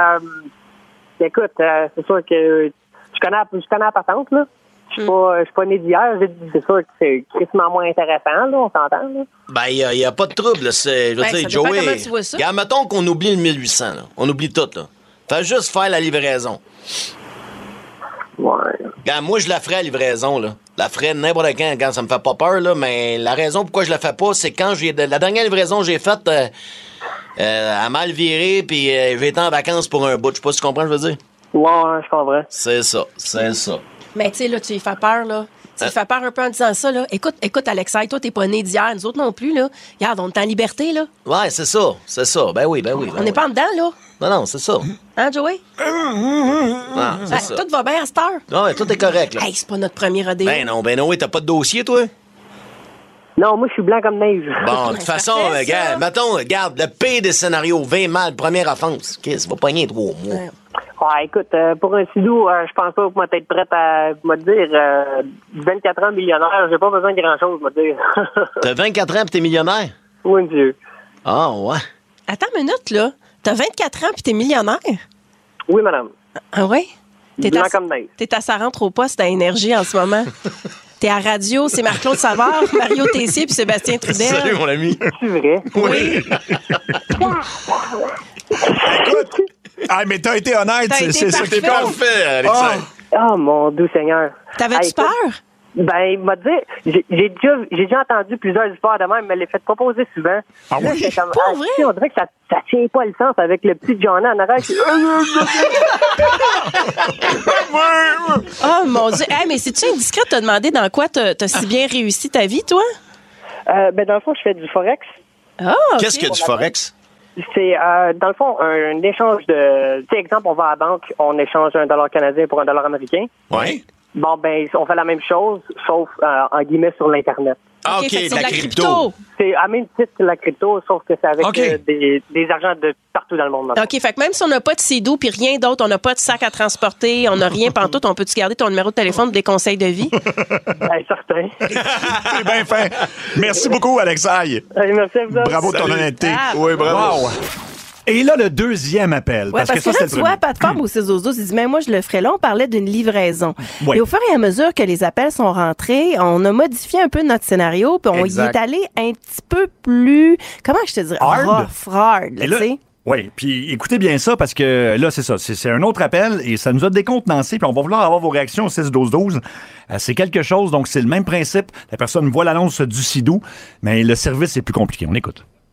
euh, écoute, euh, c'est sûr que je connais, je connais la patente, là. Je suis pas, je suis pas né d'hier. C'est sûr que c'est crissement moins intéressant, là, on s'entend, là. Ben, il n'y a, a pas de trouble, là. C'est, je veux Ben, ça dire, dépend Joey. comment tu vois ça. Regarde, mettons qu'on oublie le mille huit cents, là. On oublie tout, là. Fais juste faire la livraison. Ouais. Regarde, moi, je la ferais, la livraison, là. La ferais n'importe quand, quand ça me fait pas peur, là. Mais la raison pourquoi je la fais pas, c'est quand j'ai. La dernière livraison que j'ai faite, euh, euh, a mal viré, puis euh, j'ai été en vacances pour un bout. Je sais pas si tu comprends, je veux dire. Ouais, je comprends. C'est ça, c'est ça. Mais tu sais, là, tu lui fais peur, là. Tu lui fais peur un peu en disant ça, là. Écoute, écoute, Alexandre, toi, t'es pas né d'hier, nous autres non plus, là. Regarde, on est en liberté, là. Ouais, c'est ça, c'est ça. Ben oui, ben oui. Ben On n'est oui. pas en dedans, là. Non, non, c'est ça. Hein, Joey? Ah, c'est Ben, ça. tout va bien à cette heure. Non, mais tout est correct, là. Hey, c'est pas notre premier rodéo. Ben non, ben non, oui, t'as pas de dossier, toi? Non, moi, je suis blanc comme neige. Bon, de toute façon, parfait, regarde, ça. mettons, regarde, le pire des scénarios, vingt mal, première offense. Qu'est-ce, ça va pogner trois mois. Ouais, écoute, euh, pour un sidou, euh, je pense pas que moi être prête à me dire euh, vingt-quatre ans millionnaire, j'ai pas besoin de grand-chose, me dire. T'as vingt-quatre ans pis t'es millionnaire? Oui, monsieur. Ah, ouais. Attends une minute, là. T'as vingt-quatre ans puis t'es millionnaire? Oui, madame. Ah ouais? T'es Blanc à, comme neige. t'es à sa rentre au poste à Énergie en ce moment. T'es à radio, c'est Marc-Claude Savard, Mario Tessier puis Sébastien Trudel. Salut, mon ami. C'est vrai? Oui. Écoute, ah, mais t'as été honnête, T'as c'est, été c'est ça qui est parfait. Parfait, Alexandre. Oh, mon doux Seigneur. T'avais-tu Hey, écoute, peur? Ben, m'a dit, j'ai j'ai déjà, j'ai déjà entendu plusieurs histoires de même, mais les fait proposer souvent. Ah Là, oui? j'étais comme, Pas ah, vrai? tu sais, on dirait que ça, ça tient pas le sens avec le petit Johnny en arrière. qui- Oh mon Dieu. Hey, mais c'est-tu indiscret de te demander dans quoi t'as, t'as si bien réussi ta vie, toi? Euh, ben, dans le fond, je fais du Forex. Ah, ok. Qu'est-ce que du Forex? C'est, euh, dans le fond, un, un échange de... Tu sais, exemple, on va à la banque, on échange un dollar canadien pour un dollar américain. Oui. Bon, ben, on fait la même chose, sauf, euh, en guillemets, sur l'Internet. Ah, Ok, OK, fait que de c'est la de la crypto. crypto. C'est à même titre que la crypto, sauf que c'est avec OK. euh, des, des argents de partout dans le monde. maintenant. OK, fait que même si on n'a pas de sidou puis rien d'autre, on n'a pas de sac à transporter, on n'a rien pantoute, on peut-tu garder ton numéro de téléphone pour des conseils de vie? Ben, certain. C'est bien fait. Merci beaucoup, Alexandre. Hey, merci à vous autres. Bravo de ton Salut. honnêteté. Ah. Oui, bravo. Wow. Et là, le deuxième appel. Ouais, parce, que, ça, là, c'était tu le vois, premier. pas de forme au six douze douze, il dit, mais moi, je le ferais là. On parlait d'une livraison. Ouais. Et au fur et à mesure que les appels sont rentrés, on a modifié un peu notre scénario, puis on Exact. y est allé un petit peu plus, comment je te dirais? Hard. Rough, hard, Et tu là- sais. Oui, puis écoutez bien ça parce que là, c'est ça. C'est, c'est un autre appel et ça nous a décontenancé. Puis on va vouloir avoir vos réactions au six douze douze. Euh, c'est quelque chose, donc c'est le même principe. La personne voit l'annonce du sidou, mais le service est plus compliqué. On écoute.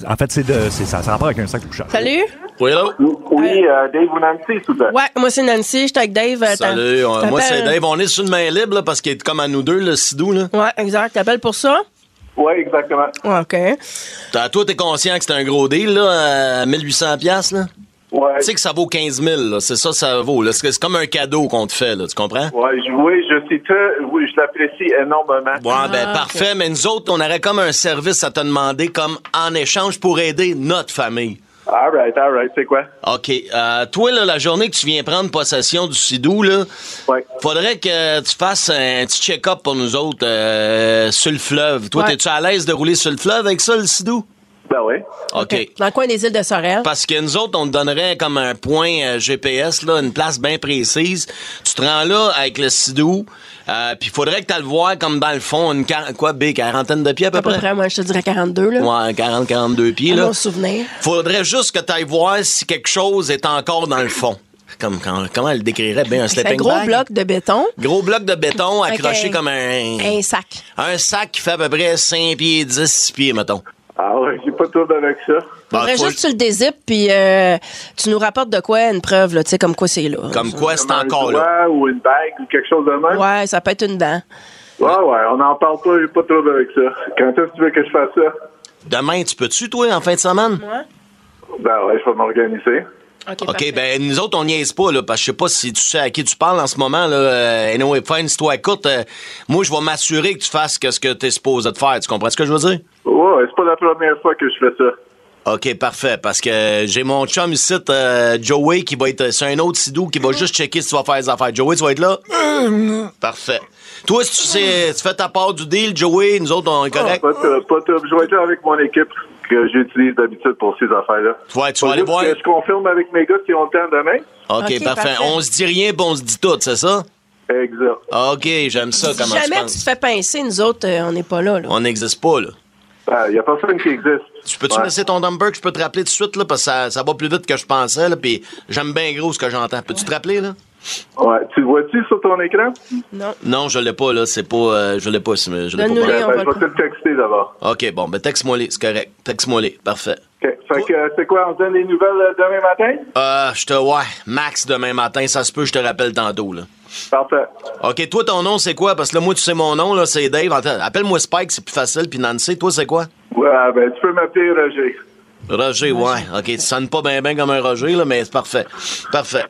En fait, c'est de, c'est ça, ça rapport avec un sac de couchage. Salut? Oui, hello? Oui, euh, Dave ou Nancy, s'il vous plaît. Ouais, moi c'est Nancy, je suis avec Dave. euh, Salut, t'as- on- moi t'appelles- c'est Dave. On est sur une main libre là, parce qu'il est comme à nous deux, le Sidou. Là. Ouais, exact. T'appelles pour ça? Oui, exactement. Ouais, OK. T'as- Toi, t'es conscient que c'est un gros deal, là, à mille huit cents piastres, là? Ouais. Tu sais que ça vaut quinze mille, là. C'est ça, ça vaut. Là. C'est c'est comme un cadeau qu'on te fait, là. Tu comprends? Ouais, je- oui, je suis très, oui, je l'apprécie énormément. Ouais, ben parfait. Mais nous autres, on aurait comme un service à te demander, comme en échange pour aider notre famille. All right, all right, c'est quoi? OK. Euh, toi, là, la journée que tu viens prendre possession du Sidou, là, faudrait que tu fasses un petit check-up pour nous autres euh, sur le fleuve. Toi, Ouais. t'es-tu à l'aise de rouler sur le fleuve avec ça, le Sidou? Ben oui. OK. Dans le coin des îles de Sorel. Parce que nous autres, on te donnerait comme un point euh, G P S, là, une place bien précise. Tu te rends là avec le Sidou, euh, puis il faudrait que tu le voir comme dans le fond, une quar- quoi, B, quarantaine de pieds à peu À peu près? près, moi, je te dirais quarante-deux, là. Ouais, quarante à quarante-deux pieds, À là. mon souvenir. Faudrait juste que tu ailles voir si quelque chose est encore dans le fond. Comme, quand- comment elle le décrirait? Ben, un C'est un sleeping gros bag? bloc de béton. Gros bloc de béton Avec accroché un- comme un... Un sac. Un sac qui fait à peu près cinq pieds, dix, six pieds, mettons. Ah ouais, j'ai pas de trouble avec ça. Faudrait faut- juste que tu le dézippes, puis euh, tu nous rapportes de quoi, une preuve, là, tu sais, comme quoi c'est là. Comme quoi c'est Comme encore un là. doigt ou une bague ou quelque chose de même. Ouais, ça peut être une dent. Ouais, ouais, on n'en parle pas, j'ai pas de trouble avec ça. Quand est-ce que tu veux que je fasse ça? Demain, tu peux-tu, toi, en fin de semaine? Ouais. Ben ouais, je vais m'organiser. OK, ben nous autres, on niaise pas, là, parce que je sais pas si tu sais à qui tu parles en ce moment, là. Euh, anyway, fine, si toi écoute, euh, moi, je vais m'assurer que tu fasses ce que t'es supposé de faire. Tu comprends ce que je veux dire? Ouais, c'est pas la première fois que je fais ça. OK, parfait, parce que j'ai mon chum ici, euh, Joey, qui va être... C'est un autre Sidou qui va juste checker si tu vas faire les affaires. Joey, tu vas être là? Parfait. Toi, si tu sais, tu fais ta part du deal, Joey, nous autres, on est correct? Ah, pas de pas de trouble. Je vais être là avec mon équipe que j'utilise d'habitude pour ces affaires-là. Ouais, tu Faut vas aller juste voir. que je confirme avec mes gars qui ont le temps demain. OK, OK, parfait. parfait. On se dit rien, puis on se dit tout, c'est ça? Exact. OK, j'aime ça, Si comment tu jamais tu penses. te fais pincer, nous autres, euh, on n'est pas là, là. On n'existe pas, là. Il n'y a personne qui existe. Tu peux-tu Ouais. me laisser ton number que je peux te rappeler tout de suite, là, parce que ça, ça va plus vite que je pensais, là, puis j'aime bien gros ce que j'entends. Peux-tu te rappeler, là? Ouais. Tu le vois-tu sur ton écran? Non. Non, je l'ai pas, là. C'est pas. euh, je l'ai pas, si- je l'ai pas. Donne-nous-les, Ben, on va je le vais te le texter d'abord. OK, bon, ben texte-moi-les, c'est correct. Texte-moi-les, parfait. OK. Fait que, euh, c'est quoi, on se donne les nouvelles euh, demain matin? Euh, je te. Ouais, max demain matin, ça se peut, je te rappelle tantôt, là. Parfait. OK, toi, ton nom, c'est quoi? Parce que là, moi, tu sais mon nom, là, c'est Dave. Attends, appelle-moi Spike, c'est plus facile, puis Nancy, toi, c'est quoi? Ouais, ben, tu peux m'appeler Roger. Roger, ouais. OK, tu sonnes pas bien ben comme un Roger, là, mais c'est parfait. Parfait.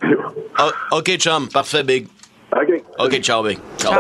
O- OK, chum, parfait, Big. OK. OK, ciao, Big. Ciao.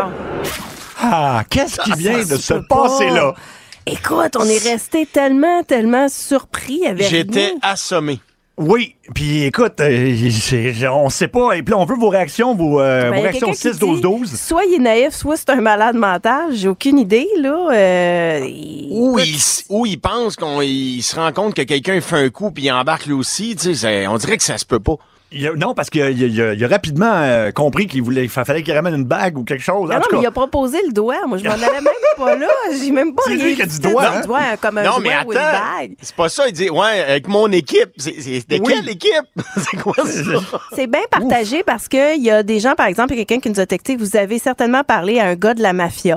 Ah, qu'est-ce qui Ah, vient ça de se se peut pas. passer là? Écoute, on est resté tellement, tellement surpris avec J'étais assommé. Oui, puis écoute, euh, c'est- on sait pas. Et puis là, on veut vos réactions, vos, euh, Ben, Ben, vos y a réactions quelqu'un qui six douze dit, douze. Soit il est naïf, soit c'est un malade mental. J'ai aucune idée, là. Euh, il- Ou il, s- ou il pense qu'on il se rend compte que quelqu'un fait un coup puis il embarque lui aussi. Tu sais, c'est- on dirait que ça se peut pas. Il a- non, parce qu'il a, il a- il a rapidement euh, compris qu'il voulait, il fa- fallait qu'il ramène une bague ou quelque chose. Ah En non, tout mais il cas, a proposé le doigt. Moi, je m'en allais même pas là. J'ai même pas C'est lui rien qui a dit dit, doigt, du hein? doigt, comme un non, doigt mais ou une attends, bague. c'est pas ça. Il dit, ouais, avec mon équipe. C'est c'est- de Oui. quelle équipe? c'est quoi ça? C'est bien partagé parce que il y a des gens, par exemple, il y a quelqu'un qui nous a texté, vous avez certainement parlé à un gars de la mafia.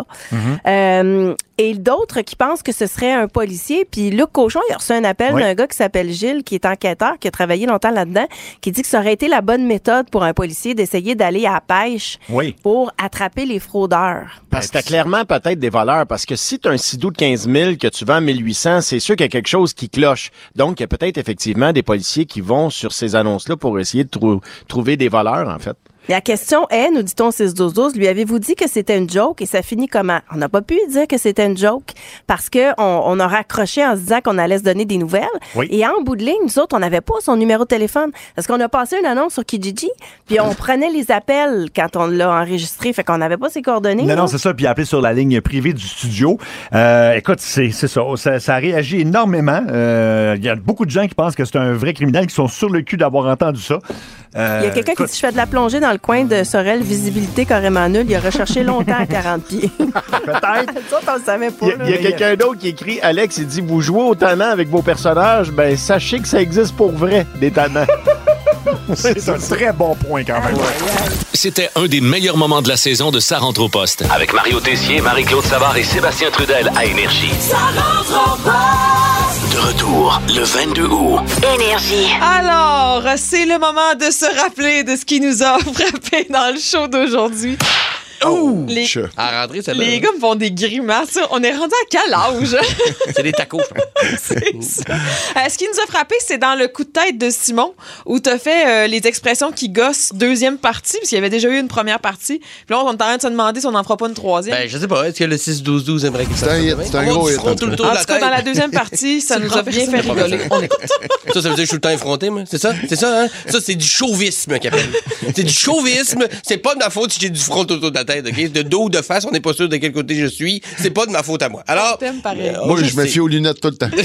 Euh, et d'autres qui pensent que ce serait un policier. Puis Luc Cochon, il a reçu un appel Oui. d'un gars qui s'appelle Gilles, qui est enquêteur, qui a travaillé longtemps là-dedans, qui dit que ça aurait été la bonne méthode pour un policier d'essayer d'aller à la pêche Oui. pour attraper les fraudeurs. Parce que t'as clairement peut-être des voleurs. Parce que si t'as un sidou de quinze mille que tu vends à mille huit cents, c'est sûr qu'il y a quelque chose qui cloche. Donc, il y a peut-être effectivement des policiers qui vont sur ces annonces-là pour essayer de trou- trouver des voleurs, en fait. La question est, nous dit-on six douze douze, lui avez-vous dit que c'était une joke et ça finit comment? On n'a pas pu dire que c'était une joke parce que on, on a raccroché en se disant qu'on allait se donner des nouvelles. Oui. Et en bout de ligne, nous autres, on n'avait pas son numéro de téléphone parce qu'on a passé une annonce sur Kijiji puis on prenait les appels quand on l'a enregistré, fait qu'on n'avait pas ses coordonnées. non, là. non, c'est ça. Puis appelé sur la ligne privée du studio. Euh, écoute, c'est c'est ça, ça. Ça a réagi énormément. Euh, Il y a beaucoup de gens qui pensent que c'est un vrai criminel, qui sont sur le cul d'avoir entendu ça. Euh, Il y a quelqu'un qui écoute, dit, je fais de la plongée dans le coin de Sorel, visibilité carrément nulle. Il a recherché longtemps à quarante pieds. Peut-être. Ça, on le savait pas. Il y a, là. il y a quelqu'un d'autre qui écrit, Alex, il dit, vous jouez au tannant avec vos personnages, ben sachez que ça existe pour vrai, des tannants. C'est un très bon point quand même. C'était un des meilleurs moments de la saison de Ça rentre au poste. Avec Mario Tessier, Marie-Claude Savard et Sébastien Trudel à Énergie. Ça rentre au poste. De retour le vingt-deux août. Énergie. Alors, c'est le moment de se rappeler de ce qui nous a frappé dans le show d'aujourd'hui. Oh! Les, à rentrer, ça les gars me font des grimaces. On est rendu à quel âge? C'est des tacos, je pense. C'est ça. Euh, ce qui nous a frappé, c'est dans le coup de tête de Simon, où tu as fait euh, les expressions qui gossent deuxième partie, parce qu'il y avait déjà eu une première partie. Puis là, on est en train de se demander si on n'en fera pas une troisième. Ben, je sais pas. Est-ce que le six douze douze aimerait qu'il C'est un hit, c'est un gros hit. tout le tour En de la tout cas, tête. dans la deuxième partie, ça nous a bien fait rigoler. On écoute. Ça, ça veut dire que je suis tout le temps effronté, moi. C'est ça? C'est ça, hein? Ça, c'est du chauvisme qu'il appelle. C'est du chauvisme. C'est pas de ma faute si j'ai du front autour de la tête, OK? De dos ou de face, on n'est pas sûr de quel côté je suis. C'est pas de ma faute à moi. Alors. T'aimes pareil. euh, Moi, je je me sais. fie aux lunettes tout le temps.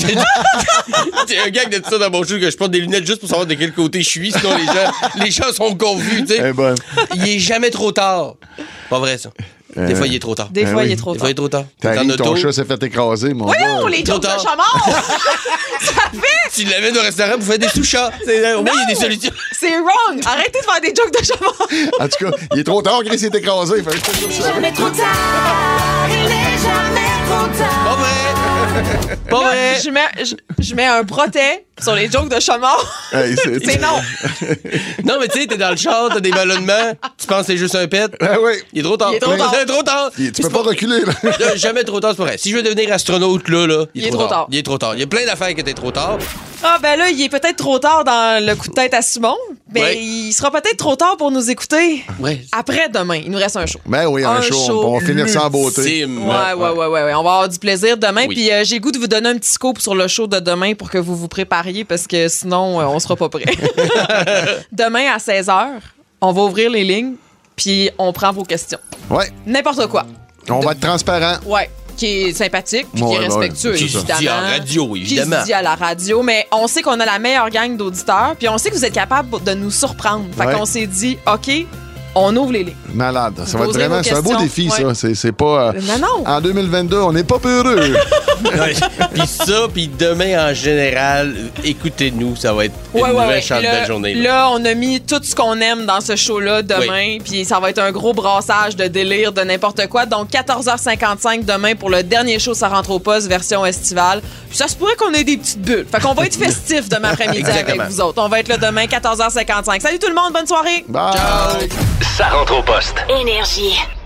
C'est un gag de tout ça dans mon show que je porte des lunettes juste pour savoir de quel côté je suis. Sinon, les gens, les gens sont confus, tu sais. Eh ben. Il est jamais trop tard. Pas vrai, ça. Des fois, il est trop tard. Des Ben fois, oui. il est trop Des tard. fois, il est trop tard. T'es en T'arrives, ton auto. chat s'est fait écraser, mon Voyons, gars. les Trop jokes de tard. chat mort! Ça fait... Tu l'amènes au restaurant pour faire des sous-chats. C'est- Au moins, il y a des solutions. C'est wrong! Arrêtez de faire des jokes de chat mort! En tout cas, il est trop tard, Chris s'est écrasé. Fait que je te dis ça. Jamais trop tard, il est jamais trop tard. Pas vrai. Pas Là, vrai. je mets, je, je mets un protet sur les jokes de chat mort. Hey, c'est- C'est non. Non, mais tu sais, t'es dans le char, t'as des ballonnements, tu penses que c'est juste un pet. Ah oui. Il est trop tard. Il est trop tard. C'est trop tard. Il- Tu peux pas reculer, là. Là, jamais trop tard, c'est pas vrai. Si je veux devenir astronaute, là, là, il est, Il est trop, trop tard. tard. Il est trop tard. Il y a plein d'affaires qui étaient trop tard. Ah, ben là, il est peut-être trop tard dans le coup de tête à Simon, mais Ouais. il sera peut-être trop tard pour nous écouter. Ouais. Après demain, il nous reste un show. Ben oui, un, Un show. show On va finir ça en beauté. Ultime. Ouais, ouais, ouais, ouais, ouais. On va avoir du plaisir demain. Oui. Puis euh, j'ai le goût de vous donner un petit scoop sur le show de demain pour que vous vous prépariez parce que sinon, euh, on sera pas prêt. Demain à seize heures, on va ouvrir les lignes puis on prend vos questions. Ouais. N'importe quoi. On va être transparent. Ouais. Qui est sympathique, puis qui Ouais, est ouais. respectueux, Qui se évidemment. dit en radio, évidemment. Qui se dit à la radio, mais on sait qu'on a la meilleure gang d'auditeurs, puis on sait que vous êtes capable de nous surprendre. Fait Ouais. qu'on s'est dit, OK, on ouvre les lignes. Malade. Ça va être Posez vraiment. vos C'est un beau questions. défi, Ouais. ça. C'est, c'est pas. euh, Non, non. En deux mille vingt-deux, on n'est pas peureux. Ouais. Puis ça, puis demain en général, écoutez-nous, ça va être une Ouais, ouais, vraie ouais. chante Là, de journée. là. là, on a mis tout ce qu'on aime dans ce show-là demain, puis ça va être un gros brassage de délire, de n'importe quoi. Donc, quatorze heures cinquante-cinq demain pour le dernier show Ça rentre au poste, version estivale. Puis ça se pourrait qu'on ait des petites bulles. Fait qu'on va être festif demain après-midi avec Exactement. vous autres. On va être là demain, quatorze heures cinquante-cinq. Salut tout le monde, bonne soirée! Bye. Ça rentre au poste. Énergie.